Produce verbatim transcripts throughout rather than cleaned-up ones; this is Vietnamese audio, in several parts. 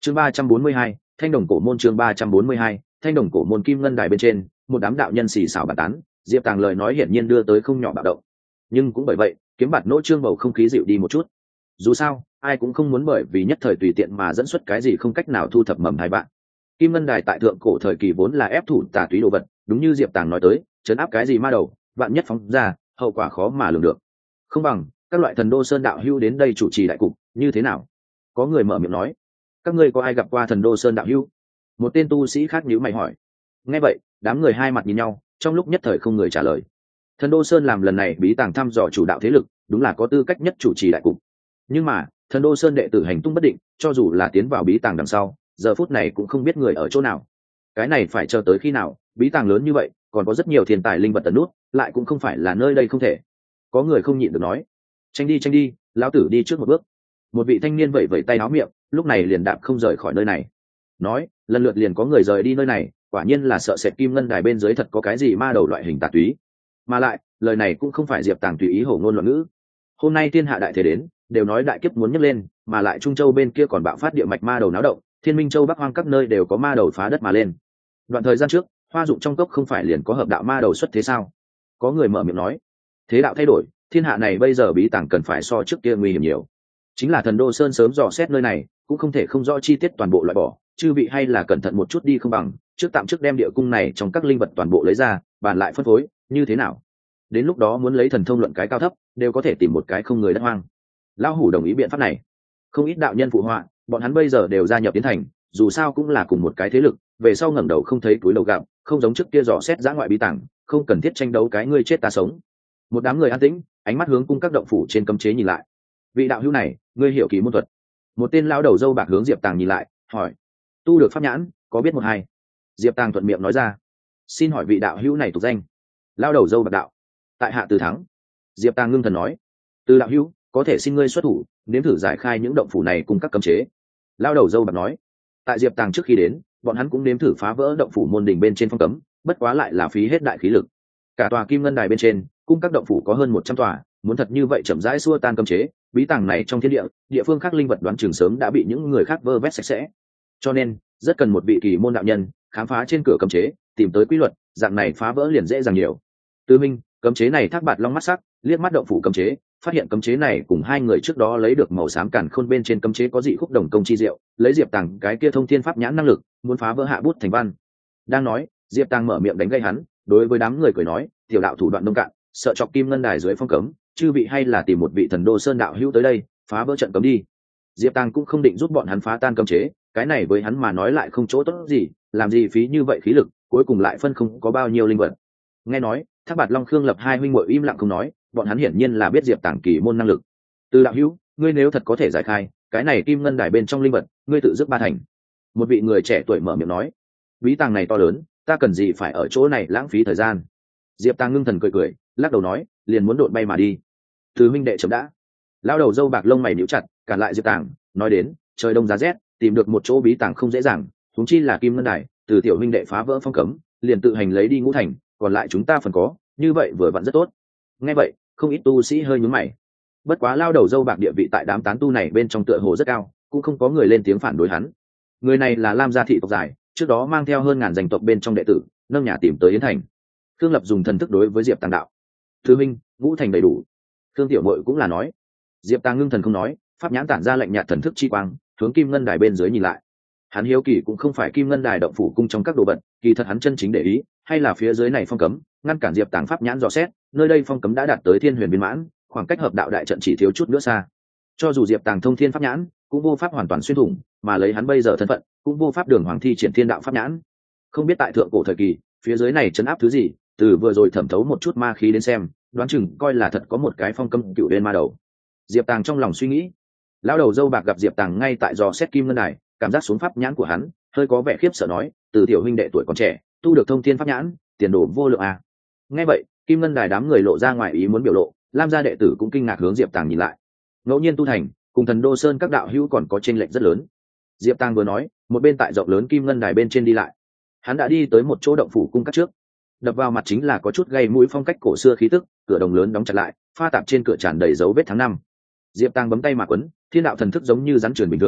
chương ba trăm bốn mươi hai, thanh đồng cổ môn. chương ba trăm bốn mươi hai, thanh đồng cổ môn. Kim ngân đài bên trên, một đám đạo nhân xì xào bàn tán, Diệp Tàng lời nói hiển nhiên đưa tới không nhỏ bạo động. Nhưng cũng bởi vậy, kiếm bạt nỗ trương bầu không khí dịu đi một chút. Dù sao, ai cũng không muốn bởi vì nhất thời tùy tiện mà dẫn xuất cái gì không cách nào thu thập mầm hai bạn. Kim ngân đài tại thượng cổ thời kỳ vốn là ép thủ tà túy đồ vật, đúng như Diệp Tàng nói tới, trấn áp cái gì ma đầu, vạn nhất phóng ra, hậu quả khó mà lường được. Không bằng các loại thần đô sơn đạo hữu đến đây chủ trì đại cục, như thế nào? Có người mở miệng nói. Các ngươi có ai gặp qua thần đô sơn đạo hữu? Một tên tu sĩ khác nhíu mày hỏi. Nghe vậy, đám người hai mặt nhìn nhau, trong lúc nhất thời không người trả lời. Thần đô sơn làm lần này bí tàng thăm dò chủ đạo thế lực, đúng là có tư cách nhất chủ trì đại cục. Nhưng mà thần đô sơn đệ tử hành tung bất định, cho dù là tiến vào bí tàng đằng sau, giờ phút này cũng không biết người ở chỗ nào. Cái này phải chờ tới khi nào? Bí tàng lớn như vậy, còn có rất nhiều thiên tài linh vật tấn nút, lại cũng không phải là nơi đây không thể. Có người không nhịn được nói. Tranh đi tranh đi, lão tử đi trước một bước. Một vị thanh niên vẩy vẩy tay áo miệng, lúc này liền đạp không rời khỏi nơi này. Nói, lần lượt liền có người rời đi nơi này, quả nhiên là sợ sệt kim ngân đài bên dưới thật có cái gì ma đầu loại hình tà túy. Mà lại, lời này cũng không phải Diệp Tàng tùy ý hổ ngôn loạn ngữ. Hôm nay thiên hạ đại thế đến, đều nói đại kiếp muốn nhấc lên, mà lại Trung Châu bên kia còn bạo phát địa mạch ma đầu náo động, Thiên Minh Châu Bắc Hoang các nơi đều có ma đầu phá đất mà lên. Đoạn thời gian trước, Hoa Dụng trong cốc không phải liền có hợp đạo ma đầu xuất thế sao? Có người mở miệng nói, thế đạo thay đổi, thiên hạ này bây giờ bí tàng cần phải so trước kia nguy hiểm nhiều. Chính là thần đô sơn sớm dò xét nơi này, cũng không thể không rõ chi tiết toàn bộ loại bỏ, chư vị hay là cẩn thận một chút đi không bằng, trước tạm trước đem địa cung này trong các linh vật toàn bộ lấy ra, bàn lại phân phối, như thế nào? Đến lúc đó muốn lấy thần thông luận cái cao thấp, đều có thể tìm một cái không người đất hoang. Lão hủ đồng ý biện pháp này. Không ít đạo nhân phụ họa, bọn hắn bây giờ đều gia nhập tiến thành, dù sao cũng là cùng một cái thế lực, về sau ngẩng đầu không thấy túi đầu gạo, không giống trước kia dò xét giã ngoại bí tàng, không cần thiết tranh đấu cái ngươi chết ta sống. Một đám người an tĩnh, ánh mắt hướng cung các động phủ trên cấm chế nhìn lại. Vị đạo hữu này, ngươi hiểu kỳ môn thuật? Một tên lão đầu râu bạc hướng Diệp Tàng nhìn lại, hỏi. Tu được pháp nhãn, có biết một hai? Diệp Tàng thuận miệng nói ra. Xin hỏi vị đạo hữu này tục danh? Lão đầu râu bạc đạo. Tại hạ Từ Thắng. Diệp Tàng ngưng thần nói. Từ đạo hữu, có thể xin ngươi xuất thủ, nếm thử giải khai những động phủ này cùng các cấm chế. Lão đầu râu bạc nói. Tại Diệp Tàng trước khi đến, bọn hắn cũng nếm thử phá vỡ động phủ môn đình bên trên phong cấm, bất quá lại là phí hết đại khí lực. Cả tòa kim ngân đài bên trên, cung các động phủ có hơn một trăm tòa, muốn thật như vậy chậm rãi xua tan cấm chế, bí tàng này trong thiên địa, địa phương khác linh vật đoán chừng sớm đã bị những người khác vơ vét sạch sẽ. Cho nên, rất cần một vị kỳ môn đạo nhân khám phá trên cửa cấm chế, tìm tới quy luật, dạng này phá vỡ liền dễ dàng nhiều. Tư Minh, cấm chế này Thác Bạt Long mắt sắc, liếc mắt động phủ cấm chế, phát hiện cấm chế này cùng hai người trước đó lấy được màu xám càn khôn bên trên cấm chế có dị khúc đồng công chi diệu, lấy Diệp Tàng cái kia thông thiên pháp nhãn năng lực, muốn phá vỡ hạ bút thành văn. Đang nói, Diệp Tàng mở miệng đánh gây hắn, đối với đám người cười nói, tiểu đạo thủ đoạn nông cạn, sợ chọc kim ngân đài dưới phong cấm, chư vị hay là tìm một vị thần đô sơn đạo hữu tới đây, phá vỡ trận cấm đi. Diệp Tàng cũng không định giúp bọn hắn phá tan cấm chế, cái này với hắn mà nói lại không chỗ tốt gì, làm gì phí như vậy khí lực, cuối cùng lại phân không có bao nhiêu linh vật. Nghe nói, Thác Bạt Long Khương Lập hai huynh muội im lặng không nói, bọn hắn hiển nhiên là biết Diệp Tàng kỳ môn năng lực. Từ đạo hữu, ngươi nếu thật có thể giải khai cái này kim ngân đài bên trong linh vật, ngươi tự dứt ba thành. Một vị người trẻ tuổi mở miệng nói, bí tàng này to lớn, ta cần gì phải ở chỗ này lãng phí thời gian. Diệp Tàng ngưng thần cười cười, lắc đầu nói, liền muốn độn bay mà đi. Từ huynh đệ chấm đã. Lao đầu râu bạc lông mày níu chặt, cản lại Diệp Tàng, nói đến, trời đông giá rét, tìm được một chỗ bí tàng không dễ dàng, huống chi là kim ngân đài, từ tiểu huynh đệ phá vỡ phong cấm, liền tự hành lấy đi ngũ thành, còn lại chúng ta phần có, như vậy vừa vặn rất tốt. Nghe vậy, không ít tu sĩ hơi nhướng mày. Bất quá lao đầu râu bạc địa vị tại đám tán tu này bên trong tựa hồ rất cao, cũng không có người lên tiếng phản đối hắn. Người này là Lam gia thị tộc dài, trước đó mang theo hơn ngàn danh tộc bên trong đệ tử, nâng nhà tìm tới Yến Thành. Khương Lập dùng thần thức đối với Diệp Tàng đạo, thứ minh, ngũ thành đầy đủ. Khương Tiểu Mội cũng là nói. Diệp Tàng ngưng thần không nói, pháp nhãn tản ra lệnh nhạt thần thức chi quang, hướng kim ngân đài bên dưới nhìn lại. Hắn hiếu kỳ cũng không phải kim ngân đài động phủ cung trong các đồ vật, kỳ thật hắn chân chính để ý, hay là phía dưới này phong cấm, ngăn cản Diệp Tàng pháp nhãn dò xét, nơi đây phong cấm đã đạt tới thiên huyền viên mãn, khoảng cách hợp đạo đại trận chỉ thiếu chút nữa xa. Cho dù Diệp Tàng thông thiên pháp nhãn, cũng vô pháp hoàn toàn xuyên thủng, mà lấy hắn bây giờ thân phận, cũng vô pháp đường hoàng thi triển thiên đạo pháp nhãn. Không biết tại thượng cổ thời kỳ, phía dưới này chấn áp thứ gì, từ vừa rồi thẩm thấu một chút ma khí đến xem, đoán chừng coi là thật có một cái phong cấm cựu đen ma đầu. Diệp Tàng trong lòng suy nghĩ. Lão đầu râu bạc gặp Diệp Tàng ngay tại dò xét kim ngân đài, cảm giác xuống pháp nhãn của hắn, hơi có vẻ khiếp sợ nói, từ tiểu huynh đệ tuổi còn trẻ, tu được thông thiên pháp nhãn, tiền đồ vô lượng à. Nghe vậy, kim ngân đài đám người lộ ra ngoài ý muốn biểu lộ, Lam gia đệ tử cũng kinh ngạc hướng Diệp Tàng nhìn lại. Ngẫu nhiên tu thành, cùng thần đô sơn các đạo hữu còn có chênh lệch rất lớn. Diệp Tàng vừa nói, một bên tại rộng lớn kim ngân đài bên trên đi lại. Hắn đã đi tới một chỗ động phủ cung các trước. Đập vào mặt chính là có chút gây mũi phong cách cổ xưa khí tức, cửa đồng lớn đóng chặt lại, pha tạp trên cửa tràn đầy dấu vết tháng năm. Diệp Tàng bấm tay mà quấn, thiên đạo thần thức giống như rắn trườn bình thường,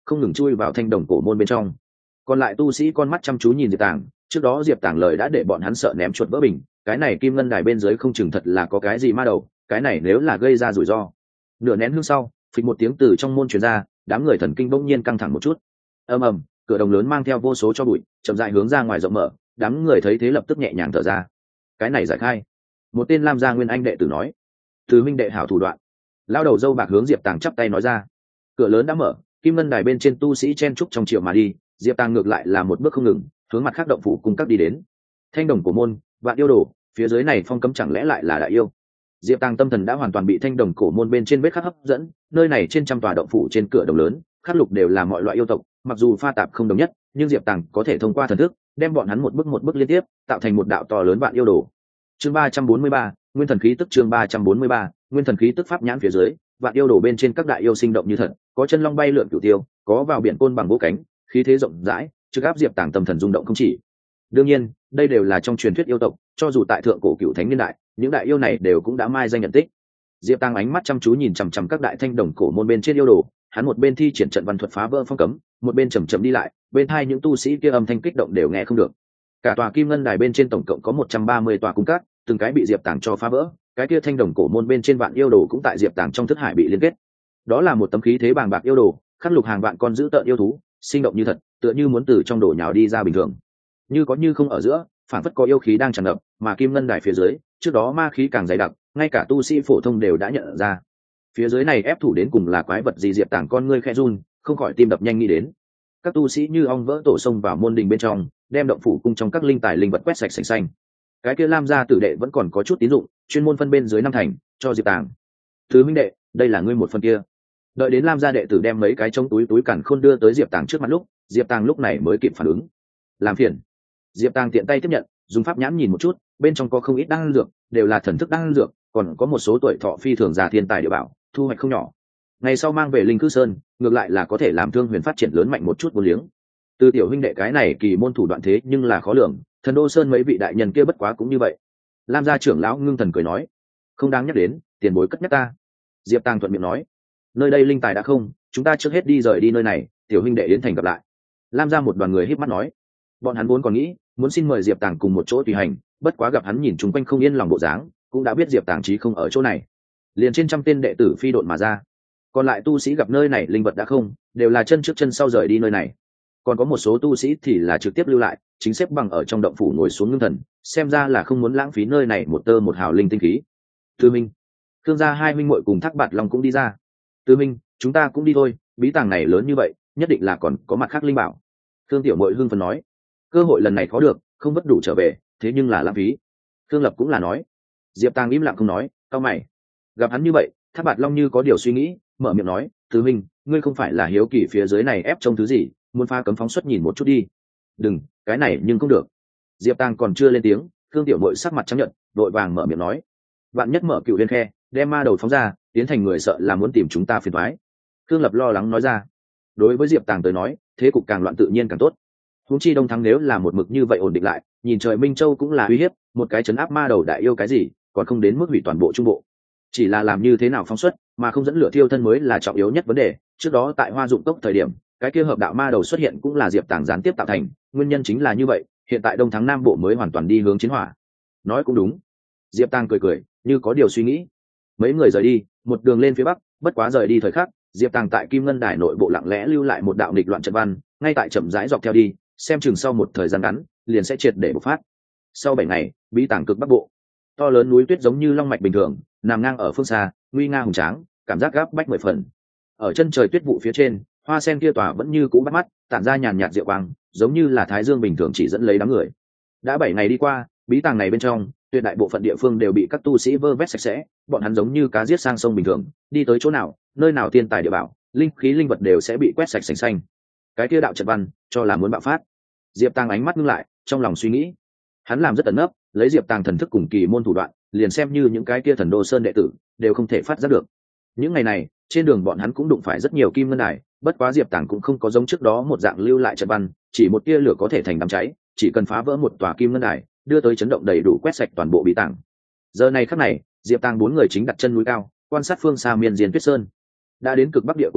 không ngừng chui vào thanh đồng cổ môn bên trong. Còn lại tu sĩ con mắt chăm chú nhìn Diệp Tàng, trước đó Diệp Tàng lời đã để bọn hắn sợ ném chuột vỡ bình, cái này kim ngân đài bên dưới không chừng thật là có cái gì ma đầu, cái này nếu là gây ra rủi ro. Nửa nén hương sau, phịch một tiếng từ trong môn truyền ra, đám người thần kinh bỗng nhiên căng thẳng một chút. Ầm ầm, cửa đồng lớn mang theo vô số cho bụi, chậm rãi hướng ra ngoài rộng mở, đám người thấy thế lập tức nhẹ nhàng thở ra. Cái này giải khai. Một tên Lam gia nguyên anh đệ tử nói. Từ minh đệ hảo thủ đoạn. Lão đầu dâu bạc hướng Diệp Tàng chắp tay nói ra. Cửa lớn đã mở, kim ngân đài bên trên tu sĩ chen trúc trong triệu mà đi, Diệp Tàng ngược lại là một bước không ngừng, hướng mặt khác động phủ cung các đi đến. Thanh đồng cổ môn, vạn yêu đồ, phía dưới này phong cấm chẳng lẽ lại là đại yêu? Diệp Tàng tâm thần đã hoàn toàn bị thanh đồng cổ môn bên trên vết khắc hấp dẫn, nơi này trên trăm tòa động phủ trên cửa đồng lớn, khắc lục đều là mọi loại yêu tộc, mặc dù pha tạp không đồng nhất, nhưng Diệp Tàng có thể thông qua thần thức, đem bọn hắn một bước một bước liên tiếp, tạo thành một đạo to lớn vạn yêu đồ. Chương ba trăm bốn mươi ba, Nguyên thần khí tức chương ba trăm bốn mươi ba, Nguyên thần khí tức pháp nhãn phía dưới, vạn yêu đồ bên trên các đại yêu sinh động như thật, có chân long bay lượn cửu tiêu, có vào biển côn bằng vỗ cánh, khí thế rộng rãi, trực áp Diệp Tàng tâm thần rung động không chỉ. Đương nhiên, đây đều là trong truyền thuyết yêu tộc, cho dù tại thượng cổ cựu thánh niên đại, những đại yêu này đều cũng đã mai danh nhận tích. Diệp Tàng ánh mắt chăm chú nhìn chằm chằm các đại thanh đồng cổ môn bên trên yêu đồ, hắn một bên thi triển trận văn thuật phá vỡ phong cấm, một bên chậm chậm đi lại, bên hai những tu sĩ kia âm thanh kích động đều nghe không được. Cả tòa kim ngân đài bên trên tổng cộng có một trăm ba mươi tòa cung các, từng cái bị Diệp Tàng cho phá vỡ, cái kia thanh đồng cổ môn bên trên vạn yêu đồ cũng tại Diệp Tàng trong thức hải bị liên kết. Đó là một tấm khí thế bàng bạc yêu đồ, khắc lục hàng vạn con dữ tợn yêu thú, sinh động như thật, tựa như muốn từ trong đồ nhào đi ra bình thường. Như có như không ở giữa, phản phất có yêu khí đang tràn ngập, mà kim ngân đài phía dưới, trước đó ma khí càng dày đặc, ngay cả tu sĩ phổ thông đều đã nhận ra. Phía dưới này ép thủ đến cùng là quái vật gì? Diệp Tàng con ngươi khẽ run, không khỏi tim đập nhanh nghĩ đến. Các tu sĩ như ong vỡ tổ sông vào môn đình bên trong, đem động phủ cung trong các linh tài linh vật quét sạch sành xanh. Cái kia Lam gia tử đệ vẫn còn có chút tín dụng, chuyên môn phân bên dưới năm thành cho Diệp Tàng. Thứ minh đệ, đây là ngươi một phần kia. Đợi đến Lam gia đệ tử đem mấy cái trong túi túi cản khôn đưa tới Diệp Tàng trước mặt lúc, Diệp Tàng lúc này mới kịp phản ứng. Làm phiền. Diệp Tàng tiện tay tiếp nhận, dùng pháp nhãn nhìn một chút, bên trong có không ít đan dược, đều là thần thức đan dược, còn có một số tuổi thọ phi thường già thiên tài địa bảo, thu hoạch không nhỏ. Ngày sau mang về Linh Cư Sơn, ngược lại là có thể làm Thương Huyền phát triển lớn mạnh một chút vô liếng. Từ tiểu huynh đệ cái này kỳ môn thủ đoạn thế nhưng là khó lường, Thần Đô Sơn mấy vị đại nhân kia bất quá cũng như vậy. Lam gia trưởng lão ngưng thần cười nói, không đáng nhắc đến, tiền bối cất nhắc ta. Diệp Tàng thuận miệng nói, nơi đây linh tài đã không, chúng ta trước hết đi rời đi nơi này, tiểu huynh đệ Yến Thành gặp lại. Lam gia một đoàn người híp mắt nói, bọn hắn vốn còn nghĩ muốn xin mời Diệp Tàng cùng một chỗ tùy hành, bất quá gặp hắn nhìn chung quanh không yên lòng bộ dáng, cũng đã biết Diệp Tàng chí không ở chỗ này, liền trên trăm tên đệ tử phi độn mà ra. Còn lại tu sĩ gặp nơi này linh vật đã không, đều là chân trước chân sau rời đi nơi này. Còn có một số tu sĩ thì là trực tiếp lưu lại, chính xếp bằng ở trong động phủ ngồi xuống ngưng thần, xem ra là không muốn lãng phí nơi này một tơ một hào linh tinh khí. Tư Minh, Thương gia hai minh muội cùng Thác Bạt Long cũng đi ra. Tư Minh, chúng ta cũng đi thôi, bí tàng này lớn như vậy, nhất định là còn có mặt khác linh bảo. Thương tiểu muội hưng phấn nói, cơ hội lần này khó được, không vất đủ trở về, thế nhưng là lãng phí. Thương Lập cũng là nói. Diệp Tàng im lặng không nói, cau mày. Gặp hắn như vậy, Thác Bạt Long như có điều suy nghĩ, mở miệng nói, Tư Minh, ngươi không phải là hiếu kỳ phía dưới này ép trông thứ gì, muốn pha cấm phóng xuất nhìn một chút đi. Đừng, cái này nhưng không được. Diệp Tàng còn chưa lên tiếng, Thương tiểu muội sắc mặt trắng nhợt, vội vàng mở miệng nói, vạn nhất mở cựu liên khe, đem ma đầu phóng ra, tiến thành người sợ là muốn tìm chúng ta phiền toái. Thương Lập lo lắng nói ra. Đối với Diệp Tàng tới nói, thế cục càng loạn tự nhiên càng tốt. Huống chi Đông Thắng nếu là một mực như vậy ổn định lại, nhìn trời Minh Châu cũng là uy hiếp, một cái chấn áp ma đầu đại yêu cái gì, còn không đến mức hủy toàn bộ trung bộ. Chỉ là làm như thế nào phóng xuất, mà không dẫn lửa thiêu thân mới là trọng yếu nhất vấn đề. Trước đó tại Hoa Dụng Cốc thời điểm, cái kia hợp đạo ma đầu xuất hiện cũng là Diệp Tàng gián tiếp tạo thành, nguyên nhân chính là như vậy, hiện tại Đông Thắng Nam bộ mới hoàn toàn đi hướng chiến hỏa. Nói cũng đúng. Diệp Tàng cười cười, như có điều suy nghĩ. Mấy người rời đi, một đường lên phía bắc, bất quá rời đi thời khắc, Diệp Tàng tại Kim Ngân Đài nội bộ lặng lẽ lưu lại một đạo nghịch loạn trận văn, ngay tại chậm rãi dọc theo đi, xem chừng sau một thời gian ngắn, liền sẽ triệt để bộc phát. Sau bảy ngày, bí tàng cực bắc bộ, to lớn núi tuyết giống như long mạch bình thường, nằm ngang ở phương xa, nguy nga hùng tráng, cảm giác gáp bách mười phần. Ở chân trời tuyết vụ phía trên, hoa sen kia tỏa vẫn như cũ bắt mắt, tản ra nhàn nhạt diệu quang, giống như là thái dương bình thường chỉ dẫn lấy đám người. Đã bảy ngày đi qua, bí tàng này bên trong, tuyệt đại bộ phận địa phương đều bị các tu sĩ vơ vét sạch sẽ, bọn hắn giống như cá giết sang sông bình thường, đi tới chỗ nào, nơi nào tiên tài địa bảo, linh khí linh vật đều sẽ bị quét sạch sành xanh. Cái kia đạo trận văn, cho là muốn bạo phát. Diệp Tàng ánh mắt ngưng lại, trong lòng suy nghĩ. Hắn làm rất ẩn nấp, lấy Diệp Tàng thần thức cùng kỳ môn thủ đoạn, liền xem như những cái kia Thần Đô Sơn đệ tử, đều không thể phát giác được. Những ngày này, trên đường bọn hắn cũng đụng phải rất nhiều kim ngân đài, bất quá Diệp Tàng cũng không có giống trước đó một dạng lưu lại trận văn, chỉ một tia lửa có thể thành đám cháy, chỉ cần phá vỡ một tòa kim ngân đài, đưa tới chấn động đầy đủ quét sạch toàn bộ bí tàng. Giờ này khắc này, Diệp Tàng bốn người chính đặt chân núi cao, quan sát phương xa miền diên tuyết sơn. Đã đến cực bắc địa cuối cùng,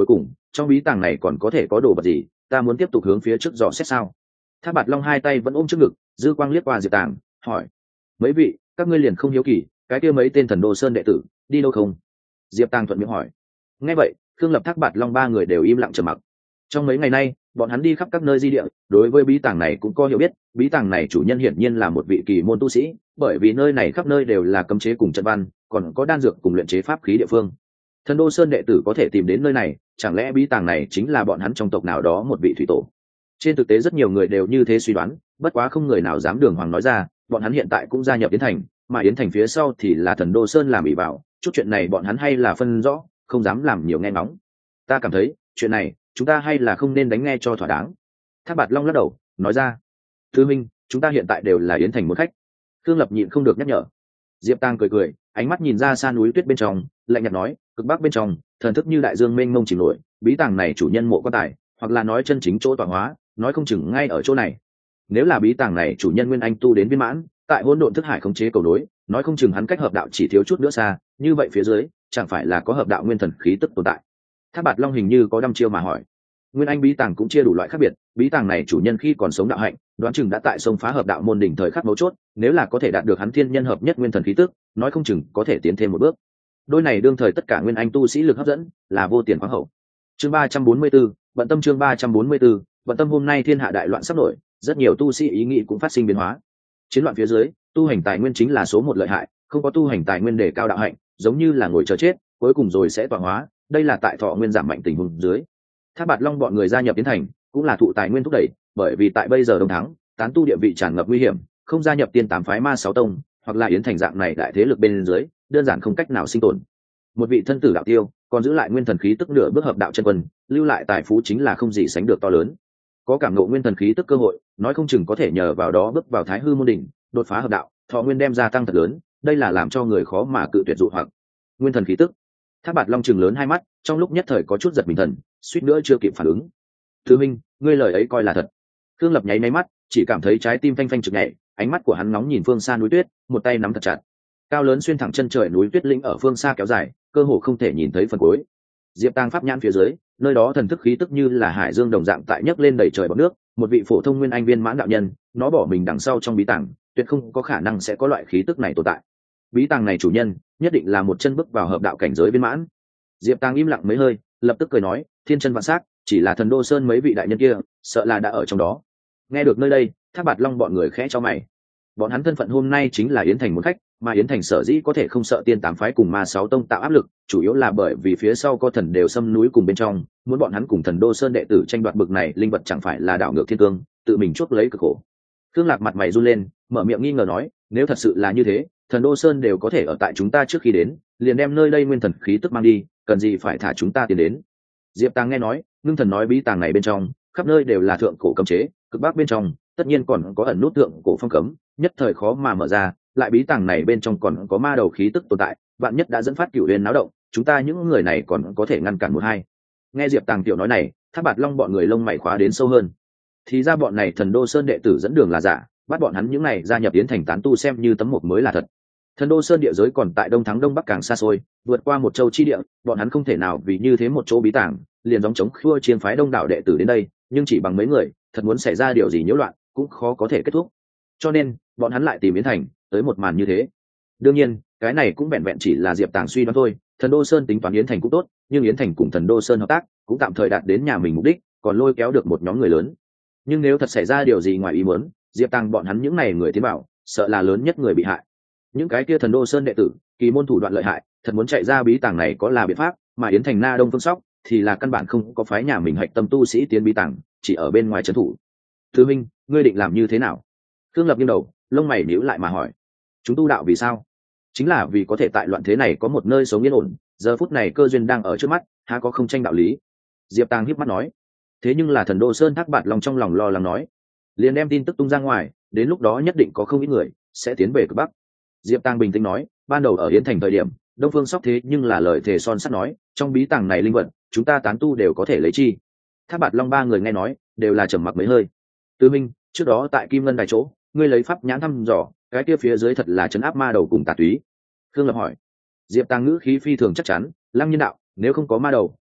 trong bí tàng này còn có thể có đồ vật gì, ta muốn tiếp tục hướng phía trước dò xét sao? Thác Bạt Long hai tay vẫn ôm trước ngực, dư quang liếc qua Diệp Tàng, hỏi: mấy vị, các ngươi liền không hiếu kỳ cái kia mấy tên Thần Đô Sơn đệ tử đi đâu không? Diệp Tàng thuận miệng hỏi. Nghe vậy, Khương Lập, Thác Bạt Long ba người đều im lặng trầm mặc. Trong mấy ngày nay, bọn hắn đi khắp các nơi di địa, đối với bí tàng này cũng có hiểu biết. Bí tàng này chủ nhân hiển nhiên là một vị kỳ môn tu sĩ, bởi vì nơi này khắp nơi đều là cấm chế cùng trận văn, còn có đan dược cùng luyện chế pháp khí địa phương. Thần Đô Sơn đệ tử có thể tìm đến nơi này, chẳng lẽ bí tàng này chính là bọn hắn trong tộc nào đó một vị thủy tổ? Trên thực tế rất nhiều người đều như thế suy đoán, bất quá không người nào dám đường hoàng nói ra. Bọn hắn hiện tại cũng gia nhập Yến Thành, mà Yến Thành phía sau thì là Thần Đô Sơn làm ỷ vào, chút chuyện này bọn hắn hay là phân rõ, không dám làm nhiều nghe ngóng. Ta cảm thấy chuyện này chúng ta hay là không nên đánh nghe cho thỏa đáng. Thác Bạt Long lắc đầu nói ra. Thư minh, chúng ta hiện tại đều là Yến Thành một khách. Khương Lập nhịn không được nhắc nhở. Diệp Tang cười cười, ánh mắt nhìn ra xa núi tuyết bên trong, lạnh nhạt nói: cực bắc bên trong thần thức như đại dương mênh mông chìm nổi, bí tàng này chủ nhân mộ quan tài, hoặc là nói chân chính chỗ tọa hóa, nói không chừng ngay ở chỗ này. Nếu là bí tàng này chủ nhân nguyên anh tu đến viên mãn, tại hỗn độn thức hải khống chế cầu nối, nói không chừng hắn cách hợp đạo chỉ thiếu chút nữa xa, như vậy phía dưới chẳng phải là có hợp đạo nguyên thần khí tức tồn tại? Thác Bạt Long hình như có đăm chiêu mà hỏi. Nguyên anh bí tàng cũng chia đủ loại khác biệt, bí tàng này chủ nhân khi còn sống đạo hạnh, đoán chừng đã tại sông phá hợp đạo môn đỉnh thời khắc mấu chốt, nếu là có thể đạt được hắn thiên nhân hợp nhất nguyên thần khí tức, nói không chừng có thể tiến thêm một bước. Đôi này đương thời tất cả nguyên anh tu sĩ lực hấp dẫn, là vô tiền khoáng hậu. Chương ba trăm bốn mươi 4, vận tâm chương ba trăm bốn mươi 4, vận tâm hôm nay thiên hạ đại loạn sắp nổi, rất nhiều tu sĩ ý nghĩ cũng phát sinh biến hóa. Chiến loạn phía dưới, tu hành tài nguyên chính là số một lợi hại, không có tu hành tài nguyên để cao đạo hạnh, giống như là ngồi chờ chết, cuối cùng rồi sẽ tọa hóa, đây là tại thọ nguyên giảm mạnh tình huống dưới. Thác Bạt Long bọn người gia nhập Yến Thành cũng là thụ tài nguyên thúc đẩy, bởi vì tại bây giờ đông thắng, tán tu địa vị tràn ngập nguy hiểm, không gia nhập tiên tám phái ma sáu tông, hoặc là Yến Thành dạng này đại thế lực bên dưới, đơn giản không cách nào sinh tồn. Một vị thân tử đạo tiêu, còn giữ lại nguyên thần khí tức nửa bước hợp đạo chân quân, lưu lại tài phú chính là không gì sánh được to lớn. Có cảm ngộ nguyên thần khí tức cơ hội, nói không chừng có thể nhờ vào đó bước vào Thái Hư môn đỉnh, đột phá hợp đạo, thọ nguyên đem gia tăng thật lớn, đây là làm cho người khó mà cự tuyệt dụ hoặc. Nguyên thần khí tức. Thác Bạt Long chừng lớn hai mắt, trong lúc nhất thời có chút giật mình thần, suýt nữa chưa kịp phản ứng. Thứ minh, ngươi lời ấy coi là thật? Khương Lập nháy máy mắt, chỉ cảm thấy trái tim phanh phanh trực nhảy, ánh mắt của hắn nóng nhìn phương xa núi tuyết, một tay nắm thật chặt. Cao lớn xuyên thẳng chân trời núi tuyết lĩnh ở phương xa kéo dài, cơ hồ không thể nhìn thấy phần cuối. Diệp Tang pháp nhãn phía dưới, nơi đó thần thức khí tức như là hải dương đồng dạng tại nhấc lên đầy trời bọt nước, một vị phổ thông nguyên anh viên mãn đạo nhân, nó bỏ mình đằng sau trong bí tàng, tuyệt không có khả năng sẽ có loại khí tức này tồn tại. Bí tàng này chủ nhân, nhất định là một chân bước vào hợp đạo cảnh giới viên mãn. Diệp Tang im lặng mấy hơi, lập tức cười nói: thiên chân vạn sắc, chỉ là Thần Đô Sơn mấy vị đại nhân kia, sợ là đã ở trong đó. Nghe được nơi đây, Thác Bạt Long bọn người khẽ cho mày. Bọn hắn thân phận hôm nay chính là Yến Thành một khách, mà Yến Thành sở dĩ có thể không sợ tiên tám phái cùng ma sáu tông tạo áp lực, chủ yếu là bởi vì phía sau có thần đều xâm núi cùng bên trong, muốn bọn hắn cùng Thần Đô Sơn đệ tử tranh đoạt bực này linh vật chẳng phải là đảo ngược thiên cương, tự mình chuốc lấy cực khổ. Khương Lạc mặt mày run lên, mở miệng nghi ngờ nói: nếu thật sự là như thế, Thần Đô Sơn đều có thể ở tại chúng ta trước khi đến, liền đem nơi đây nguyên thần khí tức mang đi, cần gì phải thả chúng ta tiến đến? Diệp Tàng nghe nói, ngưng thần nói: bí tàng này bên trong, khắp nơi đều là thượng cổ cấm chế, cực bắc bên trong, tất nhiên còn có ẩn nút thượng cổ phong cấm, nhất thời khó mà mở ra, lại bí tàng này bên trong còn có ma đầu khí tức tồn tại, vạn nhất đã dẫn phát cửu huyền náo động, chúng ta những người này còn có thể ngăn cản một hai. Nghe Diệp Tàng tiểu nói này, Thác Bạt Long bọn người lông mày khóa đến sâu hơn. Thì ra bọn này Thần Đô Sơn đệ tử dẫn đường là giả, bắt bọn hắn những này gia nhập Yến Thành tán tu xem như tấm mộc mới là thật. Thần Đô Sơn địa giới còn tại đông thắng đông bắc càng xa xôi, vượt qua một châu chi địa, bọn hắn không thể nào vì như thế một chỗ bí tàng, liền giống chống khua chiên phái đông đảo đệ tử đến đây, nhưng chỉ bằng mấy người, thật muốn xảy ra điều gì nhiễu loạn, cũng khó có thể kết thúc. Cho nên, bọn hắn lại tìm Yến Thành, tới một màn như thế. Đương nhiên, cái này cũng vẹn vẹn chỉ là Diệp Tàng suy đoán thôi, Thần Đô Sơn tính toán Yến Thành cũng tốt, nhưng Yến Thành cùng Thần Đô Sơn hợp tác, cũng tạm thời đạt đến nhà mình mục đích, còn lôi kéo được một nhóm người lớn. Nhưng nếu thật xảy ra điều gì ngoài ý muốn, Diệp Tàng bọn hắn những này người tiến bảo, sợ là lớn nhất người bị hại. Những cái kia Thần Đô Sơn đệ tử, kỳ môn thủ đoạn lợi hại, thật muốn chạy ra bí tàng này có là biện pháp, mà Yến Thành Na Đông Phương Sóc thì là căn bản không có phái nhà mình hạch tâm tu sĩ tiến bí tàng, chỉ ở bên ngoài trấn thủ. Thứ minh, ngươi định làm như thế nào? Khương Lập nghiêng đầu, lông mày nhíu lại mà hỏi. Chúng tu đạo vì sao? Chính là vì có thể tại loạn thế này có một nơi sống yên ổn, giờ phút này cơ duyên đang ở trước mắt, há có không tranh đạo lý? Diệp Tàng híp mắt nói. Thế nhưng là Thần Đô Sơn Thác Bạt Long trong lòng lo lắng nói, liền đem tin tức tung ra ngoài, đến lúc đó nhất định có không ít người sẽ tiến về cực bắc. Diệp Tàng bình tĩnh nói, ban đầu ở Yến Thành thời điểm, Đông Phương Sóc thế nhưng là lời thề son sắt nói, trong bí tàng này linh vật, chúng ta tán tu đều có thể lấy chi. Thác Bạt Long ba người nghe nói, đều là trầm mặc mấy hơi. Tư Minh, trước đó tại Kim Ngân đài chỗ, ngươi lấy pháp nhãn thăm dò, cái kia phía dưới thật là trấn áp ma đầu cùng tà túy. Khương Lập hỏi. Diệp Tàng ngữ khí phi thường chắc chắn, Lăng Nhân đạo, nếu không có ma đầu,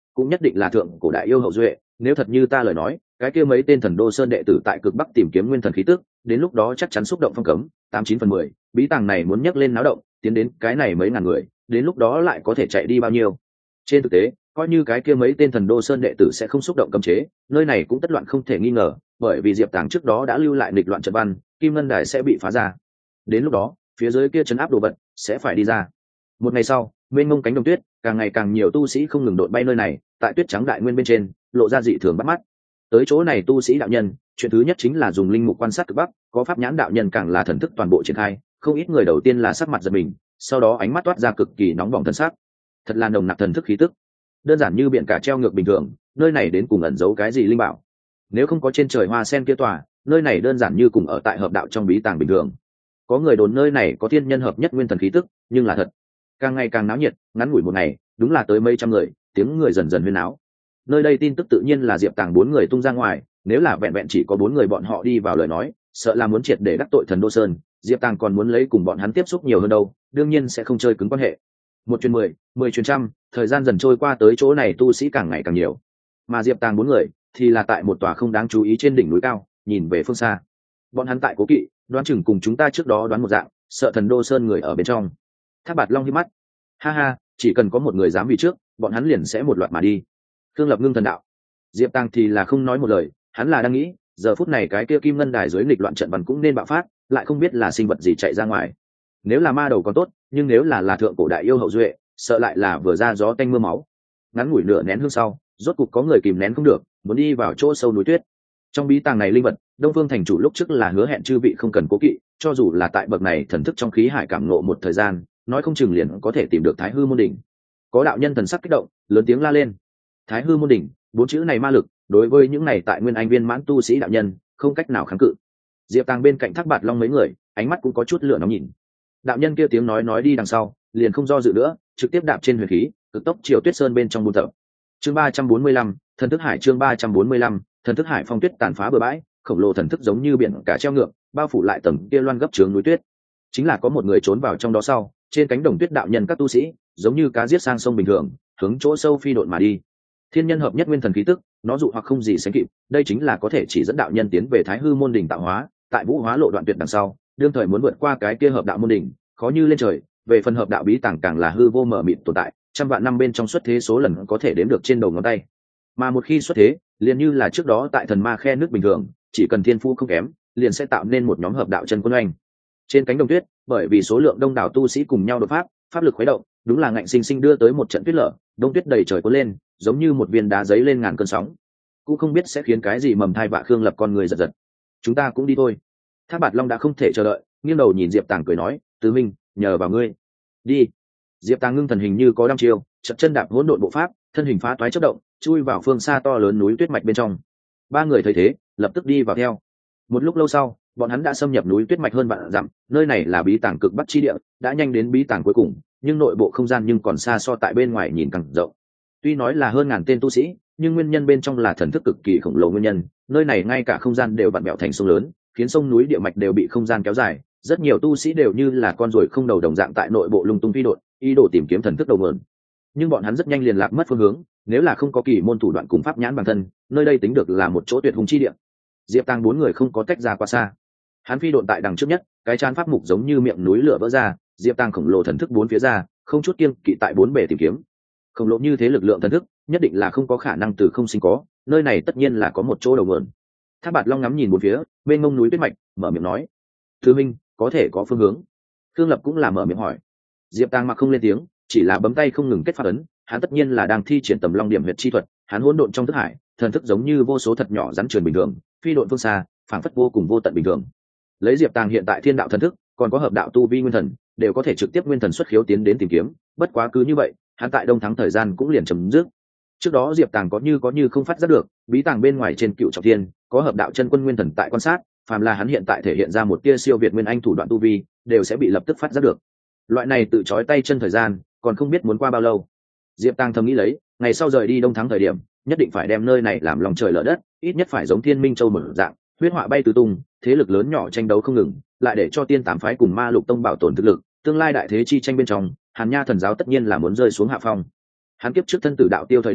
cũng nhất định là thượng cổ đại yêu hậu duệ. Nếu thật như ta lời nói, cái kia mấy tên thần đô sơn đệ tử tại cực bắc tìm kiếm nguyên thần khí tức, đến lúc đó chắc chắn xúc động phong cấm tám chín phần mười. Bí tàng này muốn nhấc lên náo động, tiến đến cái này mấy ngàn người, đến lúc đó lại có thể chạy đi bao nhiêu? Trên thực tế, coi như cái kia mấy tên thần đô sơn đệ tử sẽ không xúc động cấm chế, nơi này cũng tất loạn không thể nghi ngờ, bởi vì Diệp Tàng trước đó đã lưu lại nghịch loạn trận văn, kim ngân đài sẽ bị phá ra. Đến lúc đó, phía dưới kia trấn áp đồ vật sẽ phải đi ra. Một ngày sau, mênh mông cánh đồng tuyết, càng ngày càng nhiều tu sĩ không ngừng đội bay nơi này, tại tuyết trắng đại nguyên bên trên, lộ ra dị thường bắt mắt. Tới chỗ này tu sĩ đạo nhân, chuyện thứ nhất chính là dùng linh mục quan sát cực bắc, có pháp nhãn đạo nhân càng là thần thức toàn bộ triển khai, không ít người đầu tiên là sắc mặt giật mình, sau đó ánh mắt toát ra cực kỳ nóng bỏng thần sắc. Thật là nồng nặc thần thức khí tức. Đơn giản như biển cả treo ngược bình thường, nơi này đến cùng ẩn giấu cái gì linh bảo? Nếu không có trên trời hoa sen kia tòa, nơi này đơn giản như cùng ở tại hợp đạo trong bí tàng bình thường. Có người đồn nơi này có thiên nhân hợp nhất nguyên thần khí tức, nhưng là thật. Càng ngày càng náo nhiệt, ngắn ngủi một ngày, đúng là tới mấy trăm người, tiếng người dần dần huyên náo. Nơi đây tin tức tự nhiên là Diệp Tàng bốn người tung ra ngoài, nếu là vẹn vẹn chỉ có bốn người bọn họ đi vào lời nói, sợ là muốn triệt để đắc tội thần đô sơn. Diệp Tàng còn muốn lấy cùng bọn hắn tiếp xúc nhiều hơn đâu, đương nhiên sẽ không chơi cứng quan hệ. Một chuyến mười, mười chuyến trăm, thời gian dần trôi qua, tới chỗ này tu sĩ càng ngày càng nhiều, mà Diệp Tàng bốn người thì là tại một tòa không đáng chú ý trên đỉnh núi cao, nhìn về phương xa. Bọn hắn tại cố kỵ, đoán chừng cùng chúng ta trước đó đoán một dạng, sợ thần đô sơn người ở bên trong. Thác Bạt Long hí mắt, ha ha, chỉ cần có một người dám vì trước, bọn hắn liền sẽ một loạt mà đi. Thương Lập ngưng thần đạo. Diệp Tàng thì là không nói một lời, hắn là đang nghĩ, giờ phút này cái kia kim ngân đài dưới nghịch loạn trận văn cũng nên bạo phát, lại không biết là sinh vật gì chạy ra ngoài. Nếu là ma đầu còn tốt, nhưng nếu là là thượng cổ đại yêu hậu duệ, sợ lại là vừa ra gió tanh mưa máu. Ngắn ngủi nửa nén hương sau, rốt cục có người kìm nén không được, muốn đi vào chỗ sâu núi tuyết. Trong bí tàng này linh vật, Đông Phương thành chủ lúc trước là hứa hẹn chư vị không cần cố kỵ, cho dù là tại bậc này thần thức trong khí hải cảm ngộ một thời gian, nói không chừng liền có thể tìm được Thái Hư môn đỉnh. Có đạo nhân thần sắc kích động, lớn tiếng la lên. Thái Hư môn đỉnh, bốn chữ này ma lực, đối với những này tại Nguyên Anh viên mãn tu sĩ đạo nhân, không cách nào kháng cự. Diệp Tàng bên cạnh Thác Bạt Long mấy người, ánh mắt cũng có chút lửa nóng nhìn. Đạo nhân kia tiếng nói nói đi đằng sau, liền không do dự nữa, trực tiếp đạp trên huyền khí, cực tốc chiều Tuyết Sơn bên trong buôn tập. Chương ba trăm bốn mươi lăm, thần thức hải. Chương ba trăm bốn mươi lăm, thần thức hải. Phong tuyết tàn phá bờ bãi, khổng lồ thần thức giống như biển cả treo ngược, bao phủ lại tầng kia loan gấp trướng núi tuyết. Chính là có một người trốn vào trong đó sau, trên cánh đồng tuyết đạo nhân các tu sĩ, giống như cá giết sang sông bình thường, hướng chỗ sâu phi độn mà đi. Thiên nhân hợp nhất nguyên thần khí tức, nó dụ hoặc không gì sánh kịp, đây chính là có thể chỉ dẫn đạo nhân tiến về Thái Hư môn đỉnh tạo hóa, tại Vũ Hóa lộ đoạn tuyệt đằng sau, đương thời muốn vượt qua cái kia hợp đạo môn đỉnh, khó như lên trời. Về phần hợp đạo bí tàng càng là hư vô mờ mịt tồn tại, trăm vạn năm bên trong xuất thế số lần có thể đếm được trên đầu ngón tay. Mà một khi xuất thế, liền như là trước đó tại thần ma khe nước bình thường, chỉ cần thiên phú không kém, liền sẽ tạo nên một nhóm hợp đạo chân quân oanh. Trên cánh đồng tuyết, bởi vì số lượng đông đảo tu sĩ cùng nhau đột pháp, pháp lực khuấy động, đúng là ngạnh sinh sinh đưa tới một trận tuyết lở, đông tuyết đầy trời cuốn lên, giống như một viên đá giấy lên ngàn cơn sóng. Cũng không biết sẽ khiến cái gì mầm thai vạ Khương Lập con người giật giật. Chúng ta cũng đi thôi. Thác Bạt Long đã không thể chờ đợi, nghiêng đầu nhìn Diệp Tàng cười nói, tứ minh, nhờ vào ngươi. Đi. Diệp Tàng ngưng thần hình như có đăm chiêu, chậm chân đạp hỗn độn bộ pháp, thân hình phá toái chớp động, chui vào phương xa to lớn núi tuyết mạch bên trong. Ba người thấy thế, lập tức đi vào theo. Một lúc lâu sau, bọn hắn đã xâm nhập núi tuyết mạch hơn vạn dặm, nơi này là bí tàng cực bắc chi địa, đã nhanh đến bí tàng cuối cùng, nhưng nội bộ không gian nhưng còn xa so tại bên ngoài nhìn càng rộng. Tuy nói là hơn ngàn tên tu sĩ, nhưng nguyên nhân bên trong là thần thức cực kỳ khổng lồ nguyên nhân, nơi này ngay cả không gian đều vặn vẹo thành sông lớn, khiến sông núi địa mạch đều bị không gian kéo dài, rất nhiều tu sĩ đều như là con ruồi không đầu đồng dạng tại nội bộ lung tung phi độn, ý đồ tìm kiếm thần thức đầu nguồn. Nhưng bọn hắn rất nhanh liền lạc mất phương hướng, nếu là không có kỳ môn thủ đoạn cùng pháp nhãn bản thân, nơi đây tính được là một chỗ tuyệt hùng chi địa. Diệp Tàng bốn người không có tách ra quá xa, hắn phi độn tại đằng trước nhất, cái chán pháp mục giống như miệng núi lửa vỡ ra, Diệp Tàng khổng lồ thần thức bốn phía ra, không chút kiêng kỵ tại bốn bề tìm kiếm. Khổng lồ như thế lực lượng thần thức, nhất định là không có khả năng từ không sinh có, nơi này tất nhiên là có một chỗ đầu nguồn. Thác Bạt Long ngắm nhìn bốn phía, bên ngông núi tuyết mạch, mở miệng nói: "Thứ minh, có thể có phương hướng." Khương Lập cũng là mở miệng hỏi. Diệp Tàng mặc không lên tiếng, chỉ là bấm tay không ngừng kết pháp ấn, hắn tất nhiên là đang thi triển Tầm Long Điểm huyệt chi thuật, hắn hỗn độn trong thức hải, thần thức giống như vô số thật nhỏ rắn truyền bình thường, phi độn phương xa, phảng phất vô cùng vô tận bình thường. Lấy Diệp Tàng hiện tại thiên đạo thần thức, còn có hợp đạo tu vi nguyên thần, đều có thể trực tiếp nguyên thần xuất khiếu tiến đến tìm kiếm, bất quá cứ như vậy, hắn tại đông thắng thời gian cũng liền chấm dứt. Trước đó Diệp Tàng có như có như không phát giác được, bí tàng bên ngoài trên Cựu Trọng Thiên, có hợp đạo chân quân nguyên thần tại quan sát, phàm là hắn hiện tại thể hiện ra một tia siêu việt nguyên anh thủ đoạn tu vi, đều sẽ bị lập tức phát giác được. Loại này tự chói tay chân thời gian, còn không biết muốn qua bao lâu. Diệp Tàng thầm nghĩ lấy, ngày sau rời đi đông thắng thời điểm, nhất định phải đem nơi này làm lòng trời lở đất, ít nhất phải giống Thiên Minh Châu một dạng, huyết họa bay tứ tung, thế lực lớn nhỏ tranh đấu không ngừng, lại để cho Tiên Tám phái cùng Ma Lục Tông bảo tồn thực lực, tương lai đại thế chi tranh bên trong, Hàn Nha thần giáo tất nhiên là muốn rơi xuống hạ phong. Hắn kiếp trước thân tử đạo tiêu thời điểm,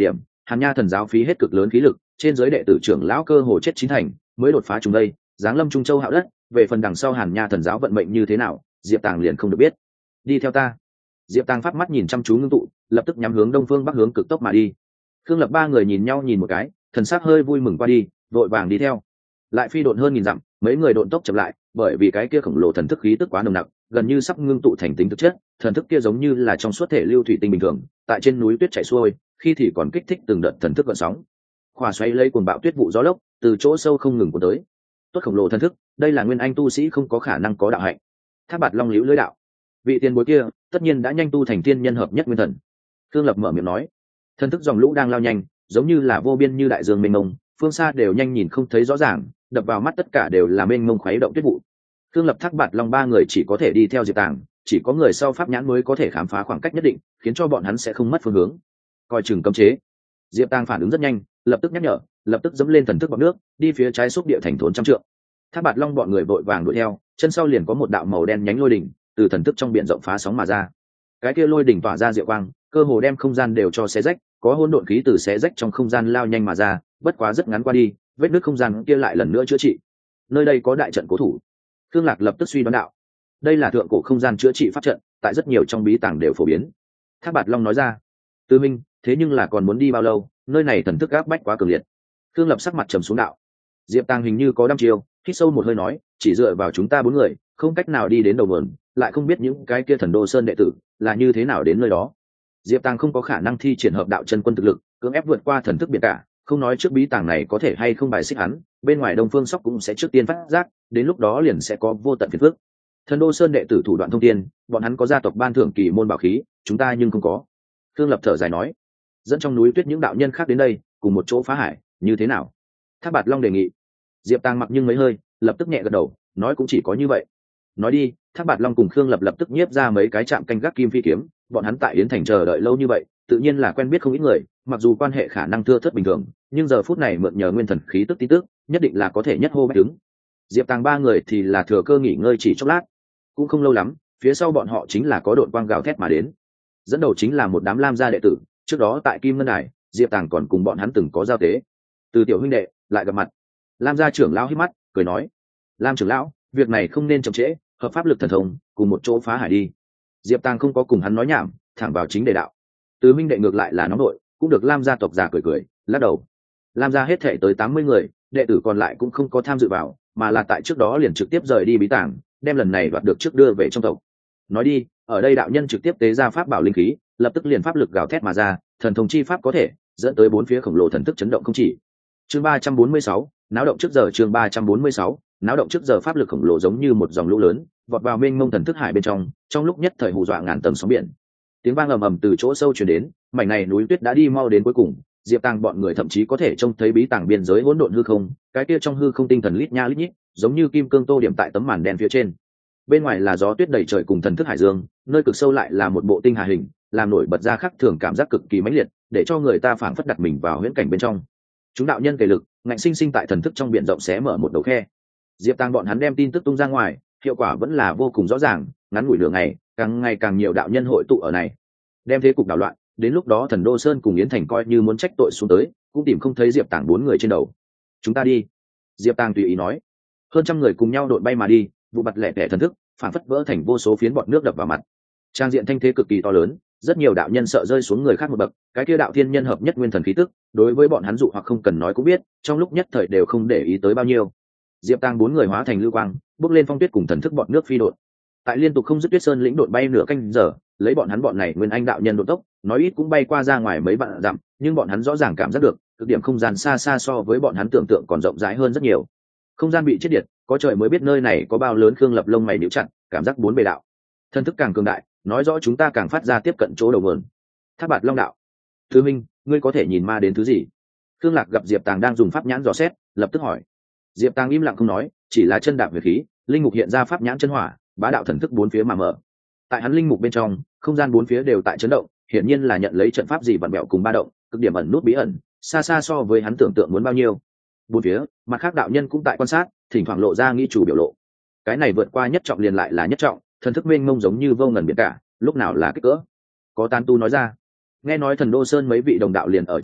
Hàn Nha thần giáo phí hết cực lớn khí lực, trên giới đệ tử trưởng lão cơ hồ chết chín thành, mới đột phá chúng đây, giáng lâm Trung Châu hạo đất. Về phần đằng sau Hàn Nha thần giáo vận mệnh như thế nào, Diệp Tàng liền không được biết. Đi theo ta. Diệp Tàng pháp mắt nhìn chăm chú ngưng tụ, lập tức nhắm hướng đông phương bắc hướng cực tốc mà đi. Khương Lập ba người nhìn nhau nhìn một cái, thần sắc hơi vui mừng qua đi, vội vàng đi theo. Lại phi độn hơn nghìn dặm, mấy người độn tốc chậm lại, bởi vì cái kia khổng lồ thần thức khí tức quá nồng nặc, gần như sắp ngưng tụ thành tính thực chất. Thần thức kia giống như là trong suốt thể lưu thủy tinh bình thường, tại trên núi tuyết chảy xuôi, khi thì còn kích thích từng đợt thần thức gợn sóng. Khỏa xoáy lấy cuồng bạo tuyết vụ gió lốc, từ chỗ sâu không ngừng cuốn tới. Tốt khổng lồ thần thức, đây là nguyên anh tu sĩ không có khả năng có đạo hạnh. Thác Bạt Long liễu lưỡi đạo, vị tiền bối kia, tất nhiên đã nhanh tu thành tiên nhân hợp nhất nguyên thần. Thương Lập mở miệng nói, thần thức dòng lũ đang lao nhanh, giống như là vô biên như đại dương mênh mông, phương xa đều nhanh nhìn không thấy rõ ràng, đập vào mắt tất cả đều là mênh mông khuấy động tuyết vụ. Thương Lập Thác Bạt Long ba người chỉ có thể đi theo Diệp Tàng, chỉ có người sau pháp nhãn mới có thể khám phá khoảng cách nhất định, khiến cho bọn hắn sẽ không mất phương hướng. Coi chừng cấm chế. Diệp Tàng phản ứng rất nhanh, lập tức nhắc nhở, lập tức dẫm lên thần thức bọt nước, đi phía trái xúc địa thành thốn trăm trượng. Thác Bạt Long bọn người vội vàng đuổi theo, chân sau liền có một đạo màu đen nhánh lôi đỉnh từ thần thức trong biển rộng phá sóng mà ra. Cái kia lôi đỉnh tỏa ra diệu quang, cơ hồ đem không gian đều cho xé rách, có hỗn độn khí từ xé rách trong không gian lao nhanh mà ra, bất quá rất ngắn qua đi, vết nứt không gian kia lại lần nữa chữa trị. Nơi đây có đại trận cố thủ. Thương Lạc lập tức suy đoán đạo, đây là thượng cổ không gian chữa trị pháp trận, tại rất nhiều trong bí tàng đều phổ biến. Thác Bạt Long nói ra, Tư Minh, thế nhưng là còn muốn đi bao lâu, nơi này thần thức áp bách quá cường liệt. Thương Lập sắc mặt trầm xuống đạo, Diệp Tàng hình như có đăm chiêu, hít sâu một hơi nói, chỉ dựa vào chúng ta bốn người không cách nào đi đến đầu nguồn, lại không biết những cái kia Thần Đô Sơn đệ tử là như thế nào đến nơi đó. Diệp Tàng không có khả năng thi triển hợp đạo chân quân thực lực cưỡng ép vượt qua thần thức biển cả, không nói trước bí tàng này có thể hay không bài xích hắn, bên ngoài Đông Phương Sóc cũng sẽ trước tiên phát giác, đến lúc đó liền sẽ có vô tận phiền phức. Thần Đô Sơn đệ tử thủ đoạn thông thiên, bọn hắn có gia tộc ban thưởng kỳ môn bảo khí, chúng ta nhưng không có. Thương Lập thở dài nói, dẫn trong núi tuyết những đạo nhân khác đến đây cùng một chỗ phá hải, như thế nào? Thác Bạt Long đề nghị. Diệp Tàng mặc nhưng mấy hơi, lập tức nhẹ gật đầu, nói cũng chỉ có như vậy. Nói đi. Thác Bạt Long cùng Khương Lập lập tức nhiếp ra mấy cái trạm canh gác kim phi kiếm, bọn hắn tại Yến Thành chờ đợi lâu như vậy, tự nhiên là quen biết không ít người, mặc dù quan hệ khả năng thưa thớt bình thường, nhưng giờ phút này mượn nhờ nguyên thần khí tức tí tức, nhất định là có thể nhất hô bách đứng. Diệp Tàng ba người thì là thừa cơ nghỉ ngơi chỉ chốc lát, cũng không lâu lắm, phía sau bọn họ chính là có đội quang gào thét mà đến. Dẫn đầu chính là một đám Lam gia đệ tử, trước đó tại Kim Ngân Đài, Diệp Tàng còn cùng bọn hắn từng có giao tế. Từ tiểu huynh đệ lại gặp mặt. Lam gia trưởng lão hít mắt cười nói, Lam trưởng lão, việc này không nên chậm trễ, hợp pháp lực thần thông cùng một chỗ phá hải đi. Diệp Tàng không có cùng hắn nói nhảm, thẳng vào chính đề đạo. Từ huynh đệ ngược lại là nóng nội, cũng được Lam gia tộc già cười cười lắc đầu. Lam gia hết thể tới tám mươi người, đệ tử còn lại cũng không có tham dự vào, mà là tại trước đó liền trực tiếp rời đi bí tàng, đem lần này đoạt được trước đưa về trong tộc. Nói đi, ở đây đạo nhân trực tiếp tế ra pháp bảo linh khí, lập tức liền pháp lực gào thét mà ra, thần thông chi pháp có thể dẫn tới bốn phía khổng lồ thần thức chấn động không chỉ. Chương ba trăm bốn mươi sáu, náo động trước giờ. Chương ba trăm bốn mươi sáu, náo động trước giờ. Pháp lực khổng lồ giống như một dòng lũ lớn, vọt vào mênh mông thần thức hải bên trong, trong lúc nhất thời hù dọa ngàn tầng sóng biển. Tiếng vang ầm ầm từ chỗ sâu truyền đến, mảnh này núi tuyết đã đi mau đến cuối cùng, Diệp Tàng bọn người thậm chí có thể trông thấy bí tàng biên giới hỗn độn hư không, cái kia trong hư không tinh thần lít nha lít nhít, giống như kim cương tô điểm tại tấm màn đen phía trên. Bên ngoài là gió tuyết đầy trời cùng thần thức hải dương, nơi cực sâu lại là một bộ tinh hà hình, làm nổi bật ra khắc thường cảm giác cực kỳ mãnh liệt, để cho người ta phảng phất đặt mình vào huyễn cảnh bên trong. Chúng đạo nhân kề lực, ngạnh sinh sinh tại thần thức trong biển rộng xé mở một đầu khe. Diệp Tàng bọn hắn đem tin tức tung ra ngoài, hiệu quả vẫn là vô cùng rõ ràng, ngắn ngủi nửa ngày, càng ngày càng nhiều đạo nhân hội tụ ở này, đem thế cục đảo loạn. Đến lúc đó Thần Đô Sơn cùng Yến Thành coi như muốn trách tội xuống tới, cũng tìm không thấy Diệp Tàng bốn người trên đầu. Chúng ta đi. Diệp Tàng tùy ý nói. Hơn trăm người cùng nhau đội bay mà đi, vụ mặt lẻ tẻ thần thức, phản phất vỡ thành vô số phiến bọt nước đập vào mặt. Trang diện thanh thế cực kỳ to lớn, rất nhiều đạo nhân sợ rơi xuống người khác một bậc, cái kia đạo thiên nhân hợp nhất nguyên thần khí tức, đối với bọn hắn dụ hoặc không cần nói cũng biết, trong lúc nhất thời đều không để ý tới bao nhiêu. Diệp Tàng bốn người hóa thành lưu quang, bước lên phong tuyết cùng thần thức bọn nước phi đột. Tại liên tục không dứt tuyết sơn lĩnh đột bay nửa canh giờ, lấy bọn hắn bọn này nguyên anh đạo nhân đột tốc, nói ít cũng bay qua ra ngoài mấy vạn dặm, nhưng bọn hắn rõ ràng cảm giác được, cực điểm không gian xa xa so với bọn hắn tưởng tượng còn rộng rãi hơn rất nhiều. Không gian bị chết điệt, có trời mới biết nơi này có bao lớn. Khương Lập lông mày nhíu chặt, cảm giác bốn bề đạo. Thần thức càng cường đại, nói rõ chúng ta càng phát ra tiếp cận chỗ đầu nguồn. Thác Bạt Long đạo, Thứ Minh, ngươi có thể nhìn ma đến thứ gì? Khương Lạc gặp Diệp Tàng đang dùng pháp nhãn dò xét, lập tức hỏi. Diệp Tàng im lặng không nói, chỉ là chân đạp về khí, linh mục hiện ra pháp nhãn chân hỏa, bá đạo thần thức bốn phía mà mở. Tại hắn linh mục bên trong, không gian bốn phía đều tại chấn động, hiển nhiên là nhận lấy trận pháp gì vặn bẹo cùng ba động, cực điểm ẩn nút bí ẩn, xa xa so với hắn tưởng tượng muốn bao nhiêu. Bốn phía, mặt khác đạo nhân cũng tại quan sát, thỉnh thoảng lộ ra nghi chủ biểu lộ. Cái này vượt qua nhất trọng liền lại là nhất trọng, thần thức mênh mông giống như vô ngần biển cả, lúc nào là kích cỡ. Có tán tu nói ra, nghe nói Thần Đô Sơn mấy vị đồng đạo liền ở chỗ này,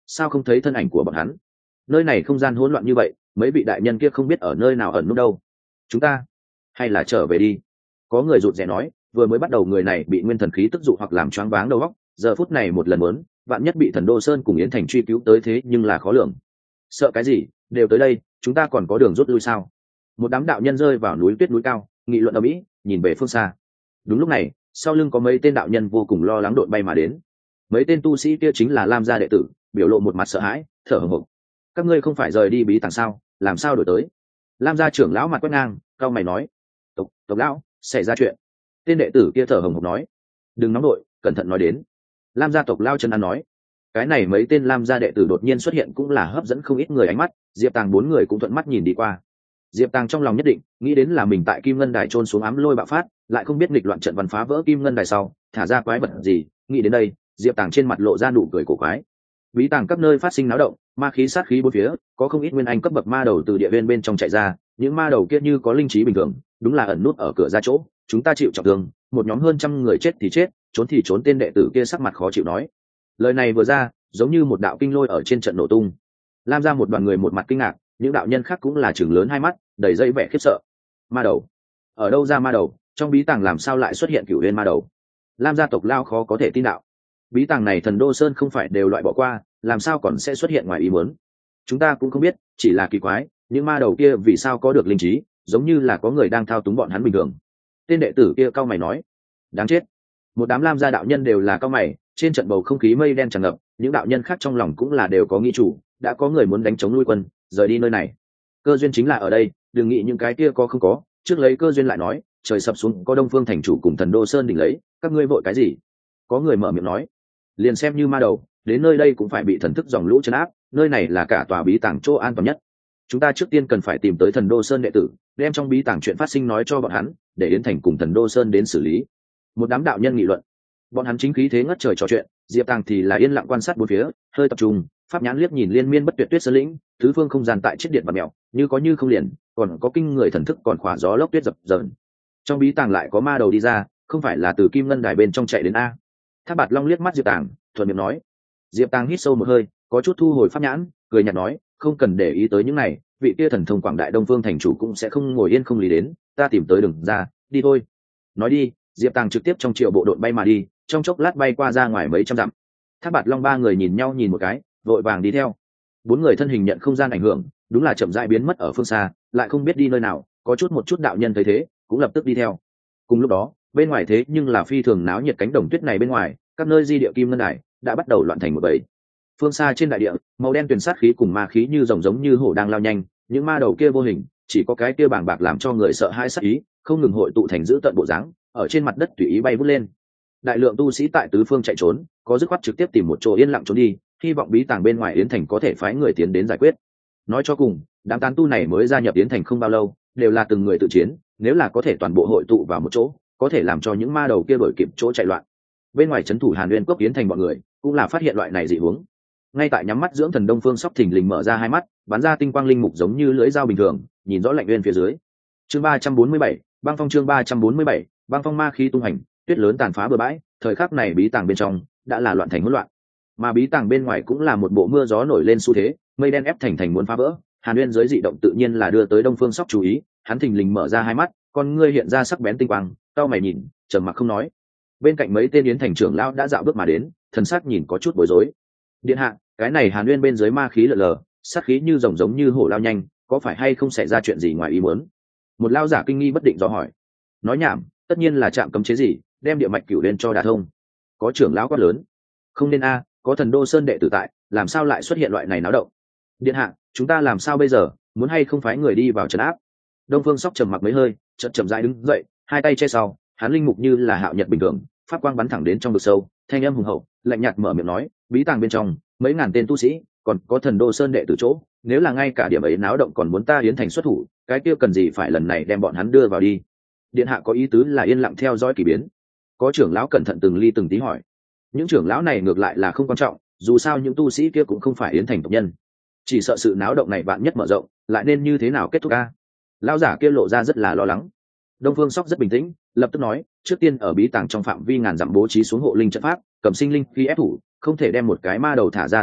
sao không thấy thân ảnh của bọn hắn? Nơi này không gian hỗn loạn như vậy, mấy vị đại nhân kia không biết ở nơi nào ẩn núp đâu. Chúng ta hay là trở về đi. Có người rụt rè nói, vừa mới bắt đầu người này bị nguyên thần khí tức dụ hoặc làm choáng váng đầu óc, giờ phút này một lần muốn vạn nhất bị Thần Đô Sơn cùng Yến Thành truy cứu tới thế nhưng là khó lường. Sợ cái gì, đều tới đây, chúng ta còn có đường rút lui sao? Một đám đạo nhân rơi vào núi tuyết núi cao, nghị luận ở mỹ, nhìn về phương xa. Đúng lúc này, sau lưng có mấy tên đạo nhân vô cùng lo lắng đội bay mà đến. Mấy tên tu sĩ kia chính là Lam gia đệ tử, biểu lộ một mặt sợ hãi, thở hổn hển. Các ngươi không phải rời đi bí tàng sao, làm sao đổi tới? Lam gia trưởng lão mặt quét ngang, cao mày nói, tộc tộc lão, xảy ra chuyện. Tên đệ tử kia thở hổn hển nói, đừng nóng đội, cẩn thận nói đến. Lam gia tộc lao chân ăn nói, cái này mấy tên Lam gia đệ tử đột nhiên xuất hiện cũng là hấp dẫn không ít người ánh mắt, Diệp Tàng bốn người cũng thuận mắt nhìn đi qua. Diệp Tàng trong lòng nhất định nghĩ đến là mình tại Kim Ngân Đài trôn xuống ám lôi bạo phát, lại không biết nghịch loạn trận văn phá vỡ Kim Ngân Đài sau thả ra quái vật gì. Nghĩ đến đây, Diệp Tàng trên mặt lộ ra nụ cười cổ quái. Bí tàng các nơi phát sinh náo động, ma khí sát khí bốn phía, có không ít nguyên anh cấp bậc ma đầu từ địa viên bên trong chạy ra. Những ma đầu kia như có linh trí bình thường, đúng là ẩn nút ở cửa ra chỗ. Chúng ta chịu trọng thương, một nhóm hơn trăm người chết thì chết, trốn thì trốn. Tên đệ tử kia sắc mặt khó chịu nói. Lời này vừa ra, giống như một đạo kinh lôi ở trên trận nổ tung. Lam ra một đoàn người một mặt kinh ngạc, những đạo nhân khác cũng là chừng lớn hai mắt, đầy dây vẻ khiếp sợ. Ma đầu? Ở đâu ra ma đầu? Trong bí tàng làm sao lại xuất hiện cửu huyền ma đầu? Lam gia tộc lao khó có thể tin đạo. Bí tàng này Thần Đô Sơn không phải đều loại bỏ qua, làm sao còn sẽ xuất hiện ngoài ý muốn? Chúng ta cũng không biết, chỉ là kỳ quái, những ma đầu kia vì sao có được linh trí, giống như là có người đang thao túng bọn hắn bình thường. Tên đệ tử kia cau mày nói, đáng chết. Một đám Lam gia đạo nhân đều là cau mày, trên trận bầu không khí mây đen tràn ngập, những đạo nhân khác trong lòng cũng là đều có nghi chủ, đã có người muốn đánh chống nuôi quân, rời đi nơi này. Cơ duyên chính là ở đây, đừng nghĩ những cái kia có không có, trước lấy cơ duyên lại nói, trời sập xuống có Đông Phương thành chủ cùng Thần Đô Sơn đỉnh lấy, các ngươi vội cái gì? Có người mở miệng nói, liền xem như ma đầu, đến nơi đây cũng phải bị thần thức dòng lũ trấn áp, nơi này là cả tòa bí tàng chỗ an toàn nhất. Chúng ta trước tiên cần phải tìm tới Thần Đô Sơn đệ tử, đem trong bí tàng chuyện phát sinh nói cho bọn hắn, để Yến Thành cùng Thần Đô Sơn đến xử lý. Một đám đạo nhân nghị luận, bọn hắn chính khí thế ngất trời trò chuyện, Diệp Tàng thì là yên lặng quan sát bốn phía, hơi tập trung, pháp nhãn liếc nhìn liên miên bất tuyệt tuyết sơn lĩnh, tứ phương không gian tại chiết điện và mèo, như có như không liền, còn có kinh người thần thức còn khỏa gió lốc tuyết dập dờn. Trong bí tàng lại có ma đầu đi ra, không phải là từ Kim Ngân Đài bên trong chạy đến a? Thác Bạt Long liếc mắt Diệp Tàng, thuận miệng nói. Diệp Tàng hít sâu một hơi, có chút thu hồi pháp nhãn, cười nhạt nói, không cần để ý tới những này, vị kia thần thông quảng đại Đông Phương thành chủ cũng sẽ không ngồi yên không lý đến, ta tìm tới đường ra, đi thôi. Nói đi, Diệp Tàng trực tiếp trong triệu bộ đội bay mà đi, trong chốc lát bay qua ra ngoài mấy trăm dặm. Thác Bạt Long ba người nhìn nhau nhìn một cái, vội vàng đi theo. Bốn người thân hình nhận không gian ảnh hưởng, đúng là chậm rãi biến mất ở phương xa, lại không biết đi nơi nào, có chút một chút đạo nhân thấy thế, cũng lập tức đi theo. Cùng lúc đó, bên ngoài thế nhưng là phi thường náo nhiệt cánh đồng tuyết này bên ngoài, các nơi di địa Kim Ngân Đài đã bắt đầu loạn thành một bầy. Phương xa trên đại địa, màu đen tuyền sát khí cùng ma khí như rồng giống như hổ đang lao nhanh, những ma đầu kia vô hình, chỉ có cái kia bàng bạc làm cho người sợ hãi sát ý, không ngừng hội tụ thành dữ tận bộ dáng, ở trên mặt đất tùy ý bay vút lên. Đại lượng tu sĩ tại tứ phương chạy trốn, có dứt khoát trực tiếp tìm một chỗ yên lặng trốn đi, hy vọng bí tàng bên ngoài Yến Thành có thể phái người tiến đến giải quyết. Nói cho cùng, đám tán tu này mới gia nhập Yến Thành không bao lâu, đều là từng người tự chiến, nếu là có thể toàn bộ hội tụ vào một chỗ, có thể làm cho những ma đầu kia đổi kịp chỗ chạy loạn. Bên ngoài trấn thủ Hàn Uyên Cốc Yến Thành bọn người, cũng là phát hiện loại này dị huống. Ngay tại nhắm mắt dưỡng thần Đông Phương Sóc thình lình mở ra hai mắt, bắn ra tinh quang linh mục giống như lưỡi dao bình thường, nhìn rõ lạnh uyên phía dưới. Chương ba trăm bốn mươi bảy, băng phong chương ba trăm bốn mươi bảy, băng phong ma khí tung hành, tuyết lớn tàn phá bừa bãi, thời khắc này bí tàng bên trong đã là loạn thành hỗn loạn, mà bí tàng bên ngoài cũng là một bộ mưa gió nổi lên xu thế, mây đen ép thành thành muốn phá vỡ. Hàn Uyên dưới dị động tự nhiên là đưa tới Đông Phương Sóc chú ý, hắn thình lình mở ra hai mắt, con ngươi hiện ra sắc bén tinh quang, cao mày nhìn, trầm mặc không nói. Bên cạnh mấy tên Yến Thành trưởng lão đã dạo bước mà đến, thần sắc nhìn có chút bối rối. Điện hạ, cái này Hàn Uyên bên dưới ma khí lờ lờ, sát khí như rồng giống như hổ lao nhanh, có phải hay không xảy ra chuyện gì ngoài ý muốn? Một lao giả kinh nghi bất định dò hỏi. Nói nhảm, tất nhiên là chạm cấm chế gì, đem địa mạch cửu lên cho đả thông. Có trưởng lão quát lớn. Không nên a, có Thần Đô Sơn đệ tử tại, làm sao lại xuất hiện loại này náo động? Điện hạ, chúng ta làm sao bây giờ, muốn hay không phái người đi vào trấn áp? Đông Phương Sóc trầm mặc mấy hơi, chợt chậm rãi đứng dậy, hai tay che sau, hắn linh mục như là hạo nhật bình thường, pháp quang bắn thẳng đến trong vực sâu, thanh âm hùng hậu, lạnh nhạt mở miệng nói, bí tàng bên trong, mấy ngàn tên tu sĩ, còn có Thần Đô Sơn đệ tử chỗ, nếu là ngay cả điểm ấy náo động còn muốn ta Yến Thành xuất thủ, cái kia cần gì phải lần này đem bọn hắn đưa vào đi? Điện hạ có ý tứ là yên lặng theo dõi kỳ biến. Có trưởng lão cẩn thận từng ly từng tí hỏi. Những trưởng lão này ngược lại là không quan trọng, dù sao những tu sĩ kia cũng không phải Yến Thành tộc nhân, chỉ sợ sự náo động này bạn nhất mở rộng, lại nên như thế nào kết thúc a? Lão giả kia lộ ra rất là lo lắng. Đông Phương Sóc rất bình tĩnh, lập tức nói, trước tiên ở bí tàng trong phạm vi ngàn dặm bố trí xuống hộ linh trận pháp, cầm sinh linh khi ép thủ, không thể đem một cái ma đầu thả ra thiên ngoại,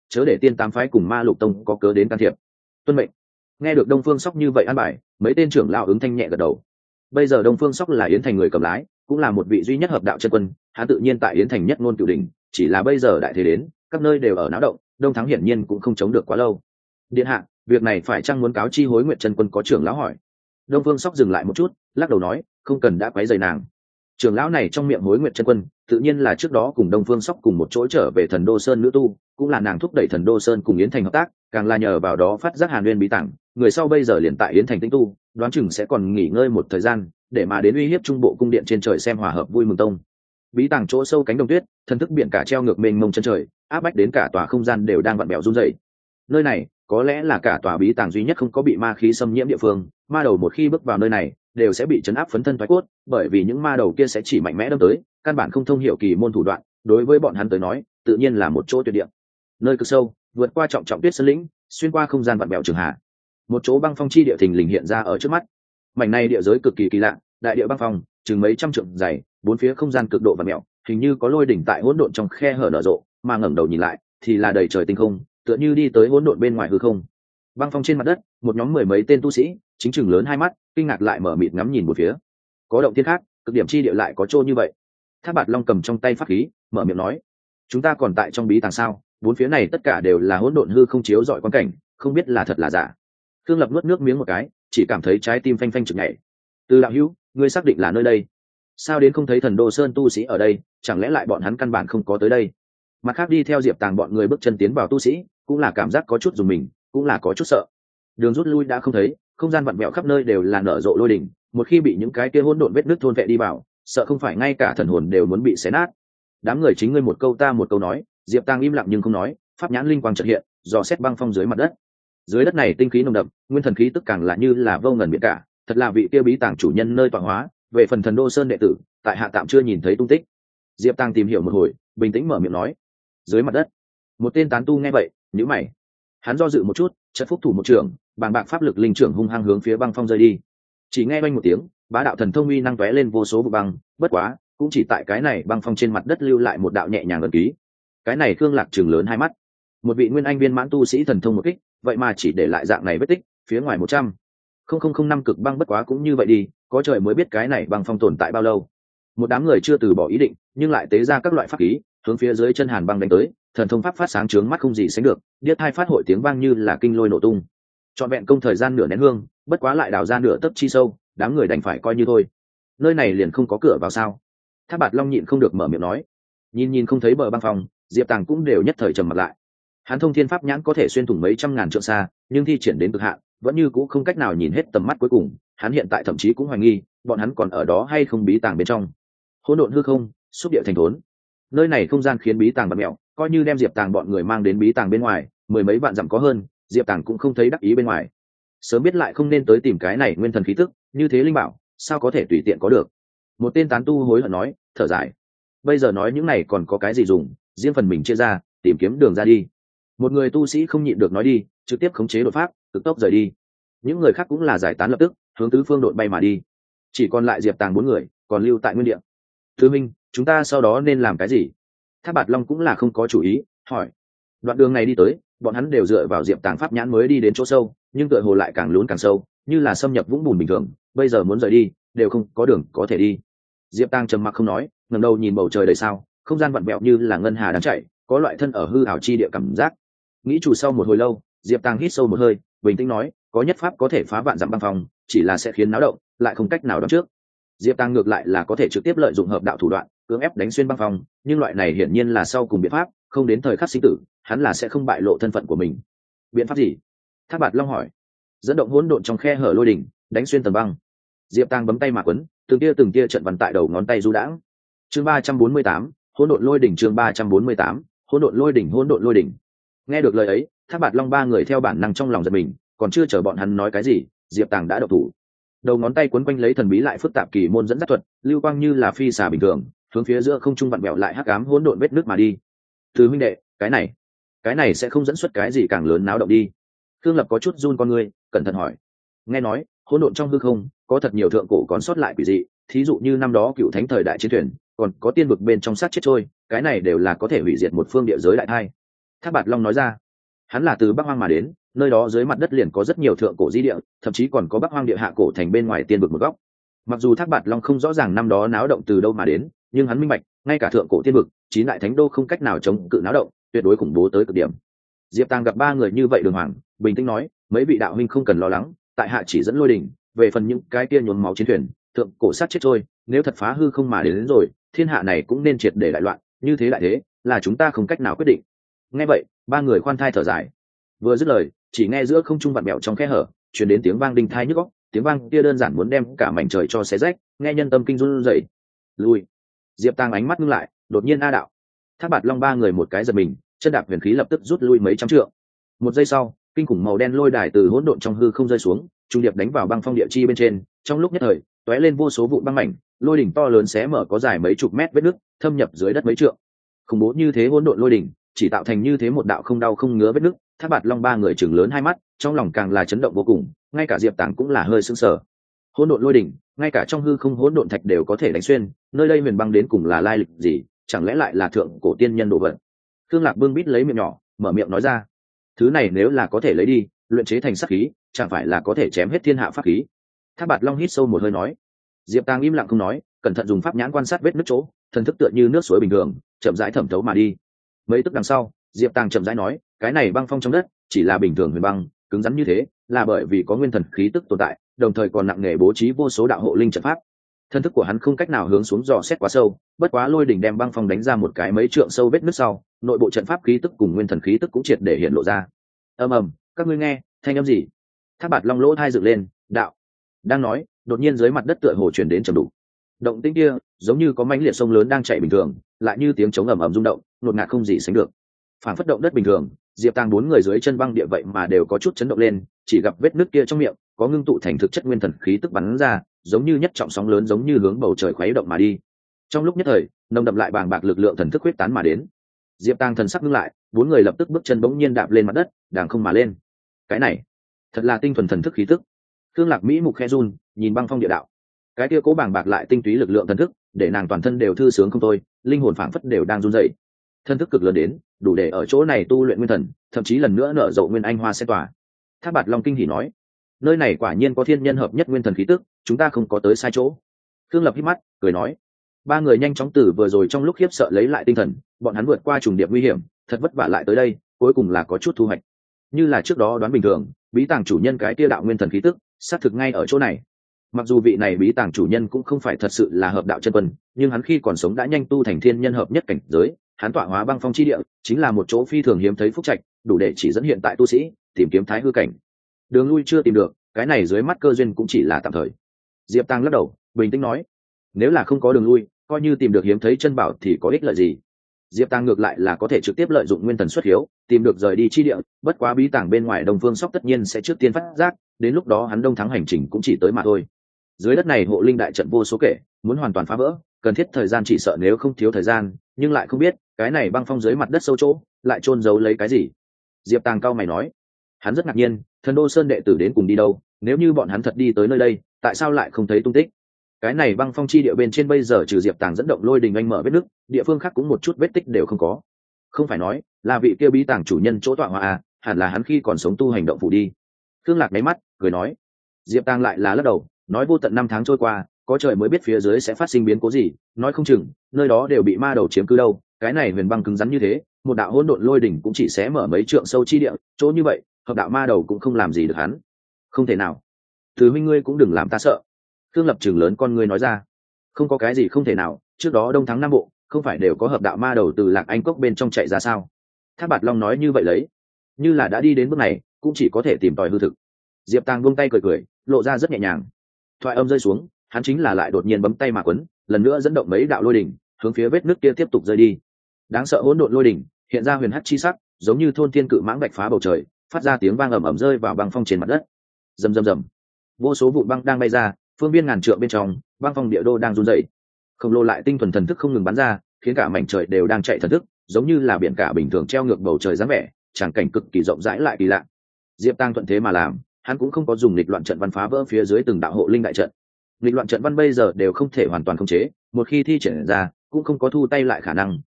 chớ để tiên tám phái cùng ma lục tông có cớ đến can thiệp. Tuân mệnh. Nghe được Đông Phương Sóc như vậy an bài, mấy tên trưởng lão ứng thanh nhẹ gật đầu. Bây giờ Đông Phương Sóc là Yến Thành người cầm lái, cũng là một vị duy nhất hợp đạo chân quân, hắn tự nhiên tại Yến Thành nhất ngôn cửu đỉnh, chỉ là bây giờ đại thế đến, các nơi đều ở náo động, Đông Thắng hiển nhiên cũng không chống được quá lâu. Điện hạ, việc này phải chăng muốn cáo chi Hối Nguyệt chân quân? Có trưởng lão hỏi. Đông Phương Sóc dừng lại một chút, lắc đầu nói, không cần đã quấy rầy nàng. Trưởng lão này trong miệng Hối Nguyệt chân quân, tự nhiên là trước đó cùng Đông Phương Sóc cùng một chỗ trở về Thần Đô Sơn nữ tu, cũng là nàng thúc đẩy Thần Đô Sơn cùng Yến Thành hợp tác, càng là nhờ vào đó phát giác Hàn Nguyên bí tàng, người sau bây giờ liền tại Yến Thành tĩnh tu, đoán chừng sẽ còn nghỉ ngơi một thời gian, để mà đến uy hiếp trung bộ cung điện trên trời xem hòa hợp vui mừng tông. Bí tàng chỗ sâu cánh đồng tuyết, thần thức biển cả treo ngược mênh mông chân trời, áp bách đến cả tòa không gian đều đang vặn bèo run rẩy. Nơi này có lẽ là cả tòa bí tàng duy nhất không có bị ma khí xâm nhiễm địa phương, ma đầu một khi bước vào nơi này đều sẽ bị chấn áp phấn thân thoái cốt, bởi vì những ma đầu kia sẽ chỉ mạnh mẽ đâm tới, căn bản không thông hiểu kỳ môn thủ đoạn, đối với bọn hắn tới nói tự nhiên là một chỗ tuyệt địa. Nơi cực sâu, vượt qua trọng trọng tuyết sơn lĩnh, xuyên qua không gian vặn bèo trường hạ, một chỗ băng phong chi địa thình lình hiện ra ở trước mắt. Mảnh này địa giới cực kỳ kỳ lạ, đại địa băng phong chừng mấy trăm trượng dày, bốn phía không gian cực độ vặn mèo, hình như có lôi đỉnh tại hỗn độn trong khe hở nở rộ, mà ngẩng đầu nhìn lại thì là đầy trời tinh không, tựa như đi tới hỗn độn bên ngoài hư không. Băng phong trên mặt đất, một nhóm mười mấy tên tu sĩ chính chừng lớn hai mắt, kinh ngạc lại mở mịt ngắm nhìn một phía. Có động thiên khác, cực điểm chi địa lại có chỗ như vậy. Tháp Bạt Long cầm trong tay pháp khí, mở miệng nói, chúng ta còn tại trong bí tàng sao? Bốn phía này tất cả đều là hỗn độn hư không chiếu rọi quan cảnh, không biết là thật là giả. Thương Lập nuốt nước miếng một cái, chỉ cảm thấy trái tim phanh phanh chực nhảy. Từ đạo hữu, ngươi xác định là nơi đây? Sao đến không thấy Thần Đô Sơn tu sĩ ở đây, chẳng lẽ lại bọn hắn căn bản không có tới đây? Mặt khác đi theo Diệp Tàng bọn người bước chân tiến vào tu sĩ, cũng là cảm giác có chút dùng mình, cũng là có chút sợ. Đường rút lui đã không thấy, không gian vặn vẹo khắp nơi đều là nở rộ lôi đỉnh, một khi bị những cái kia hỗn độn vết nứt thôn vệ đi vào, sợ không phải ngay cả thần hồn đều muốn bị xé nát. Đám người chính ngươi một câu ta một câu nói, Diệp Tàng im lặng nhưng không nói, pháp nhãn linh quang chợt hiện, dò xét băng phong dưới mặt đất. Dưới đất này tinh khí nồng đậm, nguyên thần khí tức càng là như là vô ngần biển cả, thật là vị kia bí tàng chủ nhân nơi tọa hóa. Về phần Thần Đô Sơn đệ tử, tại hạ tạm chưa nhìn thấy tung tích. Diệp Tàng tìm hiểu một hồi, bình tĩnh mở miệng nói, dưới mặt đất. Một tên tán tu nghe vậy, nhíu mày. Hắn do dự một chút, chợt phúc thủ một trường, bàng bạc pháp lực linh trưởng hung hăng hướng phía băng phong rơi đi. Chỉ nghe vang một tiếng, bá đạo thần thông uy năng tóe lên vô số vụ băng, bất quá, cũng chỉ tại cái này băng phong trên mặt đất lưu lại một đạo nhẹ nhàng ấn ký. Cái này Khương Lạc trừng lớn hai mắt. Một vị nguyên anh viên mãn tu sĩ thần thông một kích, vậy mà chỉ để lại dạng này vết tích, phía ngoài một trăm không không không năm cực băng, bất quá cũng như vậy đi, có trời mới biết cái này băng phong tồn tại bao lâu. Một đám người chưa từ bỏ ý định, nhưng lại tế ra các loại pháp khí, hướng phía dưới chân Hàn Băng đánh tới, thần thông pháp phát sáng chướng mắt không gì sánh được, điếc hai phát hội tiếng vang như là kinh lôi nổ tung. Trọn vẹn công thời gian nửa nén hương, bất quá lại đào ra nửa tấc chi sâu, đám người đành phải coi như thôi. Nơi này liền không có cửa vào sao? Tháp Bạt Long nhịn không được mở miệng nói. Nhìn nhìn không thấy bờ băng phong, Diệp Tàng cũng đều nhất thời trầm mặt lại. Hắn thông thiên pháp nhãn có thể xuyên thủng mấy trăm ngàn trượng xa, nhưng thi triển đến cực hạn, vẫn như cũ không cách nào nhìn hết tầm mắt cuối cùng. Hắn hiện tại thậm chí cũng hoài nghi, bọn hắn còn ở đó hay không bí tàng bên trong. Hỗn độn hư không, xúc địa thành thốn. Nơi này không gian khiến bí tàng bật mẹo, coi như đem Diệp Tàng bọn người mang đến bí tàng bên ngoài, mười mấy vạn dặm có hơn, Diệp Tàng cũng không thấy đắc ý bên ngoài. Sớm biết lại không nên tới tìm cái này nguyên thần khí tức, như thế linh bảo, sao có thể tùy tiện có được. Một tên tán tu hối hận nói, thở dài. Bây giờ nói những này còn có cái gì dùng, riêng phần mình chia ra, tìm kiếm đường ra đi. Một người tu sĩ không nhịn được nói đi, trực tiếp khống chế đột pháp, cực tốc rời đi. Những người khác cũng là giải tán lập tức, hướng tứ phương độn bay mà đi. Chỉ còn lại Diệp Tàng bốn người, còn lưu tại nguyên địa. Thứ minh, chúng ta sau đó nên làm cái gì? Tháp Bạt Long cũng là không có chủ ý, hỏi. Đoạn đường này đi tới, bọn hắn đều dựa vào Diệp Tàng pháp nhãn mới đi đến chỗ sâu, nhưng tựa hồ lại càng lún càng sâu, như là xâm nhập vũng bùn bình thường. Bây giờ muốn rời đi, đều không có đường có thể đi. Diệp Tàng trầm mặc không nói, ngẩng đầu nhìn bầu trời đầy sao, không gian vặn vẹo như là ngân hà đang chạy, có loại thân ở hư ảo chi địa cảm giác. Nghĩ chủ sau một hồi lâu, Diệp Tàng hít sâu một hơi, bình tĩnh nói, có nhất pháp có thể phá vạn dặm băng phong, chỉ là sẽ khiến náo động, lại không cách nào đoán trước. Diệp Tàng ngược lại là có thể trực tiếp lợi dụng hợp đạo thủ đoạn, cưỡng ép đánh xuyên băng phong, nhưng loại này hiển nhiên là sau cùng biện pháp, không đến thời khắc sinh tử, hắn là sẽ không bại lộ thân phận của mình. Biện pháp gì? Tháp Bạt Long hỏi. Dẫn động hỗn độn trong khe hở lôi đỉnh, đánh xuyên tầng băng. Diệp Tàng bấm tay mà quấn, từng tia từng tia trận văn tại đầu ngón tay du đãng. Chương ba trăm bốn mươi tám, hỗn độn lôi đỉnh. Chương ba trăm bốn mươi tám, hỗn độn lôi đỉnh. Hỗn độn lôi đỉnh. Nghe được lời ấy, Tháp Bạt Long ba người theo bản năng trong lòng giật mình, còn chưa chờ bọn hắn nói cái gì, Diệp Tàng đã động thủ. Đầu ngón tay quấn quanh lấy thần bí lại phức tạp kỳ môn dẫn dắt thuật, lưu quang như là phi xà bình thường, hướng phía giữa không trung vặn vẹo lại hắc ám hỗn độn vết nước mà đi. Từ huynh đệ, cái này, cái này sẽ không dẫn xuất cái gì càng lớn náo động đi. Thương Lập có chút run con ngươi, cẩn thận hỏi. Nghe nói, hỗn độn trong hư không có thật nhiều thượng cổ còn sót lại quỷ dị, thí dụ như năm đó cựu thánh thời đại chiến thuyền, còn có tiên vực bên trong sát chết trôi, cái này đều là có thể hủy diệt một phương địa giới đại thai. Thác Bạt Long nói ra. Hắn là từ Bắc Hoang mà đến, nơi đó dưới mặt đất liền có rất nhiều thượng cổ di địa, thậm chí còn có Bắc Hoang địa hạ cổ thành bên ngoài tiên vực một góc. Mặc dù Thác Bạt Long không rõ ràng năm đó náo động từ đâu mà đến, nhưng hắn minh bạch, ngay cả thượng cổ tiên vực, chín đại thánh đô không cách nào chống cự náo động, tuyệt đối khủng bố tới cực điểm. Diệp Tàng gặp ba người như vậy đường hoàng, bình tĩnh nói, mấy vị đạo huynh không cần lo lắng, tại hạ chỉ dẫn lôi đỉnh, về phần những cái kia nhuốm máu chiến thuyền, thượng cổ sát chết trôi, nếu thật phá hư không mà đến, đến rồi, thiên hạ này cũng nên triệt để đại loạn, như thế đại thế, là chúng ta không cách nào quyết định. Nghe vậy, ba người khoan thai thở dài. Vừa dứt lời, chỉ nghe giữa không trung vặn mèo trong khe hở, truyền đến tiếng vang đinh thai nhức óc, tiếng vang kia đơn giản muốn đem cả mảnh trời cho xé rách, nghe nhân tâm kinh run rẩy. Lui. Diệp Tàng ánh mắt ngưng lại, đột nhiên a đạo. Thác Bạt Long ba người một cái giật mình, chân đạp huyền khí lập tức rút lui mấy trăm trượng. Một giây sau, kinh khủng màu đen lôi đài từ hỗn độn trong hư không rơi xuống, trung điệp đánh vào băng phong địa chi bên trên, trong lúc nhất thời, tóe lên vô số vụn băng mảnh, lôi đỉnh to lớn xé mở có dài mấy chục mét vết nứt, thâm nhập dưới đất mấy trượng. Khủng bố như thế hỗn độn lôi đỉnh, chỉ tạo thành như thế một đạo không đau không ngứa vết nứt. Thác Bạt Long ba người chừng lớn hai mắt, trong lòng càng là chấn động vô cùng, ngay cả Diệp Tàng cũng là hơi sững sờ. Hỗn độn lôi đỉnh, ngay cả trong hư không hỗn độn thạch đều có thể đánh xuyên, nơi đây huyền băng đến cùng là lai lịch gì, chẳng lẽ lại là thượng cổ tiên nhân đồ vật? Thương Lạc bưng bít lấy miệng nhỏ, mở miệng nói ra, thứ này nếu là có thể lấy đi, luyện chế thành sát khí, chẳng phải là có thể chém hết thiên hạ pháp khí? Thác Bạt Long hít sâu một hơi nói. Diệp Tàng im lặng không nói, cẩn thận dùng pháp nhãn quan sát vết nứt chỗ, thần thức tựa như nước suối bình thường, chậm rãi thẩm thấu mà đi. Mấy tức đằng sau, Diệp Tàng chậm rãi nói, cái này băng phong trong đất, chỉ là bình thường huyền băng, cứng rắn như thế, là bởi vì có nguyên thần khí tức tồn tại, đồng thời còn nặng nề bố trí vô số đạo hộ linh trận pháp. Thân thức của hắn không cách nào hướng xuống dò xét quá sâu, bất quá lôi đỉnh đem băng phong đánh ra một cái mấy trượng sâu vết nứt sau, nội bộ trận pháp khí tức cùng nguyên thần khí tức cũng triệt để hiện lộ ra. Ầm ầm, các ngươi nghe, thanh âm gì? Thác Bạt Long lỗ thai dựng lên, đạo. Đang nói, đột nhiên dưới mặt đất tựa hồ truyền đến trầm đục. Động tĩnh kia, giống như có mãnh liệt sông lớn đang chảy bình thường, lại như tiếng trống ầm ầm rung động, ngột ngạt không gì sánh được. Phản phất động đất bình thường, Diệp Tàng bốn người dưới chân băng địa vậy mà đều có chút chấn động lên, chỉ gặp vết nứt kia trong miệng có ngưng tụ thành thực chất nguyên thần khí tức bắn ra, giống như nhất trọng sóng lớn, giống như hướng bầu trời khuấy động mà đi. Trong lúc nhất thời, nồng đậm lại bàng bạc lực lượng thần thức huyết tán mà đến. Diệp Tàng thần sắc ngưng lại, bốn người lập tức bước chân bỗng nhiên đạp lên mặt đất, đàng không mà lên. Cái này, thật là tinh thuần thần thức khí tức. Thương Lạc Mỹ mục khe run, nhìn băng phong địa đạo. Cái kia cố bàng bạc lại tinh túy lực lượng thần thức, để nàng toàn thân đều thư sướng không thôi, linh hồn phảng phất đều đang run rẩy. Thân thức cực lớn đến, đủ để ở chỗ này tu luyện nguyên thần, thậm chí lần nữa nở rộ nguyên anh hoa sẽ tỏa. Thác Bạt Long kinh hỉ nói, nơi này quả nhiên có thiên nhân hợp nhất nguyên thần khí tức, chúng ta không có tới sai chỗ. Thương Lập hít mắt, cười nói. Ba người nhanh chóng từ vừa rồi trong lúc khiếp sợ lấy lại tinh thần, bọn hắn vượt qua trùng điệp nguy hiểm, thật vất vả lại tới đây, cuối cùng là có chút thu hoạch. Như là trước đó đoán bình thường, bí tàng chủ nhân cái tia đạo nguyên thần khí tức, xác thực ngay ở chỗ này. Mặc dù vị này bí tàng chủ nhân cũng không phải thật sự là hợp đạo chân quân, nhưng hắn khi còn sống đã nhanh tu thành thiên nhân hợp nhất cảnh giới, hắn tọa hóa băng phong chi địa, chính là một chỗ phi thường hiếm thấy phúc trạch, đủ để chỉ dẫn hiện tại tu sĩ tìm kiếm thái hư cảnh. Đường lui chưa tìm được, cái này dưới mắt cơ duyên cũng chỉ là tạm thời. Diệp Tăng lắc đầu, bình tĩnh nói, nếu là không có đường lui, coi như tìm được hiếm thấy chân bảo thì có ích lợi gì? Diệp Tăng ngược lại là có thể trực tiếp lợi dụng nguyên thần xuất hiếu, tìm được rời đi chi địa, bất quá bí tàng bên ngoài Đông Phương Sóc tất nhiên sẽ trước tiên phát giác, đến lúc đó hắn đông thắng hành trình cũng chỉ tới mà thôi. Dưới đất này hộ linh đại trận vô số kể, muốn hoàn toàn phá vỡ, cần thiết thời gian chỉ sợ nếu không thiếu thời gian, nhưng lại không biết, cái này băng phong dưới mặt đất sâu chỗ, lại chôn giấu lấy cái gì. Diệp Tàng cao mày nói, hắn rất ngạc nhiên, Thần Đô Sơn đệ tử đến cùng đi đâu, nếu như bọn hắn thật đi tới nơi đây, tại sao lại không thấy tung tích? Cái này băng phong chi địa bên trên bây giờ trừ Diệp Tàng dẫn động lôi đình anh mở vết nứt, địa phương khác cũng một chút vết tích đều không có. Không phải nói là vị kia bí tàng chủ nhân chỗ tọa hóa à, hẳn là hắn khi còn sống tu hành động phủ đi. Thương Lạc nháy mắt, cười nói. Diệp Tàng lại là lắc đầu, nói vô tận năm tháng trôi qua, có trời mới biết phía dưới sẽ phát sinh biến cố gì, nói không chừng nơi đó đều bị ma đầu chiếm cứ đâu. Cái này huyền băng cứng rắn như thế, một đạo hỗn độn lôi đỉnh cũng chỉ sẽ mở mấy trượng sâu chi địa, chỗ như vậy hợp đạo ma đầu cũng không làm gì được hắn. Không thể nào, từ huynh ngươi cũng đừng làm ta sợ. Thương Lập trường lớn con ngươi nói ra, không có cái gì không thể nào, trước đó đông thắng nam bộ không phải đều có hợp đạo ma đầu từ Lạc Anh cốc bên trong chạy ra sao? Thác Bạt Long nói như vậy lấy, như là đã đi đến bước này, cũng chỉ có thể tìm tòi hư thực. Diệp Tàng buông tay cười cười, lộ ra rất nhẹ nhàng. Thoại âm rơi xuống, hắn chính là lại đột nhiên bấm tay mà quấn, lần nữa dẫn động mấy đạo lôi đỉnh, hướng phía vết nước kia tiếp tục rơi đi. Đáng sợ hỗn độn lôi đỉnh hiện ra huyền hắc chi sắc, giống như thôn thiên cự mãng bạch phá bầu trời, phát ra tiếng vang ầm ầm rơi vào băng phong trên mặt đất. Rầm rầm rầm, vô số vụn băng đang bay ra, phương viên ngàn trượng bên trong, băng phong địa đô đang run rẩy. Khổng lồ lại tinh thuần thần thức không ngừng bắn ra, khiến cả mảnh trời đều đang chạy thần thức, giống như là biển cả bình thường treo ngược bầu trời dáng vẻ, tràng cảnh cực kỳ rộng rãi lại kỳ lạ. Diệp Tăng thuận thế mà làm, hắn cũng không có dùng nghịch loạn trận văn phá vỡ phía dưới từng đạo hộ linh đại trận. Nghịch loạn trận văn bây giờ đều không thể hoàn toàn khống chế, một khi thi triển ra, cũng không có thu tay lại khả năng,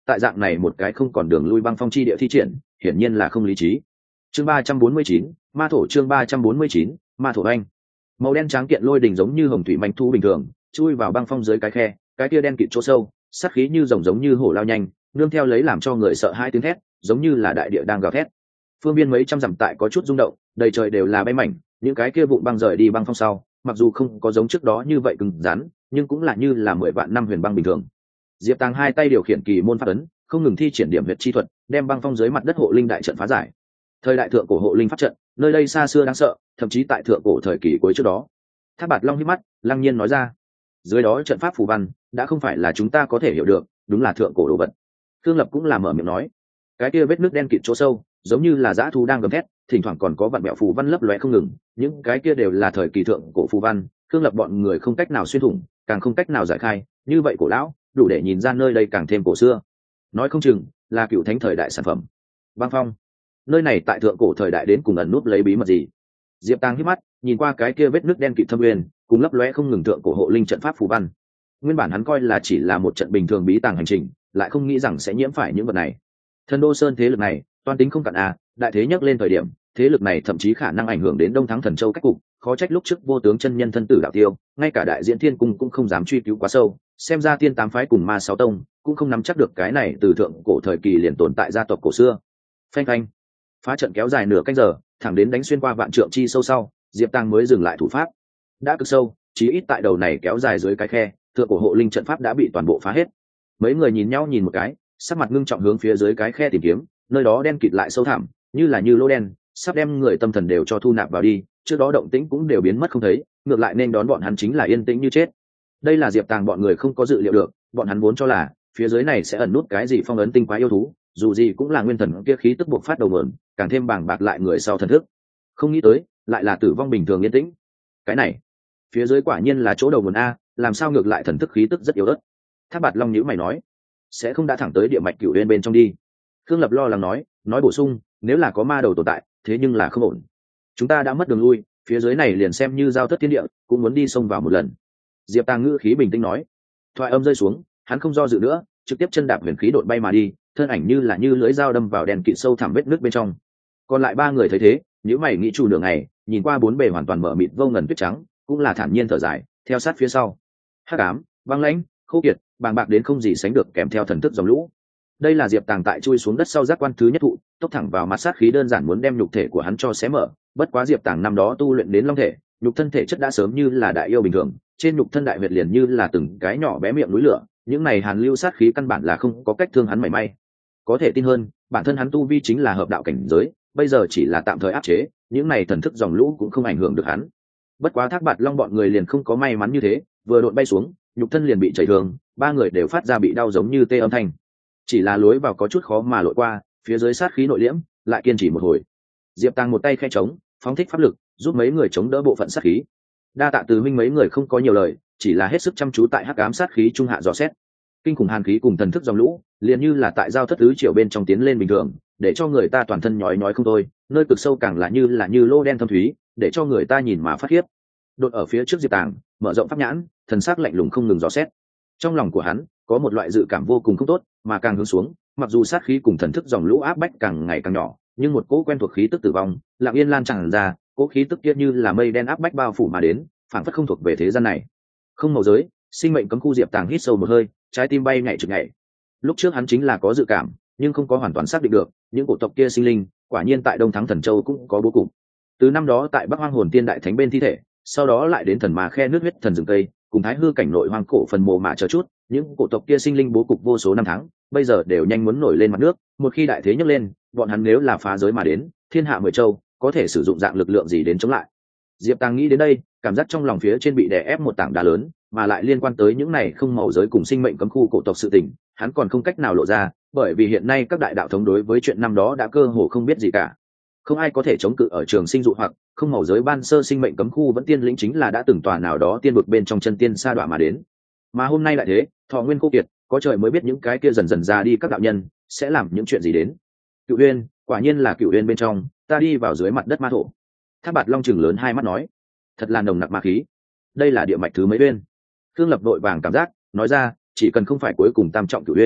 tại dạng này một cái không còn đường lui băng phong chi địa thi triển hiển nhiên là không lý trí. Chương ba trăm bốn mươi chín, ma thổ. Chương ba trăm bốn mươi chín, ma thổ anh. Màu đen trắng kiện lôi đình giống như hồng thủy manh thu bình thường chui vào băng phong dưới cái khe, cái kia đen kịt chỗ sâu, sát khí như rồng giống như hổ lao nhanh, nương theo lấy làm cho người sợ hai tiếng thét, giống như là đại địa đang gào thét. Phương biên mấy trăm dặm tại có chút rung động, đầy trời đều là bay mảnh, những cái kia vụn băng rời đi băng phong sau, mặc dù không có giống trước đó như vậy cứng rắn, nhưng cũng là như là mười vạn năm huyền băng bình thường. Diệp Tàng hai tay điều khiển kỳ môn pháp ấn, không ngừng thi triển điểm huyệt chi thuật, đem băng phong dưới mặt đất hộ linh đại trận phá giải. Thời đại thượng cổ hộ linh pháp trận, nơi đây xa xưa đáng sợ, thậm chí tại thượng cổ thời kỳ cuối trước đó. Thác Bạt Long hít mắt, lăng nhiên nói ra, dưới đó trận pháp phù văn đã không phải là chúng ta có thể hiểu được, đúng là thượng cổ đồ vật. Thương Lập cũng là mở miệng nói, cái kia vết nước đen kịt chỗ sâu, giống như là dã thú đang gầm thét, thỉnh thoảng còn có vạn mẹo phù văn lấp lóe không ngừng, những cái kia đều là thời kỳ thượng cổ phù văn, Thương Lập bọn người không cách nào xuyên thủng, càng không cách nào giải khai, như vậy cổ lão, đủ để nhìn ra nơi đây càng thêm cổ xưa. Nói không chừng là cựu thánh thời đại sản phẩm. Băng phong, nơi này tại thượng cổ thời đại đến cùng ẩn núp lấy bí mật gì? Diệp Tàng hít mắt, nhìn qua cái kia vết nước đen kịt thâm uyên, cùng lấp lóe không ngừng thượng cổ hộ linh trận pháp phù văn. Nguyên bản hắn coi là chỉ là một trận bình thường bí tàng hành trình, lại không nghĩ rằng sẽ nhiễm phải những vật này. Thần Đô Sơn thế lực này, toan tính không cạn à, đại thế nhắc lên thời điểm, thế lực này thậm chí khả năng ảnh hưởng đến Đông Thắng Thần Châu cách cục, khó trách lúc trước vô tướng chân nhân thân tử đạo tiêu, ngay cả đại diễn thiên cung cũng không dám truy cứu quá sâu, xem ra tiên tám phái cùng ma sáu tông cũng không nắm chắc được cái này từ thượng cổ thời kỳ liền tồn tại gia tộc cổ xưa. Phanh phanh, phá trận kéo dài nửa canh giờ, thẳng đến đánh xuyên qua vạn trượng chi sâu sau, Diệp Tàng mới dừng lại thủ pháp. Đã cực sâu, chí ít tại đầu này kéo dài dưới cái khe, thượng cổ hộ linh trận pháp đã bị toàn bộ phá hết. Mấy người nhìn nhau nhìn một cái, sắc mặt ngưng trọng hướng phía dưới cái khe tìm kiếm, nơi đó đen kịt lại sâu thẳm, như là như lỗ đen, sắp đem người tâm thần đều cho thu nạp vào đi, trước đó động tĩnh cũng đều biến mất không thấy, ngược lại nên đón bọn hắn chính là yên tĩnh như chết. Đây là Diệp Tàng bọn người không có dự liệu được, bọn hắn vốn cho là phía dưới này sẽ ẩn nút cái gì phong ấn tinh quái yêu thú, dù gì cũng là nguyên thần kia khí tức buộc phát đầu nguồn, càng thêm bàng bạc lại người sau thần thức. Không nghĩ tới, lại là tử vong bình thường yên tĩnh. Cái này, phía dưới quả nhiên là chỗ đầu nguồn a, làm sao ngược lại thần thức khí tức rất yếu ớt. Thác Bạt Long nhíu mày nói, sẽ không đã thẳng tới địa mạch cửu uyên bên trong đi. Khương Lập lo lắng nói, nói bổ sung, nếu là có ma đầu tồn tại, thế nhưng là không ổn. Chúng ta đã mất đường lui, phía dưới này liền xem như giao thất thiên địa, cũng muốn đi xông vào một lần. Diệp Tàng ngữ khí bình tĩnh nói. Thoại âm rơi xuống, hắn không do dự nữa, trực tiếp chân đạp huyền khí độn bay mà đi, thân ảnh như là như lưỡi dao đâm vào đèn kịt sâu thẳm vết nước bên trong. Còn lại ba người thấy thế, nhíu mày nghĩ chủ nửa ngày, nhìn qua bốn bề hoàn toàn mở mịt vô ngần tuyết trắng, cũng là thản nhiên thở dài, theo sát phía sau. Hắc ám, băng lãnh, khô kiệt, bàng bạc đến không gì sánh được, kèm theo thần thức dòng lũ. Đây là Diệp Tàng tại chui xuống đất sau giác quan thứ nhất thụ, tốc thẳng vào mặt sát khí đơn giản muốn đem nhục thể của hắn cho xé mở, bất quá Diệp Tàng năm đó tu luyện đến long thể, nhục thân thể chất đã sớm như là đại yêu bình thường, trên nhục thân đại huyệt liền như là từng cái nhỏ bé miệng núi lửa, những này hàn lưu sát khí căn bản là không có cách thương hắn mảy may. Có thể tin hơn, bản thân hắn tu vi chính là hợp đạo cảnh giới, bây giờ chỉ là tạm thời áp chế, những này thần thức dòng lũ cũng không ảnh hưởng được hắn. Bất quá Thác Bạt Long bọn người liền không có may mắn như thế, vừa độn bay xuống, nhục thân liền bị chảy thương, ba người đều phát ra bị đau giống như tê âm thanh. Chỉ là lối vào có chút khó mà lội qua, phía dưới sát khí nội liễm, lại kiên trì một hồi. Diệp Tàng một tay khe trống, phóng thích pháp lực, giúp mấy người chống đỡ bộ phận sát khí. Đa tạ từ huynh mấy người không có nhiều lời, chỉ là hết sức chăm chú tại hắc ám sát khí trung hạ dò xét. Kinh khủng hàn khí cùng thần thức dòng lũ, liền như là tại giao thất tứ triệu bên trong tiến lên bình thường, để cho người ta toàn thân nhói nhói không thôi, nơi cực sâu càng là như là như lô đen thâm thúy, để cho người ta nhìn mà phát khiếp. Đột ở phía trước Diệp Tàng, mở rộng pháp nhãn, thần sắc lạnh lùng không ngừng dò xét. Trong lòng của hắn có một loại dự cảm vô cùng không tốt, mà càng hướng xuống, mặc dù sát khí cùng thần thức dòng lũ áp bách càng ngày càng nhỏ, nhưng một cỗ quen thuộc khí tức tử vong, lặng yên lan tràn ra, cỗ khí tức kia như là mây đen áp bách bao phủ mà đến, phảng phất không thuộc về thế gian này. Không màu giới, sinh mệnh cấm khu. Diệp Tàng hít sâu một hơi, trái tim bay nhảy trực nhảy. Lúc trước hắn chính là có dự cảm, nhưng không có hoàn toàn xác định được, những cổ tộc kia sinh linh, quả nhiên tại Đông Thắng Thần Châu cũng có bố cục. Từ năm đó tại Bắc Hoang Hồn Tiên Đại Thánh bên thi thể, sau đó lại đến thần mà khe nước huyết thần rừng tây, cùng Thái Hư cảnh nội hoang cổ phần mộ mà chờ chút, những cổ tộc kia sinh linh bố cục vô số năm tháng, bây giờ đều nhanh muốn nổi lên mặt nước. Một khi đại thế nhấc lên, bọn hắn nếu là phá giới mà đến, thiên hạ mười châu có thể sử dụng dạng lực lượng gì đến chống lại? Diệp Tàng nghĩ đến đây, cảm giác trong lòng phía trên bị đè ép một tảng đá lớn, mà lại liên quan tới những này không màu giới cùng sinh mệnh cấm khu cổ tộc sự tình, hắn còn không cách nào lộ ra, bởi vì hiện nay các đại đạo thống đối với chuyện năm đó đã cơ hồ không biết gì cả. Không ai có thể chống cự ở trường sinh dụ hoặc, không màu giới ban sơ sinh mệnh cấm khu vẫn tiên lĩnh chính là đã từng tòa nào đó tiên vực bên trong chân tiên sa đọa mà đến. Mà hôm nay lại thế, thọ nguyên khô kiệt, có trời mới biết những cái kia dần dần ra đi các đạo nhân sẽ làm những chuyện gì đến. Cựu Uyên, quả nhiên là Cựu Uyên bên trong, ta đi vào dưới mặt đất ma thổ. Thác Bạt Long chừng lớn hai mắt nói, thật là nồng nặc ma khí. Đây là địa mạch thứ mấy uyên? Khương Lập đội vàng cảm giác, nói ra, chỉ cần không phải cuối cùng tam trọng Cựu Uyên,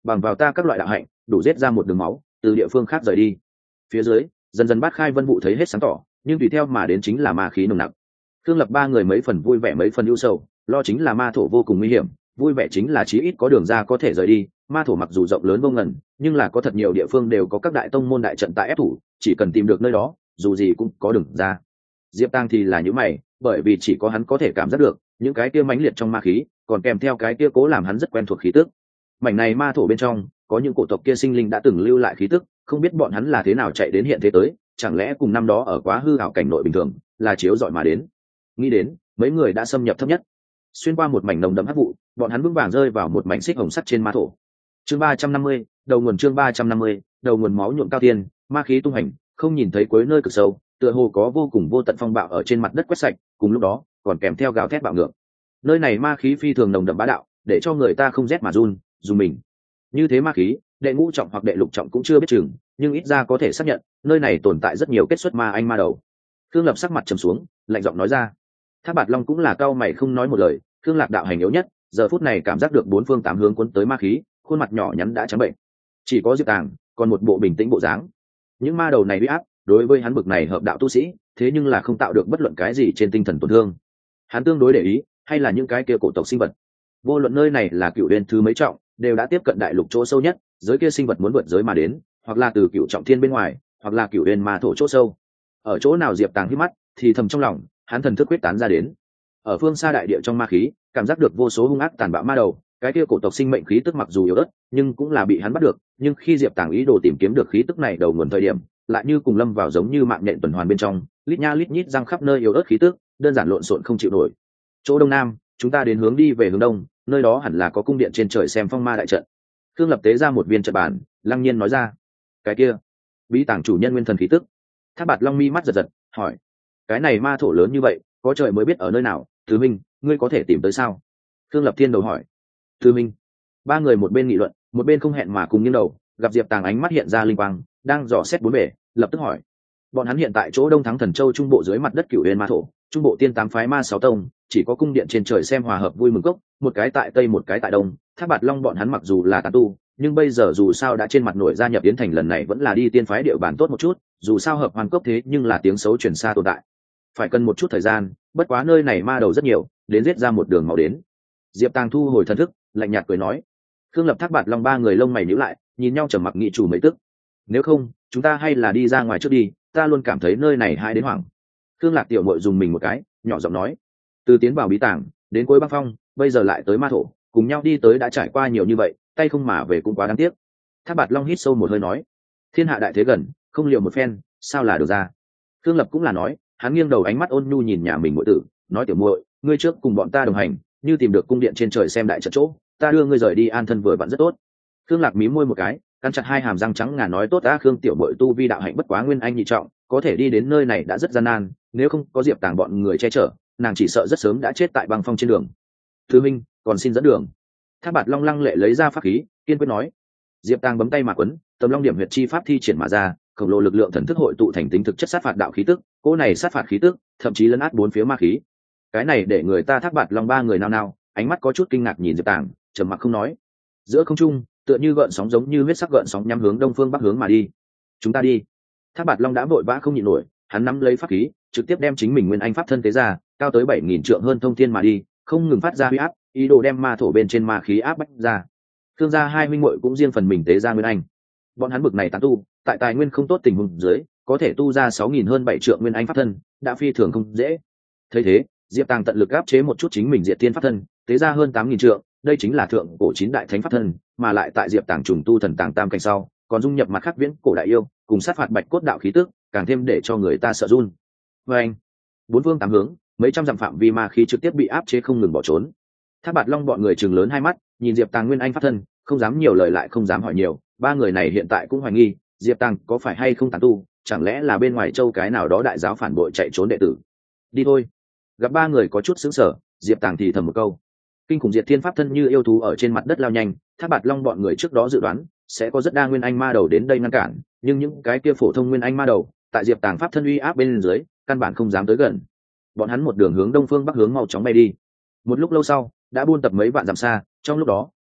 bằng vào ta các loại đạo hạnh đủ giết ra một đường máu từ địa phương khác rời đi. Phía dưới dần dần Bát Khai Vân vụ thấy hết sáng tỏ, nhưng tùy theo mà đến chính là ma khí nồng nặc. Thương Lập ba người mấy phần vui vẻ mấy phần ưu sầu, lo chính là ma thổ vô cùng nguy hiểm, vui vẻ chính là chí ít có đường ra có thể rời đi. Ma thổ mặc dù rộng lớn vô ngần, nhưng là có thật nhiều địa phương đều có các đại tông môn đại trận tại ép thủ, chỉ cần tìm được nơi đó dù gì cũng có đường ra. Diệp Tăng thì là những mày, bởi vì chỉ có hắn có thể cảm giác được những cái kia mãnh liệt trong ma khí, còn kèm theo cái kia cố làm hắn rất quen thuộc khí tức. Mảnh này ma thổ bên trong có những cổ tộc kia sinh linh đã từng lưu lại khí tức, không biết bọn hắn là thế nào chạy đến hiện thế tới, chẳng lẽ cùng năm đó ở quá hư ảo cảnh nội bình thường là chiếu dọi mà đến. Nghĩ đến mấy người đã xâm nhập thấp nhất, xuyên qua một mảnh nồng đậm hắc vụ, bọn hắn vững vàng rơi vào một mảnh xích hồng sắt trên ma thổ. Chương ba trăm năm mươi, đầu nguồn chương ba trăm năm mươi, đầu nguồn máu nhuộm cao tiên, ma khí tung hành, không nhìn thấy cuối nơi cực sâu, tựa hồ có vô cùng vô tận phong bạo ở trên mặt đất quét sạch, cùng lúc đó còn kèm theo gào thét bạo ngược. Nơi này ma khí phi thường nồng đậm bá đạo, để cho người ta không rét mà run, dùng mình. Như thế ma khí, đệ ngũ trọng hoặc đệ lục trọng cũng chưa biết chừng, nhưng ít ra có thể xác nhận, nơi này tồn tại rất nhiều kết xuất ma anh ma đầu. Thương Lập sắc mặt trầm xuống, lạnh giọng nói ra. Thác Bạt Long cũng là cao mày không nói một lời, Thương Lạc đạo hành yếu nhất, giờ phút này cảm giác được bốn phương tám hướng cuốn tới ma khí, khuôn mặt nhỏ nhắn đã trắng bệnh. Chỉ có Diệp Tàng, còn một bộ bình tĩnh bộ dáng. Những ma đầu này uy áp, đối với hắn bực này hợp đạo tu sĩ, thế nhưng là không tạo được bất luận cái gì trên tinh thần tổn thương. Hắn tương đối để ý, hay là những cái kia cổ tộc sinh vật. Vô luận nơi này là cựu uyên thứ mấy trọng, đều đã tiếp cận đại lục chỗ sâu nhất, giới kia sinh vật muốn vượt giới mà đến, hoặc là từ cựu trọng thiên bên ngoài, hoặc là cựu uyên ma thổ chỗ sâu. Ở chỗ nào Diệp Tàng hít mắt, thì thầm trong lòng, hắn thần thức quyết tán ra đến. Ở phương xa đại địa trong ma khí, cảm giác được vô số hung ác tàn bạo ma đầu, cái kia cổ tộc sinh mệnh khí tức mặc dù yếu ớt, nhưng cũng là bị hắn bắt được, nhưng khi Diệp Tàng ý đồ tìm kiếm được khí tức này đầu nguồn thời điểm, lại như cùng lâm vào giống như mạng nhện tuần hoàn bên trong, lít nha lít nhít răng khắp nơi yếu ớt khí tức, đơn giản lộn xộn không chịu nổi. Chỗ đông nam, chúng ta đến hướng đi về hướng đông, nơi đó hẳn là có cung điện trên trời xem phong ma đại trận. Thương Lập tế ra một viên trận bàn, lăng nhiên nói ra. Cái kia, bí tàng chủ nhân nguyên thần khí tức. Thác Bạt Long mi mắt giật giật, hỏi: cái này ma thổ lớn như vậy, có trời mới biết ở nơi nào, Thứ Minh, ngươi có thể tìm tới sao? Thương Lập thiên đầu hỏi. Thứ Minh. Ba người một bên nghị luận, một bên không hẹn mà cùng nghiêng đầu, gặp Diệp Tàng ánh mắt hiện ra linh quang, đang dò xét bốn bề, lập tức hỏi. Bọn hắn hiện tại chỗ Đông Thắng Thần Châu trung bộ dưới mặt đất Cửu Uyên ma thổ, trung bộ tiên tám phái ma sáu tông, chỉ có cung điện trên trời xem hòa hợp vui mừng cốc, một cái tại tây một cái tại đông. Thác Bạt Long bọn hắn mặc dù là tán tu, nhưng bây giờ dù sao đã trên mặt nổi gia nhập Yến Thành lần này vẫn là đi tiên phái địa bàn tốt một chút, dù sao hợp hoàn cốc thế nhưng là tiếng xấu truyền xa tồn tại, phải cần một chút thời gian, bất quá nơi này ma đầu rất nhiều, đến giết ra một đường máu đến. Diệp Tàng thu hồi thần thức, lạnh nhạt cười nói. Khương Lập, Thác Bạt Long ba người lông mày nhíu lại, nhìn nhau trầm mặc nghị chủ mấy tức. Nếu không, chúng ta hay là đi ra ngoài trước đi, ta luôn cảm thấy nơi này hai đến hoảng. Khương Lạc tiểu muội dùng mình một cái, nhỏ giọng nói. Từ tiến vào bí tàng đến cuối băng phong, bây giờ lại tới ma thổ, cùng nhau đi tới đã trải qua nhiều như vậy, tay không mà về cũng quá đáng tiếc. Thác Bạt Long hít sâu một hơi nói. Thiên hạ đại thế gần, không liều một phen, sao là được ra. Khương Lập cũng là nói, hắn nghiêng đầu ánh mắt ôn nhu nhìn nhà mình muội tử, nói tiểu muội, ngươi trước cùng bọn ta đồng hành, như tìm được cung điện trên trời xem đại trận chỗ, ta đưa ngươi rời đi an thân vừa vặn rất tốt. Khương Lạc mím môi một cái, cắn chặt hai hàm răng trắng ngà nói tốt á. Khương tiểu muội tu vi đạo hạnh bất quá nguyên anh nhị trọng, có thể đi đến nơi này đã rất gian nan, nếu không có Diệp Tàng bọn người che chở, nàng chỉ sợ rất sớm đã chết tại băng phong trên đường. Thứ Minh, còn xin dẫn đường. Thác Bạt Long lăng lệ lấy ra pháp khí, kiên quyết nói. Diệp Tàng bấm tay mà quấn, Tầm Long Điểm Huyệt chi pháp thi triển mà ra, khổng lồ lực lượng thần thức hội tụ thành tính thực chất sát phạt đạo khí tức, cỗ này sát phạt khí tức, thậm chí lấn át bốn phía ma khí. Cái này để người ta Thác Bạt Long ba người nao nao, ánh mắt có chút kinh ngạc nhìn Diệp Tàng, trầm mặc không nói. Giữa không trung, tựa như gợn sóng giống như huyết sắc gợn sóng nhắm hướng đông phương bắc hướng mà đi. Chúng ta đi. Thác Bạt Long đã vội vã không nhịn nổi, hắn nắm lấy pháp khí, trực tiếp đem chính mình nguyên anh pháp thân tế ra, cao tới bảy nghìn trượng hơn thông thiên mà đi, không ngừng phát ra huy áp, ý đồ đem ma thổ bên trên ma khí áp bách ra. Thương gia hai huynh muội cũng riêng phần mình tế ra nguyên anh. Bọn hắn bực này tán tu, tại tài nguyên không tốt tình huống dưới, có thể tu ra sáu nghìn hơn bảy trượng nguyên anh pháp thân, đã phi thường không dễ. Thấy thế, Diệp Tàng tận lực áp chế một chút chính mình diệt tiên pháp thân, tế ra hơn tám nghìn trượng, đây chính là thượng cổ chín đại thánh pháp thân, mà lại tại Diệp Tàng trùng tu thần tàng tam cảnh sau, còn dung nhập mặt khác viễn cổ đại yêu, cùng sát phạt bạch cốt đạo khí tức, càng thêm để cho người ta sợ run. Và anh, bốn phương tám hướng, mấy trăm dặm phạm vi ma khí trực tiếp bị áp chế không ngừng bỏ trốn. Thác Bạt Long bọn người trừng lớn hai mắt, nhìn Diệp Tàng nguyên anh pháp thân, không dám nhiều lời lại không dám hỏi nhiều. Ba người này hiện tại cũng hoài nghi, Diệp Tàng có phải hay không tán tu, chẳng lẽ là bên ngoài châu cái nào đó đại giáo phản bội chạy trốn đệ tử. Đi thôi. Gặp ba người có chút sững sờ, Diệp Tàng thì thầm một câu. Kinh khủng diệt thiên pháp thân như yêu thú ở trên mặt đất lao nhanh, Thác Bạt Long bọn người trước đó dự đoán sẽ có rất đa nguyên anh ma đầu đến đây ngăn cản, nhưng những cái kia phổ thông nguyên anh ma đầu, tại Diệp Tàng pháp thân uy áp bên dưới, căn bản không dám tới gần. Bọn hắn một đường hướng đông phương bắc hướng mau chóng bay đi. Một lúc lâu sau, đã buôn tập mấy vạn dặm xa, trong lúc đó,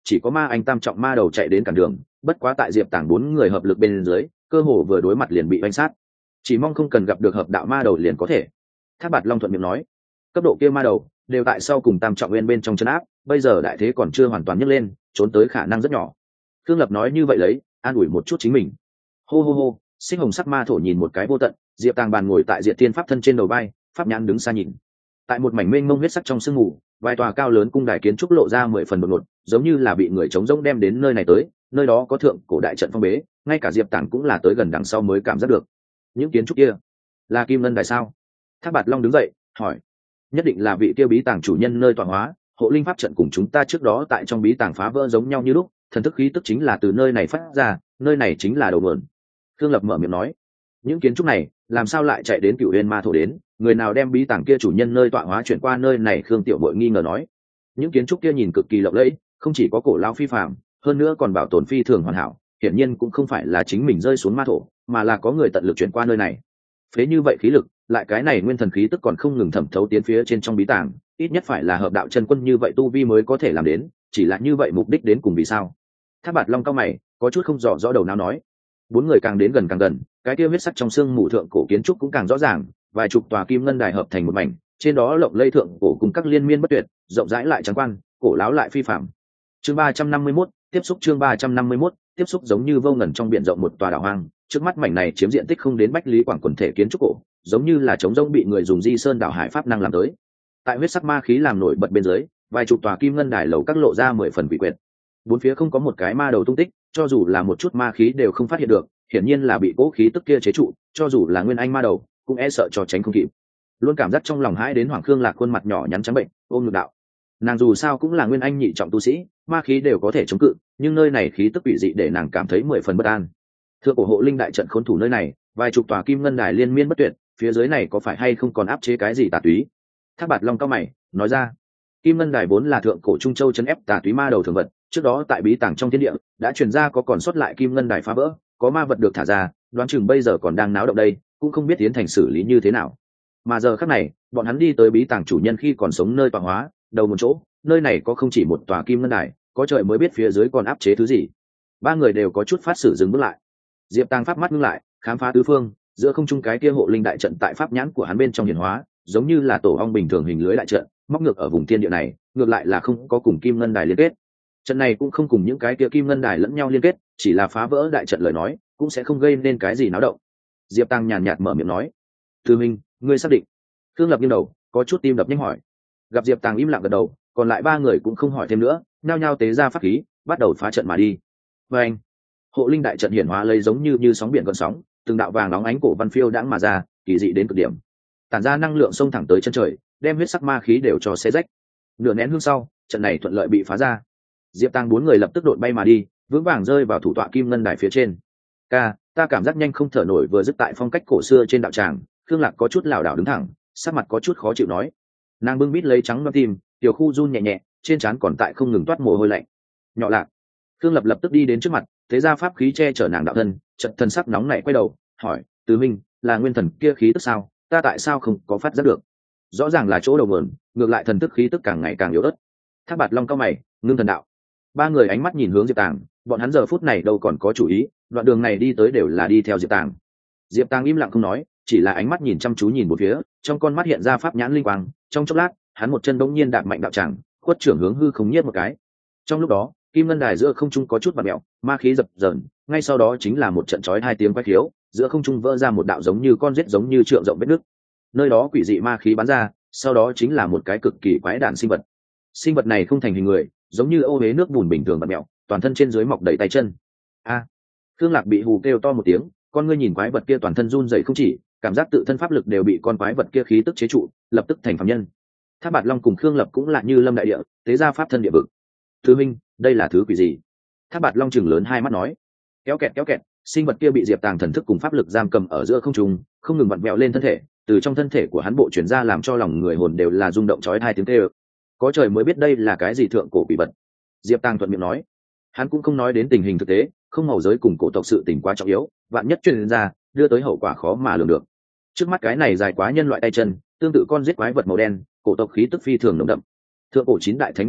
chỉ có ma anh tam trọng ma đầu chạy đến cản đường, bất quá tại diệp tàng bốn người hợp lực bên dưới cơ hồ vừa đối mặt liền bị oanh sát, chỉ mong không cần gặp được hợp đạo ma đầu liền có thể. Thác Bạt Long thuận miệng nói, cấp độ kia ma đầu đều tại sau cùng tam trọng nguyên bên trong chân áp, bây giờ đại thế còn chưa hoàn toàn nhấc lên, trốn tới khả năng rất nhỏ. Thương Lập nói như vậy lấy an ủi một chút chính mình. Hô hô hô, sinh hồng sắc ma thổ nhìn một cái vô tận, diệp tàng bàn ngồi tại diệt thiên pháp thân trên đầu vai, pháp nhãn đứng xa nhìn. Tại một mảnh mênh mông huyết sắc trong sương mù, vài tòa cao lớn cung đài kiến trúc lộ ra mười phần đột ngột, giống như là bị người chống rỗng đem đến nơi này tới, nơi đó có thượng cổ đại trận phong bế, ngay cả diệp tàng cũng là tới gần đằng sau mới cảm giác được. Những kiến trúc kia là kim ngân đài sao? Thác Bạt Long đứng dậy hỏi. Nhất định là vị kia bí tàng chủ nhân nơi tọa hóa, hộ linh pháp trận cùng chúng ta trước đó tại trong bí tàng phá vỡ giống nhau như lúc, thần thức khí tức chính là từ nơi này phát ra, nơi này chính là đầu nguồn. Thương Lập mở miệng nói, những kiến trúc này làm sao lại chạy đến Cửu Uyên ma thổ đến, người nào đem bí tàng kia chủ nhân nơi tọa hóa chuyển qua nơi này? Khương Tiểu Bội nghi ngờ nói. Những kiến trúc kia nhìn cực kỳ lộng lẫy, không chỉ có cổ lao phi phàm, hơn nữa còn bảo tồn phi thường hoàn hảo, hiển nhiên cũng không phải là chính mình rơi xuống ma thổ, mà là có người tận lực chuyển qua nơi này. Phế như vậy khí lực, lại cái này nguyên thần khí tức còn không ngừng thẩm thấu tiến phía trên trong bí tàng, ít nhất phải là hợp đạo chân quân như vậy tu vi mới có thể làm đến, chỉ là như vậy mục đích đến cùng vì sao? Thác Bạt Long cao mày, có chút không rõ rõ đầu não nói. Bốn người càng đến gần càng gần, cái kia huyết sắc trong xương mù thượng cổ kiến trúc cũng càng rõ ràng, vài chục tòa kim ngân đài hợp thành một mảnh, trên đó lộng lây thượng cổ cùng các liên miên bất tuyệt, rộng rãi lại trắng quan, cổ láo lại phi phạm. Chương ba trăm năm mươi mốt, tiếp xúc chương ba trăm năm mươi mốt, tiếp xúc giống như vô ngần trong biển rộng một tòa đảo hoang, trước mắt mảnh này chiếm diện tích không đến bách lý quảng quần thể kiến trúc cổ, giống như là trống rỗng bị người dùng di sơn đảo hải pháp năng làm tới. Tại huyết sắc ma khí làm nổi bật bên dưới, vài chục tòa kim ngân đài lầu các lộ ra mười phần quỷ quyệt. Bốn phía không có một cái ma đầu tung tích, cho dù là một chút ma khí đều không phát hiện được, hiển nhiên là bị cố khí tức kia chế trụ, cho dù là nguyên anh ma đầu cũng e sợ cho tránh không kịp. Luôn cảm giác trong lòng hãi đến Hoàng Khương Lạc khuôn mặt nhỏ nhắn trắng bệnh, ôm ngực đạo. Nàng dù sao cũng là nguyên anh nhị trọng tu sĩ, ma khí đều có thể chống cự, nhưng nơi này khí tức quỷ dị để nàng cảm thấy mười phần bất an. Thượng cổ hộ linh đại trận khốn thủ nơi này, vài chục tòa kim ngân đài liên miên bất tuyệt, phía dưới này có phải hay không còn áp chế cái gì tà túy? Thác Bạt Long cao mày nói ra. Kim ngân đài vốn là thượng cổ trung châu chấn ép tà túy ma đầu thường vật, trước đó tại bí tàng trong thiên địa đã truyền ra có còn sót lại kim ngân đài phá vỡ, có ma vật được thả ra, đoán chừng bây giờ còn đang náo động đây, cũng không biết tiến thành xử lý như thế nào. Mà giờ khắc này, bọn hắn đi tới bí tàng chủ nhân khi còn sống nơi tọa hóa, đầu một chỗ, nơi này có không chỉ một tòa kim ngân đài, có trời mới biết phía dưới còn áp chế thứ gì. Ba người đều có chút phát sử dừng bước lại. Diệp Tàng pháp mắt ngưng lại, khám phá tứ phương, giữa không trung cái kia hộ linh đại trận tại pháp nhãn của hắn bên trong hiển hóa, giống như là tổ ong bình thường hình lưới đại trận, móc ngược ở vùng thiên địa này, ngược lại là không có cùng kim ngân đài liên kết. Trận này cũng không cùng những cái kia kim ngân đài lẫn nhau liên kết, chỉ là phá vỡ đại trận lời nói, cũng sẽ không gây nên cái gì náo động. Diệp Tăng nhàn nhạt mở miệng nói, "Tư Minh, ngươi xác định?" Thương Lập nghiêng đầu, có chút tim đập nhanh hỏi. Gặp Diệp Tăng im lặng gật đầu, còn lại ba người cũng không hỏi thêm nữa, nhao nhao tế ra pháp khí, bắt đầu phá trận mà đi. Và anh, hộ linh đại trận hiển hóa lấy giống như như sóng biển gợn sóng, từng đạo vàng nóng ánh cổ văn phiêu đãng mà ra, kỳ dị đến cực điểm, tản ra năng lượng xông thẳng tới chân trời, đem huyết sắc ma khí đều cho xé rách. Nửa nén hương sau, trận này thuận lợi bị phá ra. Diệp Tăng bốn người lập tức đột bay mà đi, vững vàng rơi vào thủ tọa kim ngân đài phía trên. Ca, ta cảm giác nhanh không thở nổi. Vừa dứt tại phong cách cổ xưa trên đạo tràng, Khương Lạc có chút lảo đảo đứng thẳng, sắc mặt có chút khó chịu nói. Nàng bưng bít lấy trắng loa tim, tiểu khu run nhẹ nhẹ, trên trán còn tại không ngừng toát mồ hôi lạnh. Nhỏ Lạc, Khương Lập lập tức đi đến trước mặt, thế ra pháp khí che chở nàng đạo thân, trận thân sắc nóng nảy quay đầu, hỏi, Tứ Minh, là nguyên thần kia khí tức sao? Ta tại sao không có phát giác được? Rõ ràng là chỗ đầu nguồn, ngược lại thần tức khí tức càng ngày càng yếu ớt. Thác Bạt Long cao mày, ngưng thần đạo. Ba người ánh mắt nhìn hướng Diệp Tàng, bọn hắn giờ phút này đâu còn có chủ ý, đoạn đường này đi tới đều là đi theo Diệp Tàng. Diệp Tàng im lặng không nói, chỉ là ánh mắt nhìn chăm chú nhìn một phía, trong con mắt hiện ra pháp nhãn linh quang, trong chốc lát, hắn một chân đống nhiên đạp mạnh đạo tràng, quất trưởng hướng hư không nhiếp một cái. Trong lúc đó, kim ngân đài giữa không trung có chút vặn mèo, ma khí dập dờn, ngay sau đó chính là một trận chói hai tiếng quái khiếu, giữa không trung vỡ ra một đạo giống như con rết giống như trượng rộng vết nứt. Nơi đó quỷ dị ma khí bắn ra, sau đó chính là một cái cực kỳ quái đản sinh vật. Sinh vật này không thành hình người, giống như ô huế nước bùn bình thường vặn mèo, toàn thân trên dưới mọc đầy tay chân. A! À, Khương Lạc bị hù kêu to một tiếng, con ngươi nhìn quái vật kia toàn thân run rẩy không chỉ, cảm giác tự thân pháp lực đều bị con quái vật kia khí tức chế trụ, lập tức thành phàm nhân. Thác Bạt Long cùng Khương Lập cũng là như lâm đại địa, tế ra pháp thân địa vực. Thứ Minh, đây là thứ quỷ gì? Thác Bạt Long chừng lớn hai mắt nói. Kéo kẹt kéo kẹt, sinh vật kia bị Diệp Tàng thần thức cùng pháp lực giam cầm ở giữa không trung, không ngừng vặn vẹo lên thân thể, từ trong thân thể của hắn bộ truyền ra làm cho lòng người hồn đều là rung động chói tai tiếng kêu. Có trời mới biết đây là cái gì thượng cổ quỷ vật. Diệp Tàng thuận miệng nói. Hắn cũng không nói đến tình hình thực tế, không màu giới cùng cổ tộc sự tình quá trọng yếu, vạn nhất truyền ra, đưa tới hậu quả khó mà lường được. Trước mắt cái này dài quá nhân loại tay chân, tương tự con giết quái vật màu đen, cổ tộc khí tức phi thường nồng đậm. Thượng cổ chín đại thánh niên đại,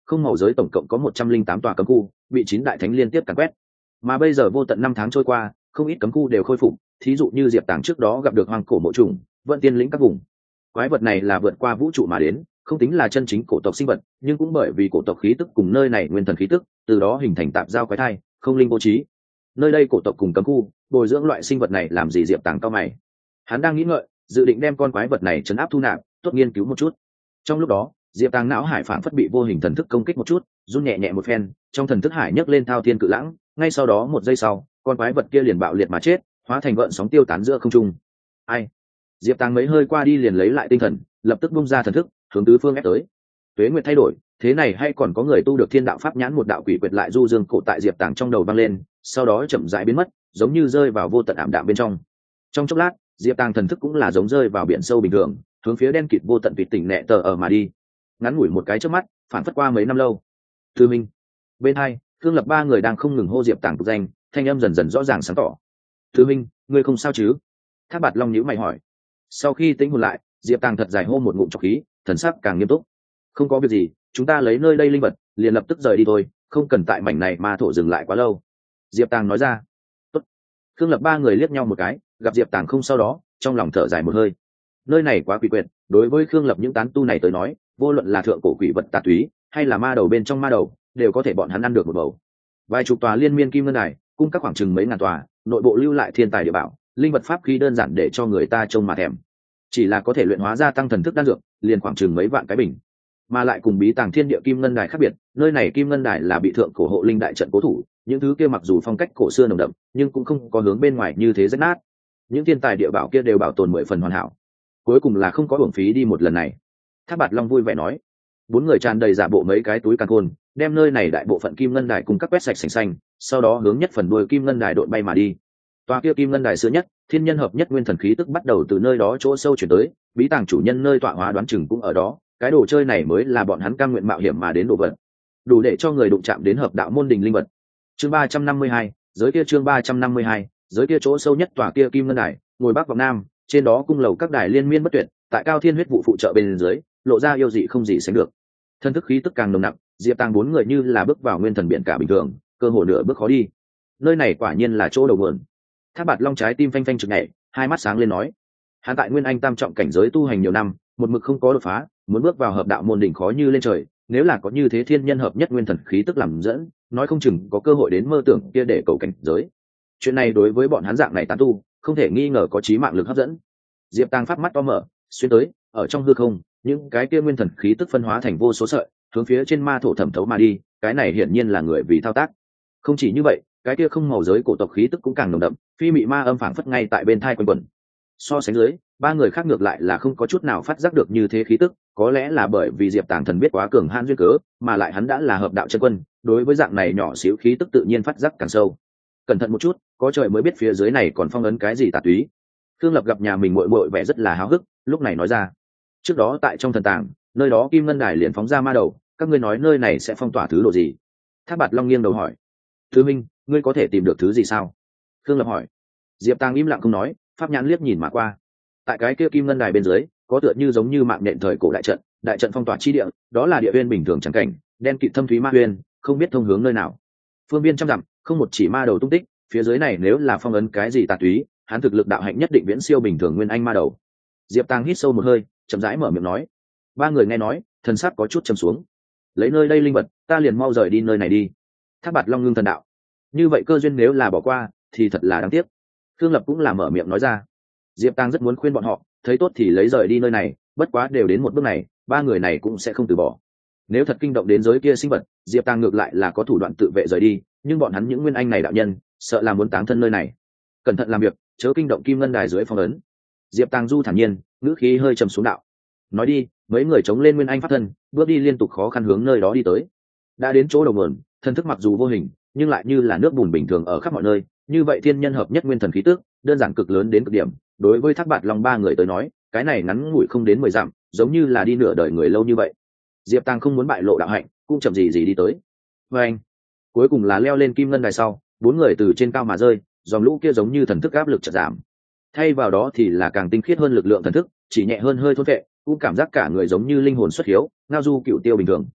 không màu giới tổng cộng có một trăm linh tám tòa cấm khu bị chín đại thánh liên tiếp càn quét. Mà bây giờ vô tận năm tháng trôi qua, không ít cấm khu đều khôi phục, thí dụ như Diệp Tàng trước đó gặp được hoang cổ mộ trùng, vận tiên lĩnh các vùng. Quái vật này là vượt qua vũ trụ mà đến, không tính là chân chính cổ tộc sinh vật, nhưng cũng bởi vì cổ tộc khí tức cùng nơi này nguyên thần khí tức, từ đó hình thành tạp giao quái thai, không linh vô trí. Nơi đây cổ tộc cùng cấm khu, bồi dưỡng loại sinh vật này làm gì Diệp Tàng cao mày. Hắn đang nghĩ ngợi, dự định đem con quái vật này trấn áp thu nạp, tốt nghiên cứu một chút. Trong lúc đó, Diệp Tàng não hải phảng phất bị vô hình thần thức công kích một chút, run nhẹ nhẹ một phen, trong thần thức hải nhấc lên thao thiên cự lãng, ngay sau đó một giây sau, con quái vật kia liền bạo liệt mà chết, hóa thành gợn sóng tiêu tán giữa không trung. Ai? Diệp Tàng mấy hơi qua đi liền lấy lại tinh thần, lập tức bung ra thần thức, hướng tứ phương ép tới. Tuế nguyệt thay đổi, thế này hay còn có người tu được thiên đạo pháp nhãn, một đạo quỷ quyệt lại du dương cổ tại Diệp Tàng trong đầu vang lên, sau đó chậm rãi biến mất, giống như rơi vào vô tận ảm đạm bên trong. Trong chốc lát, Diệp Tàng thần thức cũng là giống rơi vào biển sâu bình thường, hướng phía đen kịt vô tận vịt tỉnh nẹ tờ ở mà đi. Ngắn ngủi một cái trước mắt, phản phất qua mấy năm lâu. Tư Minh, bên hai, Thương Lập ba người đang không ngừng hô Diệp Tàng tục danh, thanh âm dần dần rõ ràng sáng tỏ. Tư Minh, ngươi không sao chứ? Thác Bạt Long nhíu mày hỏi. Sau khi tĩnh hồn lại, Diệp Tàng thật dài hô một ngụm trọc khí, thần sắc càng nghiêm túc. Không có việc gì, chúng ta lấy nơi đây linh vật, liền lập tức rời đi thôi, không cần tại mảnh này ma thổ dừng lại quá lâu. Diệp Tàng nói ra. Tốt. Thương Lập ba người liếc nhau một cái, gặp Diệp Tàng không sau đó, trong lòng thở dài một hơi. Nơi này quá quỷ quyệt, đối với Khương Lập những tán tu này tới nói, vô luận là thượng cổ quỷ vật tà túy, hay là ma đầu bên trong ma đầu, đều có thể bọn hắn ăn được một bầu. Vài chục tòa liên miên kim ngân đài, cung các khoảng chừng mấy ngàn tòa, nội bộ lưu lại thiên tài địa bảo, linh vật pháp khí đơn giản để cho người ta trông mà thèm. Chỉ là có thể luyện hóa ra tăng thần thức đan dược, liền khoảng chừng mấy vạn cái bình. Mà lại cùng bí tàng thiên địa kim ngân đài khác biệt, nơi này kim ngân đài là bị thượng cổ hộ linh đại trận cố thủ, những thứ kia mặc dù phong cách cổ xưa nồng đậm, nhưng cũng không có hướng bên ngoài như thế rách nát. Những thiên tài địa bảo kia đều bảo tồn mười phần hoàn hảo, cuối cùng là không có uổng phí đi một lần này. Thác Bạt Long vui vẻ nói. Bốn người tràn đầy giả bộ mấy cái túi càn khôn, đem nơi này đại bộ phận kim ngân đài cùng các quét sạch sành xanh, sau đó hướng nhất phần đuôi kim ngân đài đội bay mà đi. Tòa kia kim ngân đài xưa nhất, thiên nhân hợp nhất nguyên thần khí tức bắt đầu từ nơi đó chỗ sâu chuyển tới, bí tàng chủ nhân nơi tọa hóa đoán chừng cũng ở đó, cái đồ chơi này mới là bọn hắn cam nguyện mạo hiểm mà đến đồ vật, đủ để cho người đụng chạm đến hợp đạo môn đình linh vật. Chương ba trăm năm mươi hai, giới kia chương ba trăm năm mươi hai, giới kia chỗ sâu nhất tòa kia kim ngân đài, ngồi bắc vọng nam, trên đó cung lầu các đài liên miên bất tuyệt, tại cao thiên huyết vụ phụ trợ bên dưới, lộ ra yêu dị không gì sánh được. Thân thức khí tức càng nồng nặc, Diệp Tàng bốn người như là bước vào nguyên thần biển cả bình thường, cơ hồ nửa bước khó đi. Nơi này quả nhiên là chỗ đầu nguồn. Thác Bạt Long trái tim phanh phanh trực nhảy, hai mắt sáng lên nói: hắn tại nguyên anh tam trọng cảnh giới tu hành nhiều năm, một mực không có đột phá, muốn bước vào hợp đạo môn đỉnh khó như lên trời, nếu là có như thế thiên nhân hợp nhất nguyên thần khí tức làm dẫn, nói không chừng có cơ hội đến mơ tưởng kia để cầu cảnh giới. Chuyện này đối với bọn hắn dạng này tán tu, không thể nghi ngờ có chí mạng lực hấp dẫn. Diệp Tàng phát mắt to mở, xuyên tới, ở trong hư không, những cái kia nguyên thần khí tức phân hóa thành vô số sợi, hướng phía trên ma thổ thẩm thấu mà đi, cái này hiển nhiên là người vì thao tác. Không chỉ như vậy, cái kia không màu giới cổ tộc khí tức cũng càng nồng đậm, phi mị ma âm phảng phất ngay tại bên thai quanh quẩn. So sánh dưới, ba người khác ngược lại là không có chút nào phát giác được như thế khí tức, có lẽ là bởi vì Diệp Tàng thần biết quá cường hãn duyên cớ, mà lại hắn đã là hợp đạo chân quân, đối với dạng này nhỏ xíu khí tức tự nhiên phát giác càng sâu. Cẩn thận một chút, có trời mới biết phía dưới này còn phong ấn cái gì tà túy. Thương Lập gặp nhà mình muội muội vẻ rất là háo hức, lúc này nói ra: trước đó tại trong thần tàng, nơi đó kim ngân đài liền phóng ra ma đầu, các ngươi nói nơi này sẽ phong tỏa thứ đồ gì? Thác Bạt Long nghiêng đầu hỏi: Thứ Minh, ngươi có thể tìm được thứ gì sao? Thương Lập hỏi. Diệp Tàng im lặng không nói, pháp nhãn liếc nhìn mà qua. Tại cái kia kim ngân đài bên dưới, có tựa như giống như mạng nhện thời cổ đại trận, đại trận phong tỏa chi địa, đó là địa uyên bình thường chẳng cảnh, đen kịt thâm thúy ma uyên, không biết thông hướng nơi nào. Phương viên trăm dặm, không một chỉ ma đầu tung tích, phía dưới này nếu là phong ấn cái gì tà túy, hắn thực lực đạo hạnh nhất định viễn siêu bình thường nguyên anh ma đầu. Diệp Tàng hít sâu một hơi, chậm rãi mở miệng nói. Ba người nghe nói, thần sắc có chút trầm xuống. Lấy nơi đây linh vật, ta liền mau rời đi nơi này đi. Thác Bạt Long ngưng thần đạo. Như vậy cơ duyên nếu là bỏ qua, thì thật là đáng tiếc. Thương Lập cũng là mở miệng nói ra. Diệp Tàng rất muốn khuyên bọn họ, thấy tốt thì lấy rời đi nơi này, bất quá đều đến một bước này, ba người này cũng sẽ không từ bỏ. Nếu thật kinh động đến giới kia sinh vật, Diệp Tàng ngược lại là có thủ đoạn tự vệ rời đi, nhưng bọn hắn những nguyên anh này đạo nhân, sợ là muốn táng thân nơi này. Cẩn thận làm việc, chớ kinh động kim ngân đài dưới phong ấn. Diệp Tàng du thản nhiên, ngữ khí hơi trầm xuống đạo. Nói đi, mấy người chống lên nguyên anh pháp thân, bước đi liên tục khó khăn hướng nơi đó đi tới. Đã đến chỗ đầu nguồn, thân thức mặc dù vô hình, nhưng lại như là nước bùn bình thường ở khắp mọi nơi, như vậy thiên nhân hợp nhất nguyên thần khí tức, đơn giản cực lớn đến cực điểm. Đối với Thác Bạt Long ba người tới nói, cái này ngắn ngủi không đến mười dặm, giống như là đi nửa đời người lâu như vậy. Diệp Tàng không muốn bại lộ đạo hạnh, cũng chậm gì gì đi tới. Và anh, cuối cùng là leo lên kim ngân đài sau, bốn người từ trên cao mà rơi, dòng lũ kia giống như thần thức áp lực chợt giảm. Thay vào đó thì là càng tinh khiết hơn lực lượng thần thức, chỉ nhẹ hơn hơi thôn vệ, cũng cảm giác cả người giống như linh hồn xuất hiếu, ngao du cựu tiêu bình thường.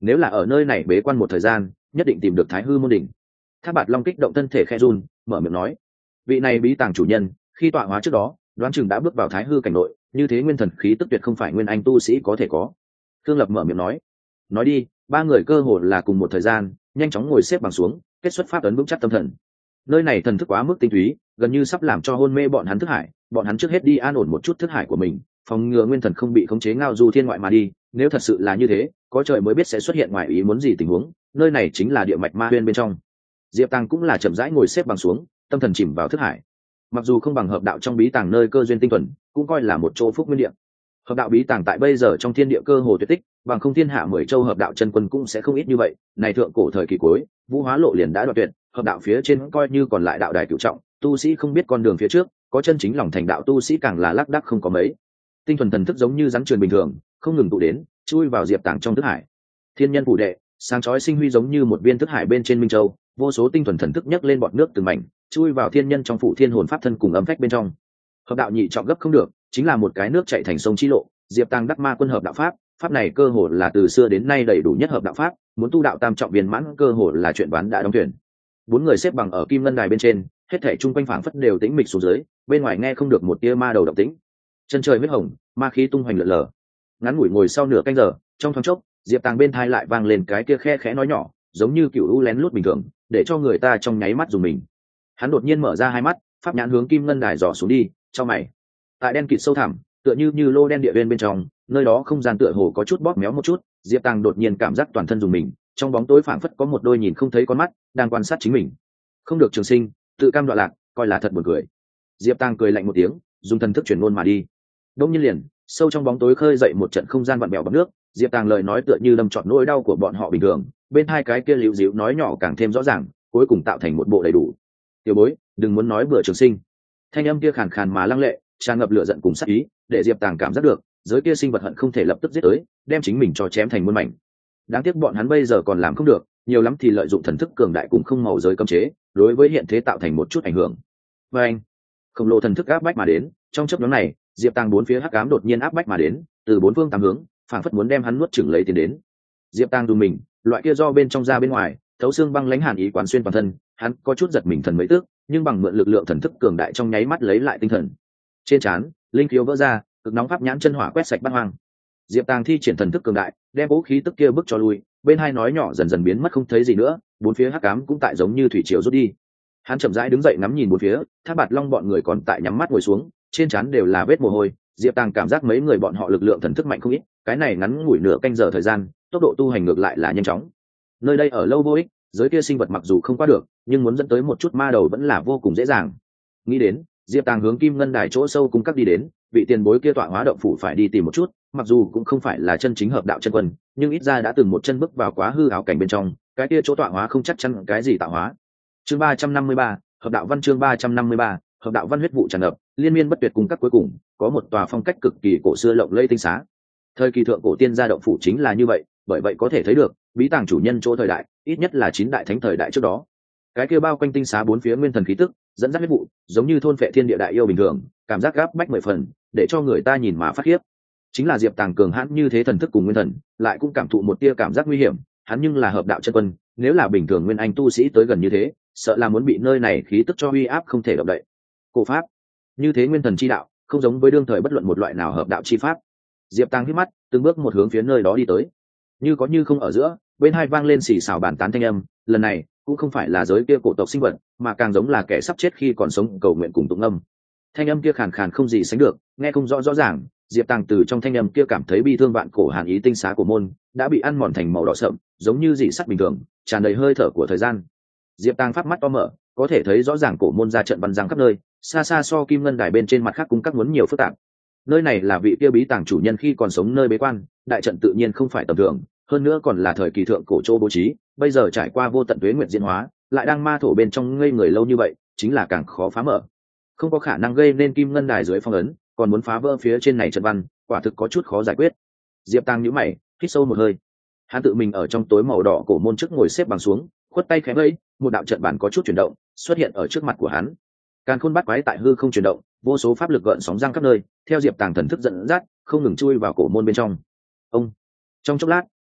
nếu là ở nơi này bế quan một thời gian nhất định tìm được thái hư môn đỉnh. Thác Bạt Long kích động thân thể khẽ run, mở miệng nói, vị này bí tàng chủ nhân khi tọa hóa trước đó đoán chừng đã bước vào thái hư cảnh nội, như thế nguyên thần khí tức tuyệt không phải nguyên anh tu sĩ có thể có. Thương Lập mở miệng nói, nói đi. Ba người cơ hồ là cùng một thời gian nhanh chóng ngồi xếp bằng xuống, kết xuất pháp ấn vững chắc tâm thần. Nơi này thần thức quá mức tinh túy, gần như sắp làm cho hôn mê bọn hắn thức hải. Bọn hắn trước hết đi an ổn một chút thức hải của mình, phòng ngừa nguyên thần không bị khống chế ngao du thiên ngoại mà đi. Nếu thật sự là như thế, có trời mới biết sẽ xuất hiện ngoài ý muốn gì tình huống. Nơi này chính là địa mạch ma huyên bên trong. Diệp Tăng cũng là chậm rãi ngồi xếp bằng xuống, tâm thần chìm vào thức hải. Mặc dù không bằng hợp đạo trong bí tàng nơi cơ duyên tinh thuần, cũng coi là một chỗ phúc nguyên địa. Hợp đạo bí tàng tại bây giờ trong thiên địa cơ hồ tuyệt tích, bằng không thiên hạ mười châu hợp đạo chân quân cũng sẽ không ít như vậy. Này thượng cổ thời kỳ cuối, vũ hóa lộ liền đã đoạt tuyệt, hợp đạo phía trên coi như còn lại đạo đài cửu trọng, tu sĩ không biết con đường phía trước, có chân chính lòng thành đạo tu sĩ càng là lác đác không có mấy. Tinh thuần thần thức giống như rắn truyền bình thường, không ngừng tụ đến, chui vào Diệp Tàng trong thức hải. Thiên nhân phủ đệ, sáng chói sinh huy giống như một viên thức hải bên trên minh châu, vô số tinh thuần thần thức nhấc lên bọt nước từng mảnh, chui vào thiên nhân trong phủ thiên hồn pháp thân cùng âm phách bên trong. Hợp đạo nhị trọng gấp không được, chính là một cái nước chảy thành sông chi lộ. Diệp Tăng đắc ma quân hợp đạo pháp, pháp này cơ hồ là từ xưa đến nay đầy đủ nhất hợp đạo pháp, muốn tu đạo tam trọng viên mãn cơ hồ là chuyện bán đã đóng thuyền. Bốn người xếp bằng ở kim ngân đài bên trên, hết thảy chung quanh phảng phất đều tĩnh mịch xuống dưới, bên ngoài nghe không được một tia ma đầu động tĩnh. Chân trời huyết hồng, ma khí tung hoành lượn lờ. Ngắn ngủi ngồi sau nửa canh giờ, trong thoáng chốc, Diệp Tăng bên thai lại vang lên cái kia khe khẽ nói nhỏ, giống như cựu u lén lút bình thường, để cho người ta trong nháy mắt dùng mình. Hắn đột nhiên mở ra hai mắt, pháp nhãn hướng kim ngân đài dò xuống đi, cho mày. Tại đen kịt sâu thẳm, tựa như như lô đen địa viên bên trong, nơi đó không gian tựa hồ có chút bóp méo một chút. Diệp Tăng đột nhiên cảm giác toàn thân dùng mình, trong bóng tối phảng phất có một đôi nhìn không thấy con mắt đang quan sát chính mình. Không được trường sinh, tự cam đoạn lạc, coi là thật buồn cười. Diệp Tăng cười lạnh một tiếng, dùng thần thức chuyển ngôn mà đi. Đông nhiên liền, sâu trong bóng tối khơi dậy một trận không gian vặn bèo bọt nước. Diệp Tăng lời nói tựa như đâm trọn nỗi đau của bọn họ bình thường, bên hai cái kia liễu díu nói nhỏ càng thêm rõ ràng, cuối cùng tạo thành một bộ đầy đủ. Tiểu bối, đừng muốn nói bừa trường sinh. Thanh âm kia khàn khàn mà lăng lệ, tràn ngập lửa giận cùng sát ý, để Diệp Tàng cảm giác được giới kia sinh vật hận không thể lập tức giết tới, đem chính mình cho chém thành muôn mảnh. Đáng tiếc bọn hắn bây giờ còn làm không được, nhiều lắm thì lợi dụng thần thức cường đại cũng không màu giới cấm chế, đối với hiện thế tạo thành một chút ảnh hưởng. Và anh, khổng lồ thần thức áp bách mà đến, trong chớp nhoáng này, Diệp Tàng bốn phía hắc ám đột nhiên áp bách mà đến, từ bốn phương tám hướng, phảng phất muốn đem hắn nuốt chửng lấy tiến đến. Diệp Tàng dùng mình, loại kia do bên trong ra bên ngoài, thấu xương băng lãnh hàn ý quán xuyên toàn thân, hắn có chút giật mình thần mấy tước, nhưng bằng mượn lực lượng thần thức cường đại trong nháy mắt lấy lại tinh thần. Trên trán, linh khiếu vỡ ra, cực nóng pháp nhãn chân hỏa quét sạch bát hoang. Diệp Tàng thi triển thần thức cường đại, đem vũ khí tức kia bức cho lui, bên hai nói nhỏ dần dần biến mất không thấy gì nữa, bốn phía hắc ám cũng tại giống như thủy triều rút đi. Hắn chậm rãi đứng dậy ngắm nhìn bốn phía, Thác Bạt Long bọn người còn tại nhắm mắt ngồi xuống, trên trán đều là vết mồ hôi. Diệp Tàng cảm giác mấy người bọn họ lực lượng thần thức mạnh không ít, cái này ngắn ngủi nửa canh giờ thời gian, tốc độ tu hành ngược lại là nhanh chóng. Nơi đây ở lâu vô ích, giới kia sinh vật mặc dù không qua được, nhưng muốn dẫn tới một chút ma đầu vẫn là vô cùng dễ dàng. Nghĩ đến, Diệp Tàng hướng kim ngân đài chỗ sâu cung cấp đi đến, vị tiền bối kia tọa hóa động phủ phải đi tìm một chút, mặc dù cũng không phải là chân chính hợp đạo chân quân, nhưng ít ra đã từng một chân bước vào quá hư ảo cảnh bên trong, cái kia chỗ tọa hóa không chắc chắn cái gì tạo hóa. Chương ba trăm năm mươi ba, hợp đạo văn chương ba trăm năm mươi ba, hợp đạo văn huyết vụ tràn ngập, liên miên bất tuyệt cung cấp cuối cùng, có một tòa phong cách cực kỳ cổ xưa lộng lẫy tinh xá. Thời kỳ thượng cổ tiên gia động phủ chính là như vậy, bởi vậy có thể thấy được, bí tàng chủ nhân chỗ thời đại, ít nhất là chín đại thánh thời đại trước đó. Cái kia bao quanh tinh xá bốn phía nguyên thần khí tức, dẫn dắt huyết vụ, giống như thôn phệ thiên địa đại yêu bình thường, cảm giác gáp bách mười phần, để cho người ta nhìn mà phát khiếp. Chính là Diệp Tàng cường hãn như thế thần thức cùng nguyên thần, lại cũng cảm thụ một tia cảm giác nguy hiểm, hắn nhưng là hợp đạo chân quân, nếu là bình thường nguyên anh tu sĩ tới gần như thế, sợ là muốn bị nơi này khí tức cho uy áp không thể động đậy. Cổ pháp, như thế nguyên thần chi đạo, không giống với đương thời bất luận một loại nào hợp đạo chi pháp. Diệp Tàng hít mắt, từng bước một hướng phía nơi đó đi tới. Như có như không ở giữa, bên hai vang lên xì xào bàn tán thanh âm, lần này cũng không phải là giới kia cổ tộc sinh vật, mà càng giống là kẻ sắp chết khi còn sống cầu nguyện cùng tụng âm. Thanh âm kia khàn khàn không gì sánh được, nghe không rõ rõ ràng. Diệp Tàng từ trong thanh âm kia cảm thấy bi thương vạn cổ hàn ý tinh xá của môn đã bị ăn mòn thành màu đỏ sậm, giống như dị sắt bình thường, tràn đầy hơi thở của thời gian. Diệp Tàng pháp mắt to mở, có thể thấy rõ ràng cổ môn ra trận bắn giang khắp nơi, xa xa so kim ngân đài bên trên mặt khác cung các muốn nhiều phức tạp. Nơi này là vị kia bí tàng chủ nhân khi còn sống nơi bế quan, đại trận tự nhiên không phải tầm thường, hơn nữa còn là thời kỳ thượng cổ châu bố trí, bây giờ trải qua vô tận tuế nguyệt diễn hóa, lại đang ma thổ bên trong ngây người lâu như vậy, chính là càng khó phá mở. Không có khả năng gây nên kim ngân đài dưới phong ấn, còn muốn phá vỡ phía trên này trận văn, quả thực có chút khó giải quyết. Diệp Tăng nhíu mày, hít sâu một hơi. Hắn tự mình ở trong tối màu đỏ cổ môn trước ngồi xếp bằng xuống, khuất tay khẽ vẫy, một đạo trận bản có chút chuyển động, xuất hiện ở trước mặt của hắn. Càn khôn bắt quái tại hư không chuyển động, vô số pháp lực gợn sóng giăng khắp nơi, theo Diệp Tàng thần thức dẫn dắt, không ngừng chui vào cổ môn bên trong. Ông, trong chốc lát,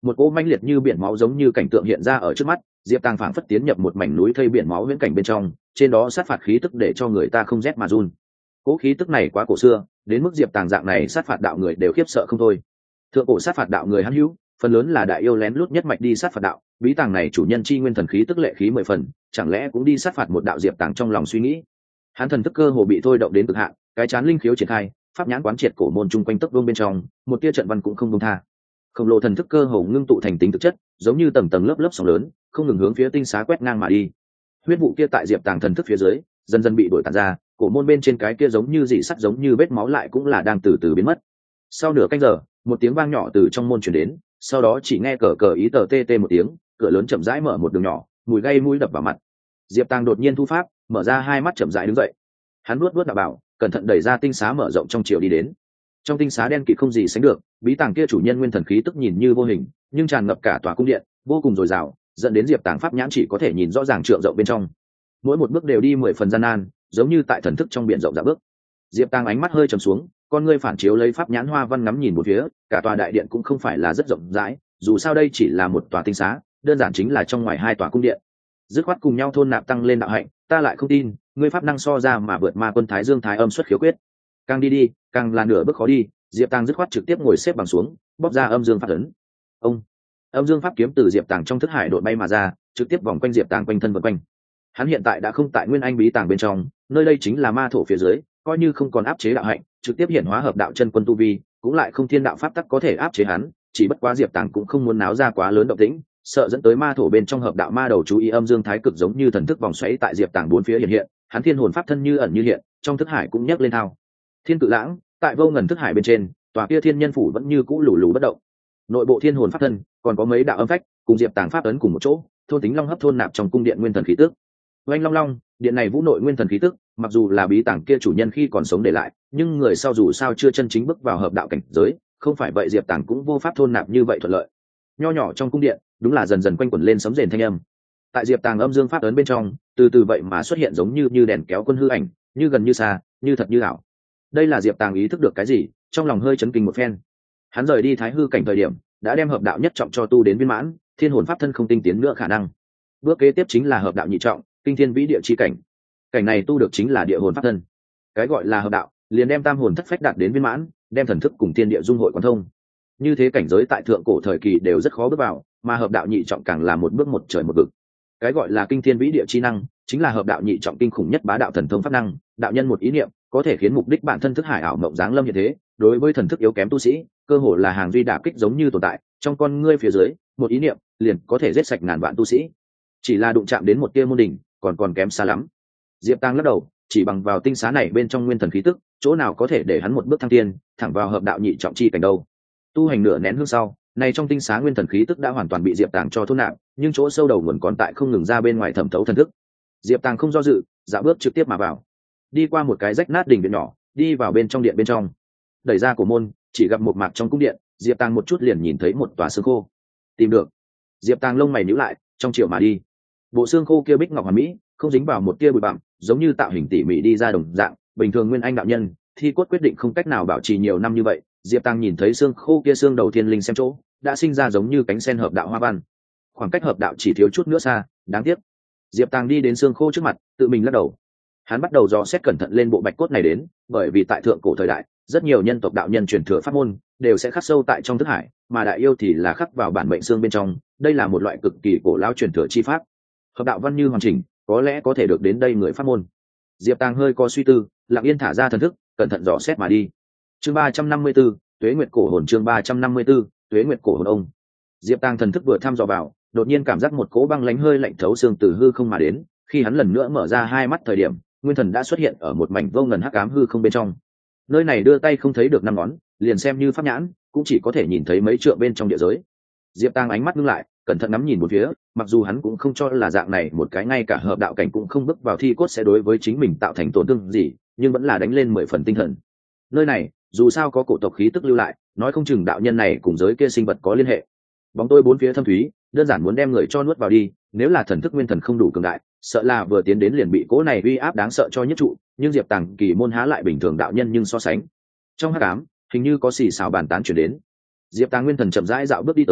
một cỗ manh liệt như biển máu giống như cảnh tượng hiện ra ở trước mắt. Diệp Tàng phảng phất tiến nhập một mảnh núi thây biển máu viễn cảnh bên trong, trên đó sát phạt khí tức để cho người ta không rét mà run. Cỗ khí tức này quá cổ xưa, đến mức Diệp Tàng dạng này sát phạt đạo người đều khiếp sợ không thôi. Thượng cổ sát phạt đạo người hắn hữu, phần lớn là đại yêu lén lút nhất mạch đi sát phạt đạo, bí tàng này chủ nhân chi nguyên thần khí tức lệ khí mười phần, chẳng lẽ cũng đi sát phạt một đạo? Diệp Tàng trong lòng suy nghĩ. Hắn thần thức cơ hồ bị thôi động đến cực hạn, cái chán linh khiếu triển khai, pháp nhãn quán triệt cổ môn chung quanh tấc vương bên trong, một tia trận văn cũng không buông tha. Khổng lồ thần thức cơ hồ ngưng tụ thành tính thực chất, giống như tầng tầng lớp lớp sóng lớn, không ngừng hướng phía tinh xá quét ngang mà đi. Huyết vụ kia tại Diệp Tàng thần thức phía dưới, dần dần bị đổi tản ra, cổ môn bên trên cái kia giống như dị sắt giống như vết máu lại cũng là đang từ từ biến mất. Sau nửa canh giờ, một tiếng vang nhỏ từ trong môn truyền đến, sau đó chỉ nghe cờ cờ ý tờ tê tê một tiếng, cửa lớn chậm rãi mở một đường nhỏ, mùi gây mũi đập vào mặt. Diệp Tàng đột nhiên thu pháp, mở ra hai mắt chậm rãi đứng dậy. Hắn nuốt nuốt đạo bảo, cẩn thận đẩy ra tinh xá mở rộng trong chiều đi đến. Trong tinh xá đen kịt không gì sánh được, bí tàng kia chủ nhân nguyên thần khí tức nhìn như vô hình, nhưng tràn ngập cả tòa cung điện, vô cùng dồi dào, dẫn đến Diệp Tàng pháp nhãn chỉ có thể nhìn rõ ràng trượng rộng bên trong. Mỗi một bước đều đi mười phần gian nan, giống như tại thần thức trong biển rộng dạ bước. Diệp Tàng ánh mắt hơi trầm xuống, con ngươi phản chiếu lấy pháp nhãn hoa văn ngắm nhìn một phía, cả tòa đại điện cũng không phải là rất rộng rãi, dù sao đây chỉ là một tòa tinh xá, đơn giản chính là trong ngoài hai tòa cung điện. Dứt khoát cùng nhau thôn nạp tăng lên đạo hạnh, ta lại không tin, ngươi pháp năng so ra mà vượt ma quân Thái Dương Thái Âm xuất khiếu quyết. Càng đi đi, càng là nửa bước khó đi, Diệp Tàng dứt khoát trực tiếp ngồi xếp bằng xuống, bóp ra âm dương pháp ấn. Ông, âm dương pháp kiếm từ Diệp Tàng trong thức hải đột bay mà ra, trực tiếp vòng quanh Diệp Tàng quanh thân vần quanh. Hắn hiện tại đã không tại Nguyên Anh bí tàng bên trong, nơi đây chính là ma thổ phía dưới, coi như không còn áp chế đạo hạnh, trực tiếp hiện hóa hợp đạo chân quân tu vi, cũng lại không thiên đạo pháp tắc có thể áp chế hắn, chỉ bất quá Diệp Tàng cũng không muốn náo ra quá lớn động tĩnh, sợ dẫn tới ma thổ bên trong hợp đạo ma đầu chú ý âm dương thái cực giống như thần thức vòng xoáy tại Diệp Tàng bốn phía hiện hiện, hắn thiên hồn pháp thân như ẩn như hiện, trong thức hải cũng nhấc lên thao. Thiên cự lãng, tại vô ngần thức hải bên trên, tòa kia thiên nhân phủ vẫn như cũ lù lù bất động. Nội bộ thiên hồn pháp thân, còn có mấy đạo âm phách, cùng Diệp Tàng pháp ấn cùng một chỗ, thôn tính long hấp thôn nạp trong cung điện nguyên thần khí tức. Oanh long long, điện này vũ nội nguyên thần khí tức, mặc dù là bí tàng kia chủ nhân khi còn sống để lại, nhưng người sau dù sao chưa chân chính bước vào hợp đạo cảnh giới, không phải vậy Diệp Tàng cũng vô pháp thôn nạp như vậy thuận lợi. Nho nhỏ trong cung điện, đúng là dần dần quanh quẩn lên sấm rền thanh âm. Tại Diệp Tàng âm dương pháp ấn bên trong, từ từ vậy mà xuất hiện giống như như đèn kéo quân hư ảnh, như gần như xa, như thật như ảo. Đây là Diệp Tàng ý thức được cái gì, trong lòng hơi chấn kinh một phen. Hắn rời đi thái hư cảnh thời điểm, đã đem hợp đạo nhất trọng cho tu đến viên mãn, thiên hồn pháp thân không tinh tiến nữa khả năng. Bước kế tiếp chính là hợp đạo nhị trọng, kinh thiên vĩ địa chi cảnh. Cảnh này tu được chính là địa hồn pháp thân. Cái gọi là hợp đạo, liền đem tam hồn thất phách đạt đến viên mãn, đem thần thức cùng thiên địa dung hội quán thông. Như thế cảnh giới tại thượng cổ thời kỳ đều rất khó bước vào, mà hợp đạo nhị trọng càng là một bước một trời một vực. Cái gọi là kinh thiên vĩ địa chi năng, chính là hợp đạo nhị trọng kinh khủng nhất bá đạo thần thông pháp năng, đạo nhân một ý niệm, có thể khiến mục đích bản thân thức hải ảo mộng dáng lâm như thế, đối với thần thức yếu kém tu sĩ, cơ hồ là hàng duy đả kích giống như tồn tại, trong con ngươi phía dưới, một ý niệm, liền có thể giết sạch ngàn vạn tu sĩ. Chỉ là đụng chạm đến một tia môn đỉnh, còn còn kém xa lắm. Diệp Tàng lắc đầu, chỉ bằng vào tinh xá này bên trong nguyên thần khí tức, chỗ nào có thể để hắn một bước thăng tiên, thẳng vào hợp đạo nhị trọng chi cảnh đâu. Tu hành nửa nén hương sau, này trong tinh xá nguyên thần khí tức đã hoàn toàn bị Diệp Tàng cho thôn nạp, nhưng chỗ sâu đầu nguồn còn tại không ngừng ra bên ngoài thẩm thấu thần thức. Diệp Tàng không do dự, dạo bước trực tiếp mà vào, đi qua một cái rách nát đình viện nhỏ, đi vào bên trong điện bên trong. Đẩy ra cổ môn, chỉ gặp một mạc trong cung điện, Diệp Tàng một chút liền nhìn thấy một tòa xương khô. Tìm được. Diệp Tàng lông mày nhíu lại, trong chiều mà đi. Bộ xương khô kia bích ngọc hoàn mỹ, không dính vào một tia bụi bặm, giống như tạo hình tỉ mỉ đi ra đồng dạng, bình thường nguyên anh đạo nhân, thi cốt quyết định không cách nào bảo trì nhiều năm như vậy. Diệp Tàng nhìn thấy xương khô kia xương đầu thiên linh xem chỗ, đã sinh ra giống như cánh sen hợp đạo hoa văn. Khoảng cách hợp đạo chỉ thiếu chút nữa xa, đáng tiếc. Diệp Tàng đi đến xương khô trước mặt, tự mình lắc đầu. Hắn bắt đầu dò xét cẩn thận lên bộ bạch cốt này đến, bởi vì tại thượng cổ thời đại, rất nhiều nhân tộc đạo nhân truyền thừa pháp môn đều sẽ khắc sâu tại trong thức hải, mà đại yêu thì là khắc vào bản mệnh xương bên trong, đây là một loại cực kỳ cổ lão truyền thừa chi pháp. Hợp đạo văn như hoàn chỉnh, có lẽ có thể được đến đây người pháp môn. Diệp Tàng hơi có suy tư, lặng yên thả ra thần thức, cẩn thận dò xét mà đi. Chương ba trăm năm mươi 4, Tuế Nguyệt cổ hồn chương ba trăm năm mươi 4, Tuế Nguyệt cổ hồn ông. Diệp Tàng thần thức vừa thăm dò vào, đột nhiên cảm giác một cỗ băng lãnh hơi lạnh thấu xương từ hư không mà đến, khi hắn lần nữa mở ra hai mắt thời điểm, nguyên thần đã xuất hiện ở một mảnh vô ngần hắc ám hư không bên trong. Nơi này đưa tay không thấy được năm ngón, liền xem như pháp nhãn, cũng chỉ có thể nhìn thấy mấy trượng bên trong địa giới. Diệp Tàng ánh mắt ngưng lại, cẩn thận ngắm nhìn một phía, mặc dù hắn cũng không cho là dạng này một cái ngay cả hợp đạo cảnh cũng không bước vào thi cốt sẽ đối với chính mình tạo thành tổn thương gì, nhưng vẫn là đánh lên mười phần tinh thần. Nơi này, dù sao có cổ tộc khí tức lưu lại, nói không chừng đạo nhân này cùng giới kia sinh vật có liên hệ. Bóng tôi bốn phía thâm thúy, đơn giản muốn đem người cho nuốt vào đi, nếu là thần thức nguyên thần không đủ cường đại, sợ là vừa tiến đến liền bị cỗ này uy áp đáng sợ cho nhất trụ, nhưng Diệp Tàng kỳ môn há lại bình thường đạo nhân nhưng so sánh. Trong hắc ám, hình như có xì xào bàn tán chuyển đến. Diệp Tàng nguyên thần chậm rãi dạo bước đi tới,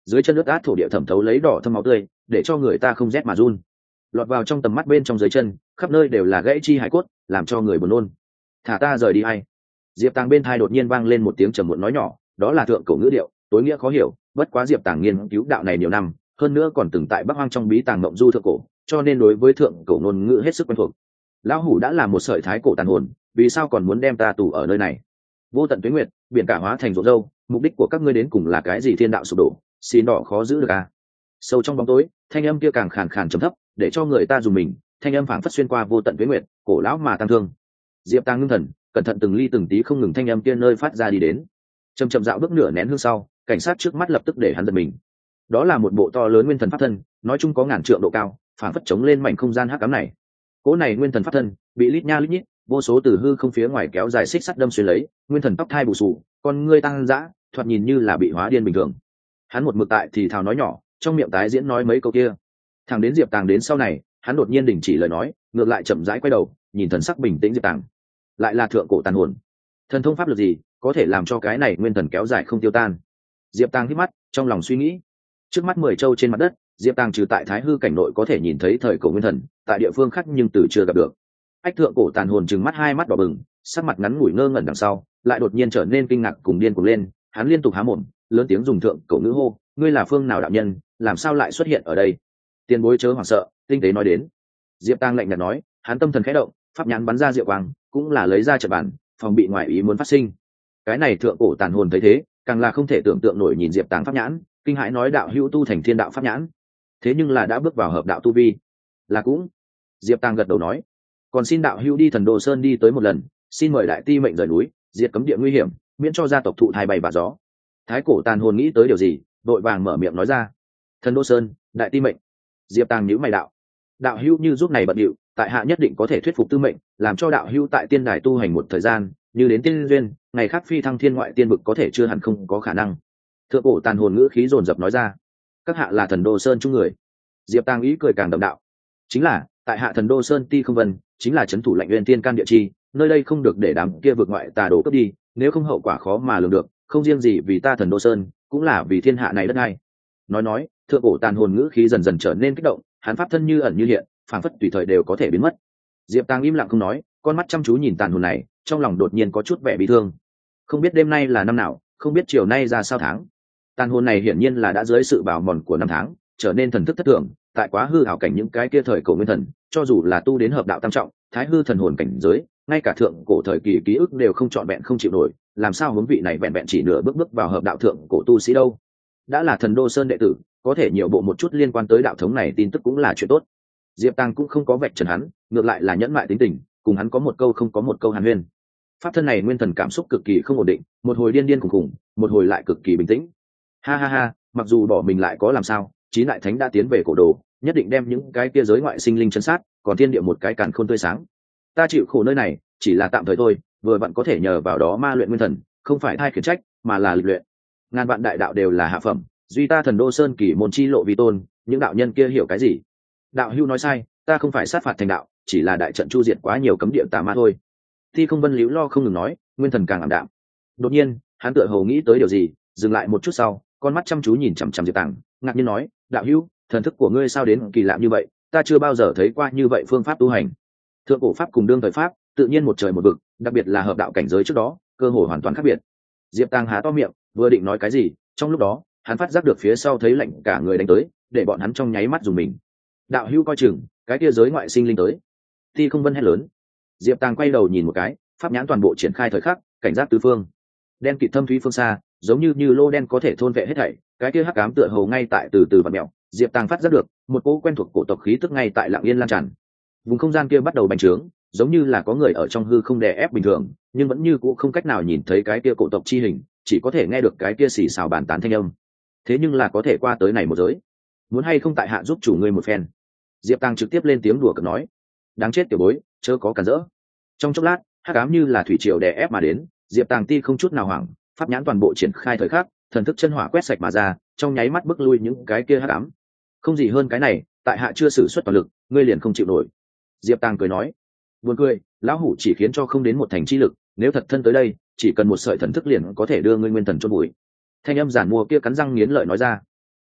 dưới chân nước át thổ địa thẩm thấu lấy đỏ thâm máu tươi để cho người ta không rét mà run. Lọt vào trong tầm mắt bên trong dưới chân khắp nơi đều là gãy chi hải cốt, làm cho người buồn nôn. Thả ta rời đi hay. Diệp Tàng bên thai đột nhiên vang lên một tiếng trầm muộn nói nhỏ, đó là thượng cổ ngữ điệu, tối nghĩa khó hiểu, bất quá Diệp Tàng nghiên cứu đạo này nhiều năm, hơn nữa còn từng tại Bắc Hoang trong bí tàng mộng du thượng cổ, cho nên đối với thượng cổ ngôn ngữ hết sức quen thuộc. Lão hủ đã là một sợi thái cổ tàn hồn, vì sao còn muốn đem ta tù ở nơi này? Vô tận tuyết nguyệt, biển cả hóa thành rộ râu, mục đích của các ngươi đến cùng là cái gì? Thiên đạo sụp đổ, xin đỏ khó giữ được à? Sâu trong bóng tối, thanh âm kia càng khàn khàn trầm thấp, để cho người ta dùng mình, thanh âm phảng phất xuyên qua vô tận tuyết nguyệt, cổ lão mà tăng thương. Diệp Tàng ngưng thần, cẩn thận từng ly từng tí không ngừng thanh âm kia nơi phát ra đi đến. Chậm chậm dạo bước nửa nén hương sau, cảnh sát trước mắt lập tức để hắn giật mình. Đó là một bộ to lớn nguyên thần pháp thân, nói chung có ngàn trượng độ cao, phảng phất chống lên mảnh không gian hắc ám này. Cỗ này nguyên thần pháp thân bị lít nha lít nhít, vô số từ hư không phía ngoài kéo dài xích sắt đâm xuyên lấy, nguyên thần tóc thai bù xù, con ngươi tăng dã, thoạt nhìn như là bị hóa điên bình thường. Hắn một mực tại thì thào nói nhỏ, trong miệng tái diễn nói mấy câu kia. Thằng đến Diệp Tàng đến sau này, hắn đột nhiên đình chỉ lời nói, ngược lại chậm rãi quay đầu, nhìn thần sắc bình tĩnh Diệp Tàng. Lại là thượng cổ tàn hồn, thần thông pháp lực gì có thể làm cho cái này nguyên thần kéo dài không tiêu tan? Diệp Tàng hít mắt, trong lòng suy nghĩ. Trước mắt mười châu trên mặt đất, Diệp Tàng trừ tại Thái Hư cảnh nội có thể nhìn thấy thời cổ nguyên thần, tại địa phương khác nhưng từ chưa gặp được. Ách thượng cổ tàn hồn trừng mắt hai mắt đỏ bừng, sắc mặt ngắn ngủi ngơ ngẩn đằng sau, lại đột nhiên trở nên kinh ngạc cùng điên cuồng lên, hắn liên tục há mồm, lớn tiếng dùng thượng cổ ngữ hô, ngươi là phương nào đạo nhân, làm sao lại xuất hiện ở đây? Tiền bối chớ hoảng sợ, tinh tế nói đến. Diệp Tàng lạnh nhạt nói, hắn tâm thần khẽ động, pháp nhãn bắn ra diệu quang, cũng là lấy ra trận bản, phòng bị ngoại ý muốn phát sinh. Cái này thượng cổ tàn hồn thấy thế, càng là không thể tưởng tượng nổi nhìn Diệp Tàng pháp nhãn, kinh hãi nói đạo hữu tu thành thiên đạo pháp nhãn, thế nhưng là đã bước vào hợp đạo tu vi. Là cũng. Diệp Tàng gật đầu nói, còn xin đạo hữu đi Thần Đô Sơn đi tới một lần, xin mời đại ti mệnh rời núi, diệt cấm địa nguy hiểm, miễn cho gia tộc thụ thai bay và gió. Thái cổ tàn hồn nghĩ tới điều gì, đội vàng mở miệng nói ra. Thần Đô Sơn, đại ti mệnh. Diệp Tàng nhíu mày đạo, đạo hữu như giúp này bận điệu, tại hạ nhất định có thể thuyết phục tư mệnh, làm cho đạo hữu tại tiên đài tu hành một thời gian, như đến tiên duyên, ngày khác phi thăng thiên ngoại tiên vực có thể chưa hẳn không có khả năng. Thượng cổ tàn hồn ngữ khí dồn dập nói ra, các hạ là Thần Đô Sơn chung người. Diệp Tàng ý cười càng đậm đạo, chính là tại hạ Thần Đô Sơn Ti Không Vân, chính là trấn thủ lệnh nguyên tiên can địa chi, nơi đây không được để đám kia vượt ngoại tà đồ cướp đi, nếu không hậu quả khó mà lường được, không riêng gì vì ta Thần Đô Sơn, cũng là vì thiên hạ này đất này. Nói nói, thượng cổ tàn hồn ngữ khí dần dần trở nên kích động, hắn pháp thân như ẩn như hiện, phảng phất tùy thời đều có thể biến mất. Diệp Tàng im lặng không nói, con mắt chăm chú nhìn tàn hồn này, trong lòng đột nhiên có chút vẻ bị thương. Không biết đêm nay là năm nào, không biết chiều nay ra sao tháng. Tàn hồn này hiển nhiên là đã dưới sự bào mòn của năm tháng, trở nên thần thức thất thường, tại quá hư ảo cảnh những cái kia thời cổ nguyên thần, cho dù là tu đến hợp đạo tam trọng, thái hư thần hồn cảnh giới, ngay cả thượng cổ thời kỳ ký ức đều không trọn vẹn không chịu nổi, làm sao hướng vị này vẹn vẹn chỉ nửa bước bước vào hợp đạo thượng cổ tu sĩ đâu? Đã là Thần Đô Sơn đệ tử, có thể nhiều bộ một chút liên quan tới đạo thống này tin tức cũng là chuyện tốt. Diệp Tàng cũng không có vạch trần hắn, ngược lại là nhẫn mại tính tình, cùng hắn có một câu không có một câu hàn huyên. Pháp thân này nguyên thần cảm xúc cực kỳ không ổn định, một hồi điên điên khủng khủng, một hồi lại cực kỳ bình tĩnh. Ha ha ha, mặc dù bỏ mình lại có làm sao, Chí Đại Thánh đã tiến về cổ đồ, nhất định đem những cái kia giới ngoại sinh linh chấn sát, còn thiên địa một cái càn khôn tươi sáng. Ta chịu khổ nơi này, chỉ là tạm thời thôi, vừa vặn có thể nhờ vào đó ma luyện nguyên thần, không phải thai khiển trách, mà là lịch luyện. Ngàn vạn đại đạo đều là hạ phẩm, duy ta Thần Đô Sơn kỳ môn chi lộ vi tôn, những đạo nhân kia hiểu cái gì? Đạo hữu nói sai, ta không phải sát phạt thành đạo, chỉ là đại trận chu diệt quá nhiều cấm địa tà ma thôi. Thi Không Vân liễu lo không ngừng nói, nguyên thần càng ảm đạm. Đột nhiên, hắn tựa hồ nghĩ tới điều gì, dừng lại một chút sau, con mắt chăm chú nhìn chằm chằm Diệp Tàng, ngạc nhiên nói, đạo hữu, thần thức của ngươi sao đến kỳ lạ như vậy, ta chưa bao giờ thấy qua như vậy phương pháp tu hành. Thượng cổ pháp cùng đương thời pháp, tự nhiên một trời một vực, đặc biệt là hợp đạo cảnh giới trước đó, cơ hội hoàn toàn khác biệt. Diệp Tàng há to miệng, vừa định nói cái gì, trong lúc đó, hắn phát giác được phía sau thấy lạnh cả người đánh tới, để bọn hắn trong nháy mắt dùng mình. Đạo hữu coi chừng, cái kia giới ngoại sinh linh tới. Thi Không Vân hét lớn. Diệp Tàng quay đầu nhìn một cái, pháp nhãn toàn bộ triển khai thời khắc, cảnh giác tứ phương. Đen kịt thâm thúy phương xa, giống như như lô đen có thể thôn vệ hết thảy, cái kia hắc ám tựa hồ ngay tại từ từ vặn mèo. Diệp Tàng phát giác được một cỗ quen thuộc cổ tộc khí tức ngay tại lặng yên lan tràn. Vùng không gian kia bắt đầu bành trướng, giống như là có người ở trong hư không đè ép bình thường, nhưng vẫn như cũ không cách nào nhìn thấy cái kia cổ tộc chi hình, chỉ có thể nghe được cái kia xì xào bàn tán thanh âm. Thế nhưng là có thể qua tới này một giới, muốn hay không tại hạ giúp chủ ngươi một phen? Diệp Tàng trực tiếp lên tiếng đùa cợt nói. Đáng chết tiểu bối, chớ có cản rỡ. Trong chốc lát, hắc ám như là thủy triều đè ép mà đến, Diệp Tàng ti không chút nào hoảng, pháp nhãn toàn bộ triển khai thời khắc, thần thức chân hỏa quét sạch mà ra, trong nháy mắt bức lui những cái kia hắc ám. Không gì hơn cái này, tại hạ chưa sử xuất toàn lực, ngươi liền không chịu nổi. Diệp Tàng cười nói. Buồn cười, lão hủ chỉ khiến cho không đến một thành chi lực, nếu thật thân tới đây, chỉ cần một sợi thần thức liền có thể đưa ngươi nguyên thần chôn bụi. Thanh âm giản mua kia cắn răng nghiến lợi nói ra.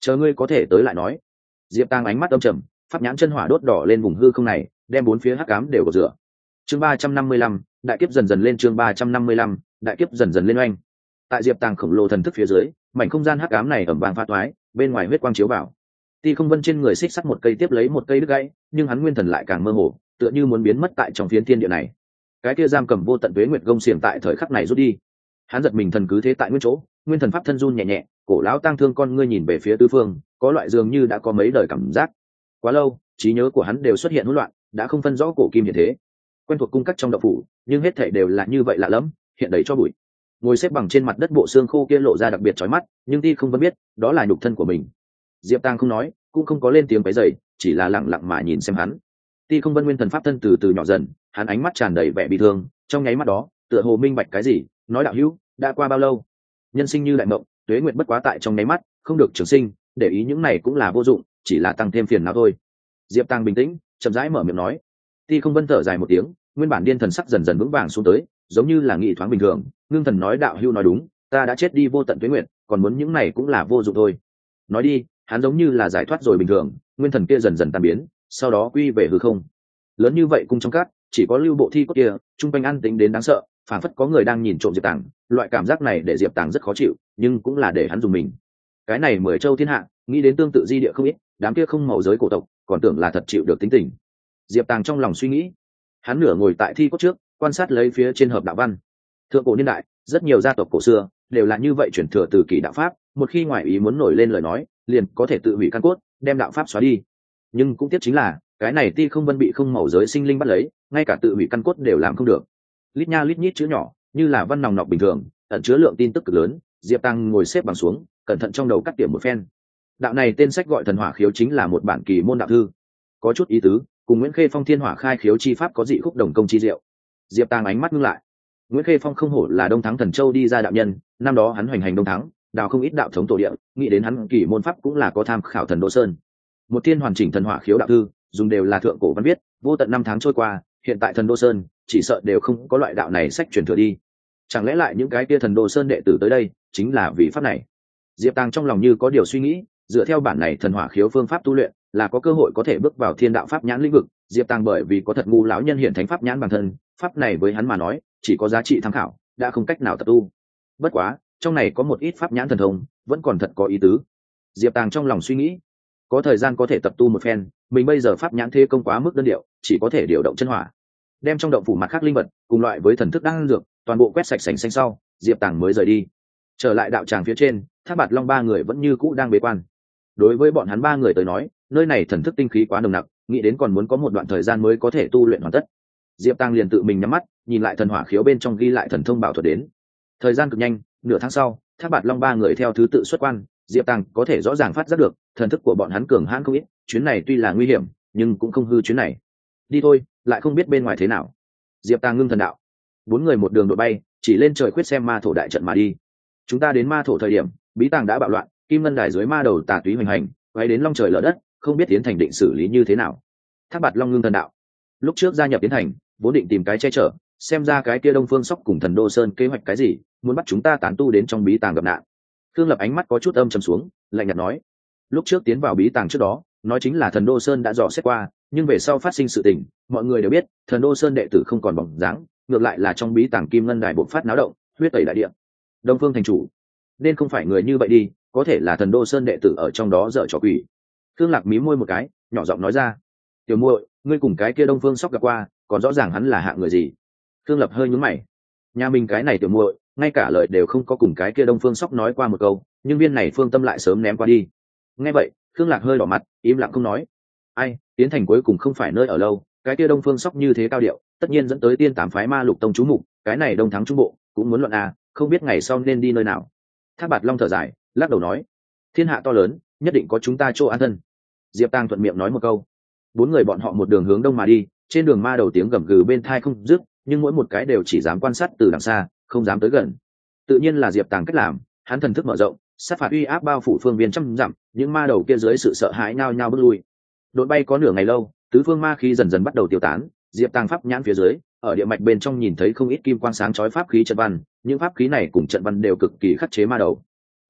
chờ ngươi có thể tới lại nói. Diệp Tàng ánh mắt âm trầm, pháp nhãn chân hỏa đốt đỏ lên vùng hư không này, đem bốn phía hắc ám đều gột rửa. Chương ba trăm năm mươi lăm, đại kiếp dần dần lên. Chương ba trăm năm mươi lăm, đại kiếp dần dần lên oanh. Tại Diệp Tàng khổng lồ thần thức phía dưới, mảnh không gian hắc ám này ầm vang phá toái, bên ngoài huyết quang chiếu vào. Ti Không Vân trên người xích sắt một cây tiếp lấy một cây đứt gãy, nhưng hắn nguyên thần lại càng mơ hồ, tựa như muốn biến mất tại trong phiến thiên địa này. Cái kia giam cầm vô tận tuế nguyệt gông xiềng tại thời khắc này rút đi. Hắn giật mình thần cứ thế tại nguyên chỗ, nguyên thần pháp thân run nhẹ nhẹ, cổ lão tang thương con ngươi nhìn về phía tứ phương, có loại dường như đã có mấy đời cảm giác. Quá lâu, trí nhớ của hắn đều xuất hiện hỗn loạn, đã không phân rõ cổ kim hiện thế. Quen thuộc cung cách trong động phủ, nhưng hết thảy đều là như vậy lạ lẫm, hiện đầy cho bụi. Ngồi xếp bằng trên mặt đất, bộ xương khô kia lộ ra đặc biệt chói mắt, nhưng Ti Không Vân biết, đó là nhục thân của mình. Diệp Tang không nói, cũng không có lên tiếng quấy rầy, chỉ là lặng lặng mà nhìn xem hắn. Ti Không Vân nguyên thần pháp thân từ từ nhỏ dần, hắn ánh mắt tràn đầy vẻ bi thương, trong nháy mắt đó, tựa hồ minh bạch cái gì, nói đạo hữu, đã qua bao lâu? Nhân sinh như đại mộng, tuế nguyệt bất quá tại trong nháy mắt, không được trường sinh, để ý những này cũng là vô dụng, chỉ là tăng thêm phiền não thôi. Diệp Tang bình tĩnh, chậm rãi mở miệng nói. Ti Không Vân thở dài một tiếng, nguyên bản điên thần sắc dần dần vững vàng xuống tới, giống như là nghị thoáng bình thường, ngưng thần nói đạo hữu nói đúng, ta đã chết đi vô tận tuế nguyệt, còn muốn những này cũng là vô dụng thôi. Nói đi, hắn giống như là giải thoát rồi bình thường, nguyên thần kia dần dần tan biến, sau đó quy về hư không. Lớn như vậy cung trong cát, chỉ có lưu bộ thi cốt kia, trung quanh an tính đến đáng sợ, phản phất có người đang nhìn trộm Diệp Tàng, loại cảm giác này để Diệp Tàng rất khó chịu, nhưng cũng là để hắn dùng mình. Cái này mười châu thiên hạ, nghĩ đến tương tự di địa không ít, đám kia không màu giới cổ tộc, còn tưởng là thật chịu được tính tình. Diệp Tàng trong lòng suy nghĩ, hắn nửa ngồi tại thi cốt trước, quan sát lấy phía trên hợp đạo văn. Thượng cổ niên đại, rất nhiều gia tộc cổ xưa đều là như vậy chuyển thừa từ kỳ đạo pháp, một khi ngoại ý muốn nổi lên lời nói, liền có thể tự hủy căn cốt, đem đạo pháp xóa đi. Nhưng cũng tiếc chính là, cái này Ti Không Vân bị không màu giới sinh linh bắt lấy, ngay cả tự hủy căn cốt đều làm không được. Lít nha lít nhít chữ nhỏ, như là văn nòng nọc bình thường, ẩn chứa lượng tin tức cực lớn. Diệp Tăng ngồi xếp bằng xuống, cẩn thận trong đầu cắt điểm một phen. Đạo này tên sách gọi Thần Hỏa Khiếu, chính là một bản kỳ môn đạo thư, có chút ý tứ, cùng Nguyễn Khê Phong Thiên Hỏa Khai Khiếu chi pháp có dị khúc đồng công chi diệu. Diệp Tăng ánh mắt ngưng lại. Nguyễn Khê Phong không hổ là Đông Thắng Thần Châu đi ra đạo nhân, năm đó hắn hoành hành Đông Thắng, đào không ít đạo thống tổ địa, nghĩ đến hắn kỳ môn pháp cũng là có tham khảo Thần Đô Sơn. Một thiên hoàn chỉnh Thần Hỏa Khiếu đạo thư, dùng đều là thượng cổ văn viết, vô tận năm tháng trôi qua, hiện tại Thần Đô Sơn chỉ sợ đều không có loại đạo này sách truyền thừa đi. Chẳng lẽ lại những cái kia Thần Đô Sơn đệ tử tới đây chính là vì pháp này? Diệp Tăng trong lòng như có điều suy nghĩ, dựa theo bản này Thần Hỏa Khiếu phương pháp tu luyện, là có cơ hội có thể bước vào thiên đạo pháp nhãn lĩnh vực. Diệp Tăng bởi vì có thật ngu lão nhân hiện thánh pháp nhãn bản thân, pháp này với hắn mà nói chỉ có giá trị tham khảo, đã không cách nào tập tu. Bất quá trong này có một ít pháp nhãn thần thông vẫn còn thật có ý tứ. Diệp Tăng trong lòng suy nghĩ, có thời gian có thể tập tu một phen, mình bây giờ pháp nhãn thế công quá mức đơn điệu, chỉ có thể điều động chân hỏa, đem trong động phủ mặt khác linh vật cùng loại với thần thức đang dược toàn bộ quét sạch sành xanh sau, Diệp Tăng mới rời đi. Trở lại đạo tràng phía trên, Thác Bạt Long ba người vẫn như cũ đang bế quan. Đối với bọn hắn ba người tới nói, nơi này thần thức tinh khí quá nồng nặc, nghĩ đến còn muốn có một đoạn thời gian mới có thể tu luyện hoàn tất. Diệp Tăng liền tự mình nhắm mắt, nhìn lại Thần Hỏa Khiếu bên trong ghi lại thần thông bảo thuật đến. Thời gian cực nhanh, nửa tháng sau, Thác Bạt Long ba người theo thứ tự xuất quan. Diệp Tăng có thể rõ ràng phát giác được thần thức của bọn hắn cường hãn không ít, chuyến này tuy là nguy hiểm, nhưng cũng không hư chuyến này. Đi thôi, lại không biết bên ngoài thế nào. Diệp Tăng ngưng thần đạo. Bốn người một đường đội bay, chỉ lên trời khuyết xem ma thổ đại trận mà đi. Chúng ta đến ma thổ thời điểm, bí tàng đã bạo loạn, kim ngân đài dưới ma đầu tà túy hoành hành, quay đến long trời lở đất, không biết tiến thành định xử lý như thế nào. Thác Bạt Long ngưng thần đạo. Lúc trước gia nhập tiến thành, vốn định tìm cái che chở, xem ra cái kia Đông Phương Sóc cùng Thần Đô Sơn kế hoạch cái gì, muốn bắt chúng ta tán tu đến trong bí tàng gặp nạn. Thương Lập ánh mắt có chút âm trầm xuống, lạnh nhạt nói: lúc trước tiến vào bí tàng trước đó, nói chính là Thần Đô Sơn đã dò xét qua, nhưng về sau phát sinh sự tình, mọi người đều biết, Thần Đô Sơn đệ tử không còn bóng dáng, ngược lại là trong bí tàng kim ngân đài bộc phát náo động, huyết tẩy đại địa. Đông Phương thành chủ, nên không phải người như vậy đi, có thể là Thần Đô Sơn đệ tử ở trong đó dở trò quỷ. Thương Lạc mí môi một cái, nhỏ giọng nói ra: tiểu muội, ngươi cùng cái kia Đông Phương Sóc gặp qua, còn rõ ràng hắn là hạng người gì? Thương Lập hơi nhún mày. Nhà mình cái này tiểu muội, ngay cả lời đều không có cùng cái kia Đông Phương Sóc nói qua một câu, nhưng viên này phương tâm lại sớm ném qua đi. Nghe vậy, Thương Lạc hơi đỏ mặt, im lặng không nói. Ai, tiến thành cuối cùng không phải nơi ở lâu, cái kia Đông Phương Sóc như thế cao điệu, tất nhiên dẫn tới tiên tám phái ma lục tông chú mục, cái này Đông Thắng Trung Bộ cũng muốn luận à, không biết ngày sau nên đi nơi nào. Thác Bạt Long thở dài, lắc đầu nói: thiên hạ to lớn, nhất định có chúng ta chỗ an thân. Diệp Tăng thuận miệng nói một câu. Bốn người bọn họ một đường hướng đông mà đi, trên đường ma đầu tiếng gầm gừ bên thai không dứt, nhưng mỗi một cái đều chỉ dám quan sát từ đằng xa, không dám tới gần. Tự nhiên là Diệp Tăng cách làm, hắn thần thức mở rộng, sát phạt uy áp bao phủ phương viên trăm dặm, những ma đầu kia dưới sự sợ hãi nhao nhao bước lui. Đội bay có nửa ngày lâu, tứ phương ma khí dần dần bắt đầu tiêu tán. Diệp Tăng pháp nhãn phía dưới, ở địa mạch bên trong nhìn thấy không ít kim quang sáng chói pháp khí trận văn, những pháp khí này cùng trận văn đều cực kỳ khắc chế ma đầu.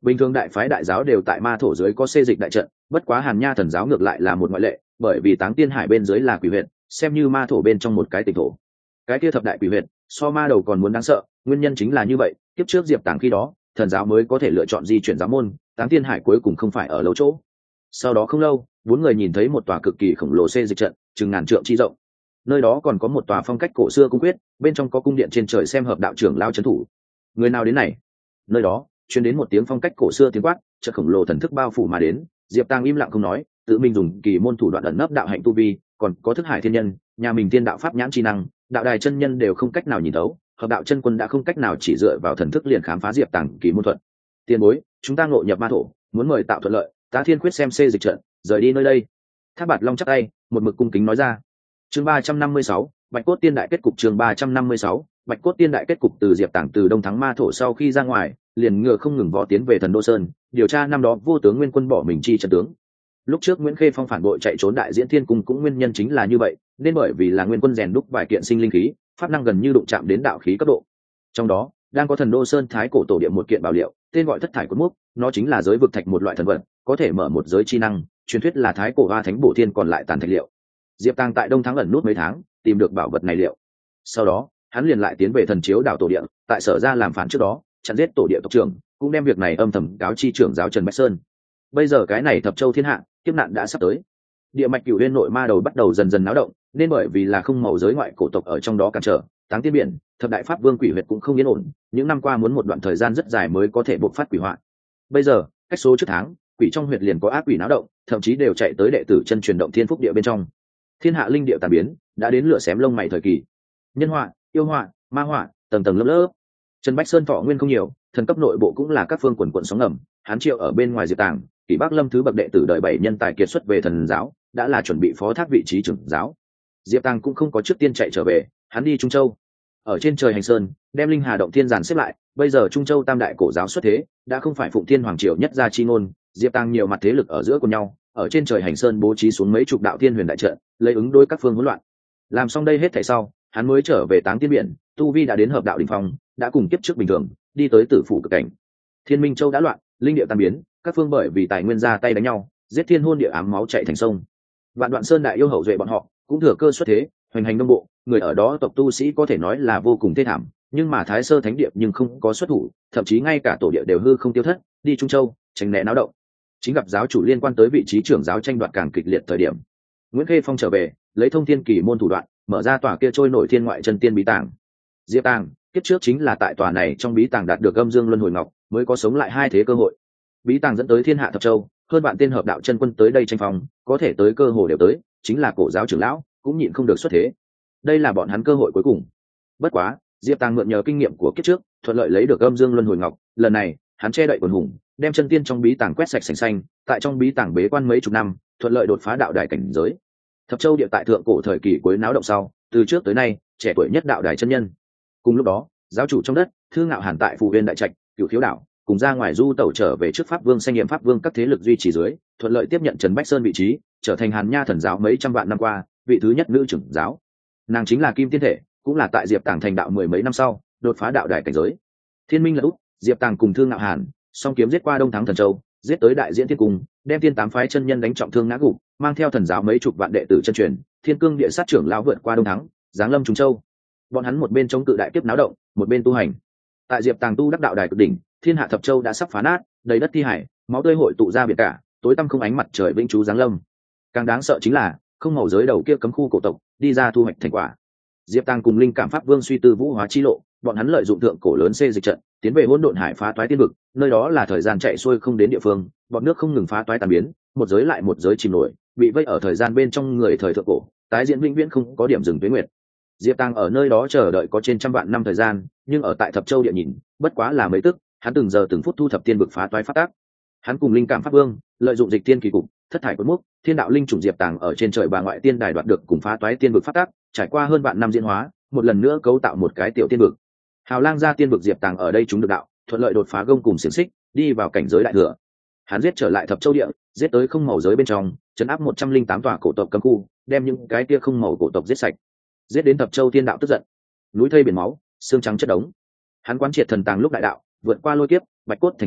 Bình thường đại phái đại giáo đều tại ma thổ dưới có xê dịch đại trận, bất quá Hàn Nha thần giáo ngược lại là một ngoại lệ, bởi vì Táng Tiên Hải bên dưới là quỷ huyện, xem như ma thổ bên trong một cái tỉnh thổ. Cái kia thập đại quỷ huyện, so ma đầu còn muốn đáng sợ, nguyên nhân chính là như vậy, kiếp trước Diệp Tàng khi đó, thần giáo mới có thể lựa chọn di chuyển giáo môn, Táng Tiên Hải cuối cùng không phải ở lấu chỗ. Sau đó không lâu, bốn người nhìn thấy một tòa cực kỳ khổng lồ xê dịch trận, chừng ngàn trượng chi rộng. Nơi đó còn có một tòa phong cách cổ xưa cung quyết, bên trong có cung điện trên trời xem hợp đạo trưởng lao trấn thủ. Người nào đến này? Nơi đó truyền đến một tiếng phong cách cổ xưa tiếng quát, trận khổng lồ thần thức bao phủ mà đến. Diệp Tàng im lặng không nói, tự mình dùng kỳ môn thủ đoạn ẩn nấp đạo hạnh tu vi, còn có thức hải thiên nhân, nhà mình tiên đạo pháp nhãn chi năng, đạo đài chân nhân đều không cách nào nhìn thấu, hợp đạo chân quân đã không cách nào chỉ dựa vào thần thức liền khám phá Diệp Tàng kỳ môn thuật. Tiền bối, chúng ta ngộ nhập ma thổ, muốn mời tạo thuận lợi, tá thiên quyết xem xê dịch trận, rời đi nơi đây. Thác Bạt Long chắp tay, một mực cung kính nói ra. Chương ba trăm năm mươi sáu, Bạch cốt tiên đại kết cục. Chương ba trăm năm mươi sáu, Bạch cốt tiên đại kết cục. Từ Diệp Tàng từ đông thắng ma thổ sau khi ra ngoài, liền ngựa không ngừng vó tiến về Thần Đô Sơn, điều tra năm đó vô tướng Nguyên Quân bỏ mình chi trận tướng. Lúc trước Nguyễn Khê Phong phản bội chạy trốn đại diễn thiên cung cũng nguyên nhân chính là như vậy, nên bởi vì là Nguyên Quân rèn đúc vài kiện sinh linh khí, pháp năng gần như đụng chạm đến đạo khí cấp độ. Trong đó, đang có Thần Đô Sơn thái cổ tổ địa một kiện bảo liệu, tên gọi Thất Thải Cốt Mục, nó chính là giới vực thạch một loại thần vật, có thể mở một giới chi năng, truyền thuyết là thái cổ hoa thánh bổ thiên còn lại tàn thạch liệu. Diệp Tàng tại đông thắng ẩn nút mấy tháng, tìm được bảo vật này liệu. Sau đó, hắn liền lại tiến về Thần Chiếu đảo tổ địa, tại sở ra làm phản trước đó, chặn giết tổ địa tộc trưởng, cũng đem việc này âm thầm cáo chi trưởng giáo Trần Bách Sơn. Bây giờ cái này thập châu thiên hạ, kiếp nạn đã sắp tới. Địa mạch Cửu Uyên nội ma đầu bắt đầu dần dần náo động, nên bởi vì là không màu giới ngoại cổ tộc ở trong đó cản trở, Táng Tiên Biển, thập đại pháp vương quỷ huyệt cũng không yên ổn, những năm qua muốn một đoạn thời gian rất dài mới có thể bộc phát quỷ hoạn. Bây giờ, cách số trước tháng, quỷ trong huyệt liền có ác quỷ náo động, thậm chí đều chạy tới đệ tử chân truyền động thiên phúc địa bên trong. Thiên hạ linh địa tàn biến, đã đến lửa xém lông mày thời kỳ. Nhân họa, yêu họa, ma họa, tầng tầng lớp lớp. Trần Bách Sơn thọ nguyên không nhiều, thần cấp nội bộ cũng là các phương quần quận sóng ngầm, hắn triệu ở bên ngoài Diệp Tàng, Kỷ Bác Lâm thứ bậc đệ tử đời bảy nhân tài kiệt xuất về thần giáo, đã là chuẩn bị phó thác vị trí trưởng giáo. Diệp Tàng cũng không có trước tiên chạy trở về, hắn đi Trung Châu. Ở trên trời hành sơn, đem linh hà động thiên giàn xếp lại, bây giờ Trung Châu tam đại cổ giáo xuất thế, đã không phải Phụng Thiên hoàng triều nhất gia chi ngôn, Diệp Tàng nhiều mặt thế lực ở giữa của nhau, ở trên trời hành sơn bố trí xuống mấy chục đạo thiên huyền đại trận, lấy ứng đối các phương hỗn loạn. Làm xong đây hết thảy sau, hắn mới trở về Táng Tiên Biển, tu vi đã đến hợp đạo đỉnh phong, đã cùng kiếp trước bình thường, đi tới tử phủ cực cảnh. Thiên Minh Châu đã loạn, linh địa tan biến, các phương bởi vì tài nguyên ra tay đánh nhau, giết thiên hôn địa ám máu chảy thành sông. Vạn Đoạn Sơn đại yêu hậu duệ bọn họ cũng thừa cơ xuất thế, hoành hành đông bộ, người ở đó tộc tu sĩ có thể nói là vô cùng thê thảm, nhưng mà Thái Sơ Thánh Địa nhưng không có xuất thủ, thậm chí ngay cả tổ địa đều hư không tiêu thất, đi Trung Châu, tránh né náo động. Chính gặp giáo chủ liên quan tới vị trí trưởng giáo tranh đoạt càng kịch liệt thời điểm, Nguyễn Khê Phong trở về, lấy thông thiên kỳ môn thủ đoạn, mở ra tòa kia trôi nổi thiên ngoại chân tiên bí tàng. Diệp Tàng, kiếp trước chính là tại tòa này trong bí tàng đạt được âm dương luân hồi ngọc, mới có sống lại hai thế cơ hội. Bí tàng dẫn tới thiên hạ thập châu, hơn bạn tên hợp đạo chân quân tới đây tranh phòng, có thể tới cơ hồ đều tới, chính là cổ giáo trưởng lão, cũng nhịn không được xuất thế. Đây là bọn hắn cơ hội cuối cùng. Bất quá, Diệp Tàng mượn nhờ kinh nghiệm của kiếp trước, thuận lợi lấy được âm dương luân hồi ngọc, lần này, hắn che đậy quần hùng, đem chân tiên trong bí tàng quét sạch sành xanh, tại trong bí tàng bế quan mấy chục năm, thuận lợi đột phá đạo đại cảnh giới. Thập châu địa tại thượng cổ thời kỳ cuối náo động sau, từ trước tới nay, trẻ tuổi nhất đạo đài chân nhân. Cùng lúc đó, giáo chủ trong đất, Thư Ngạo Hàn tại Phù Uyên đại trạch, Cửu Khiếu đảo, cùng ra ngoài du tẩu trở về trước pháp vương sanh nghiệm pháp vương các thế lực duy trì dưới, thuận lợi tiếp nhận Trần Bách Sơn vị trí, trở thành Hàn Nha thần giáo mấy trăm vạn năm qua vị thứ nhất nữ trưởng giáo. Nàng chính là Kim Tiên Thể, cũng là tại Diệp Tàng thành đạo mười mấy năm sau, đột phá đạo đại cảnh giới. Thiên Minh là út, Diệp Tàng cùng Thư Ngạo Hàn, song kiếm giết qua Đông Thắng Thần Châu, giết tới đại diễn thiên cung, đem tiên tám phái chân nhân đánh trọng thương ngã gục, mang theo thần giáo mấy chục vạn đệ tử chân truyền, Thiên Cương địa sát trưởng lão vượt qua Đông Thắng, giáng lâm Trung Châu. Bọn hắn một bên chống cự đại kiếp náo động, một bên tu hành. Tại Diệp Tàng tu đắc đạo đài cực đỉnh, thiên hạ thập châu đã sắp phá nát, đầy đất thi hải, máu tươi hội tụ ra biển cả, tối tăm không ánh mặt trời vĩnh trú giáng lâm. Càng đáng sợ chính là, không màu giới đầu kia cấm khu cổ tộc, đi ra thu hoạch thành quả. Diệp Tàng cùng linh cảm pháp vương suy tư vũ hóa chi lộ, bọn hắn lợi dụng thượng cổ lớn xê dịch trận, tiến về hỗn độn hải phá toái tiên vực, nơi đó là thời gian chạy xuôi không đến địa phương, bọn nước không ngừng phá toái tàn biến, một giới lại một giới chìm nổi, bị vây ở thời gian bên trong người thời thượng cổ, tái diễn vĩnh viễn không có điểm dừng tuyến nguyệt. Diệp Tàng ở nơi đó chờ đợi có trên trăm vạn năm thời gian, nhưng ở tại thập châu địa nhìn, bất quá là mấy tức, hắn từng giờ từng phút thu thập tiên vực phá toái phát tác. Hắn cùng linh cảm pháp vương, lợi dụng dịch tiên kỳ cục, thất thải cốt mốc, thiên đạo linh chủng Diệp Tàng ở trên trời bà ngoại tiên đài đoạt được cùng phá toái tiên vực phát tác, trải qua hơn vạn năm diễn hóa, một lần nữa cấu tạo một cái tiểu tiên vực. Hào Lang gia tiên vực Diệp Tàng ở đây chúng được đạo, thuận lợi đột phá gông cùng xiển xích, đi vào cảnh giới đại thừa. Hắn giết trở lại thập châu địa, giết tới không màu giới bên trong, trấn áp một trăm linh tám tòa cổ tộc cấm khu, đem những cái kia không màu cổ tộc giết sạch. Giết đến thập châu tiên đạo tức giận, núi thây biển máu, xương trắng chất đống. Hắn quán triệt thần tàng lúc đại đạo, vượt qua lôi kiếp, bạch cốt thành tiên,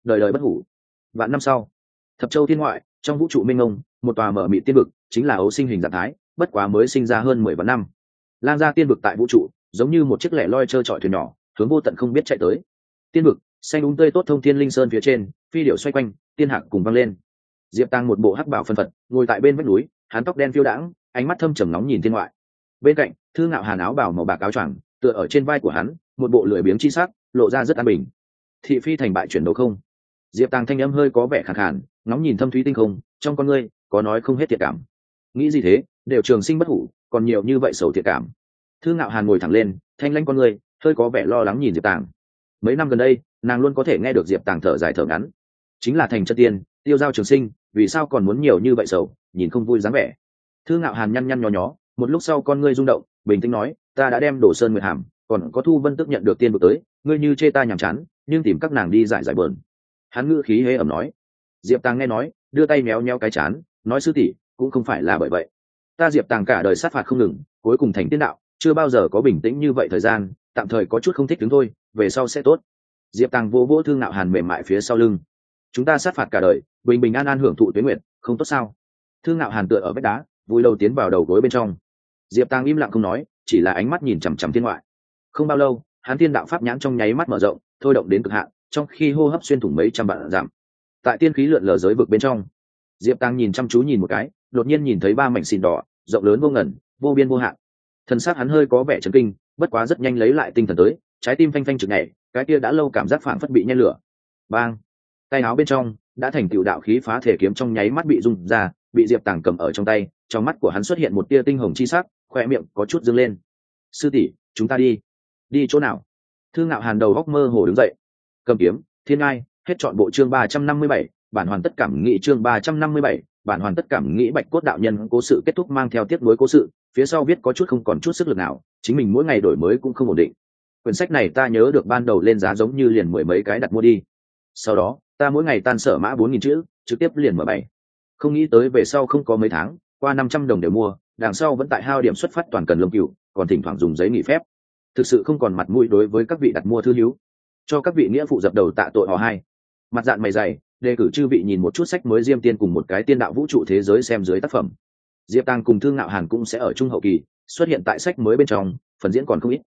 đời đời bất hủ. Vạn năm sau, thập châu thiên ngoại, trong vũ trụ mênh mông, một tòa mở mịt tiên vực, chính là ấu sinh hình dạng thái, bất quá mới sinh ra hơn mười vạn năm. Lang gia tiên vực tại vũ trụ, giống như một chiếc lẻ loi trơ trọi thuyền nhỏ, hướng vô tận không biết chạy tới. Tiên vực, xanh úng um tươi tốt thông thiên linh sơn phía trên, phi điểu xoay quanh, tiên hạc cùng vang lên. Diệp Tăng một bộ hắc bảo phân phật, ngồi tại bên vách núi, hắn tóc đen phiêu đãng, ánh mắt thâm trầm nóng nhìn thiên ngoại. Bên cạnh, Thư Ngạo Hàn áo bào màu bạc áo choàng, tựa ở trên vai của hắn, một bộ lười biếng chi sắc, lộ ra rất an bình. Thị phi thành bại chuyển đấu không? Diệp Tăng thanh âm hơi có vẻ khàn khàn, ngóng nhìn thâm thúy tinh không, trong con ngươi có nói không hết thiệt cảm. Nghĩ gì thế, đều trường sinh bất hủ, còn nhiều như vậy sầu thiệt cảm. Thư Ngạo Hàn ngồi thẳng lên, thanh lãnh con ngươi, hơi có vẻ lo lắng nhìn Diệp Tăng. Mấy năm gần đây, nàng luôn có thể nghe được Diệp Tăng thở dài thở ngắn. Chính là thành chân tiên, tiêu giao trường sinh, vì sao còn muốn nhiều như vậy sầu, nhìn không vui dáng vẻ. Thư Ngạo Hàn nhăn nhăn nhó nhó, một lúc sau con ngươi rung động, bình tĩnh nói, ta đã đem Đồ Sơn Nguyệt Hàm, còn có Thu Vân Tức nhận được tiên vực tới, ngươi như chê ta nhàm chán, nhưng tìm các nàng đi giải giải bờn. Hắn ngữ khí hế ẩm nói. Diệp Tăng nghe nói, đưa tay méo méo cái chán, nói sư tỷ, cũng không phải là bởi vậy. Ta Diệp Tăng cả đời sát phạt không ngừng, cuối cùng thành tiên đạo, chưa bao giờ có bình tĩnh như vậy thời gian, tạm thời có chút không thích đứng thôi, về sau sẽ tốt. Diệp Tăng vô vỗ Thư Ngạo Hàn mềm mại phía sau lưng. Chúng ta sát phạt cả đời, bình bình an an hưởng thụ tuế nguyệt, không tốt sao? Thư Ngạo Hàn tựa ở vách đá, vùi đầu tiến vào đầu gối bên trong. Diệp Tăng im lặng không nói, chỉ là ánh mắt nhìn chằm chằm thiên ngoại. Không bao lâu, hắn tiên đạo pháp nhãn trong nháy mắt mở rộng, thôi động đến cực hạn, trong khi hô hấp xuyên thủng mấy trăm vạn dặm. Tại tiên khí lượn lờ giới vực bên trong, Diệp Tăng nhìn chăm chú nhìn một cái, đột nhiên nhìn thấy ba mảnh xìn đỏ, rộng lớn vô ngần, vô biên vô hạn. Thần sắc hắn hơi có vẻ chấn kinh, bất quá rất nhanh lấy lại tinh thần tới, trái tim phanh phanh trực nhảy, cái kia đã lâu cảm giác phảng phất bị nhen lửa. Bang! Tay áo bên trong đã thành tựu đạo khí phá thể kiếm trong nháy mắt bị rung ra, bị Diệp Tăng cầm ở trong tay, trong mắt của hắn xuất hiện một tia tinh hồng chi sắc, khoe miệng có chút dương lên. Sư tỷ, chúng ta đi. Đi chỗ nào? Thư Ngạo Hàn đầu góc mơ hồ đứng dậy. Cầm kiếm, thiên ngai, hết chọn bộ chương ba trăm năm mươi bảy, bản hoàn tất cảm nghĩ chương ba trăm năm mươi bảy, bản hoàn tất cảm nghĩ Bạch Cốt đạo nhân cố sự kết thúc mang theo tiếp nối cố sự, phía sau viết có chút không còn chút sức lực nào, chính mình mỗi ngày đổi mới cũng không ổn định. Quyển sách này ta nhớ được ban đầu lên giá giống như liền mười mấy cái đặt mua đi. Sau đó, ta mỗi ngày tan sở mã bốn nghìn chữ, trực tiếp liền mở bảy. Không nghĩ tới về sau không có mấy tháng, qua năm trăm đồng đều mua, đằng sau vẫn tại hao điểm xuất phát toàn cần lông cừu, còn thỉnh thoảng dùng giấy nghỉ phép. Thực sự không còn mặt mũi đối với các vị đặt mua thư hữu, cho các vị nghĩa phụ dập đầu tạ tội họ hai. Mặt dạng mày dày, đề cử chư vị nhìn một chút sách mới Diêm Tiên cùng một cái tiên đạo vũ trụ thế giới xem dưới tác phẩm. Diệp Tăng cùng Thư Ngạo Hàn cũng sẽ ở trung hậu kỳ xuất hiện tại sách mới bên trong, phần diễn còn không ít.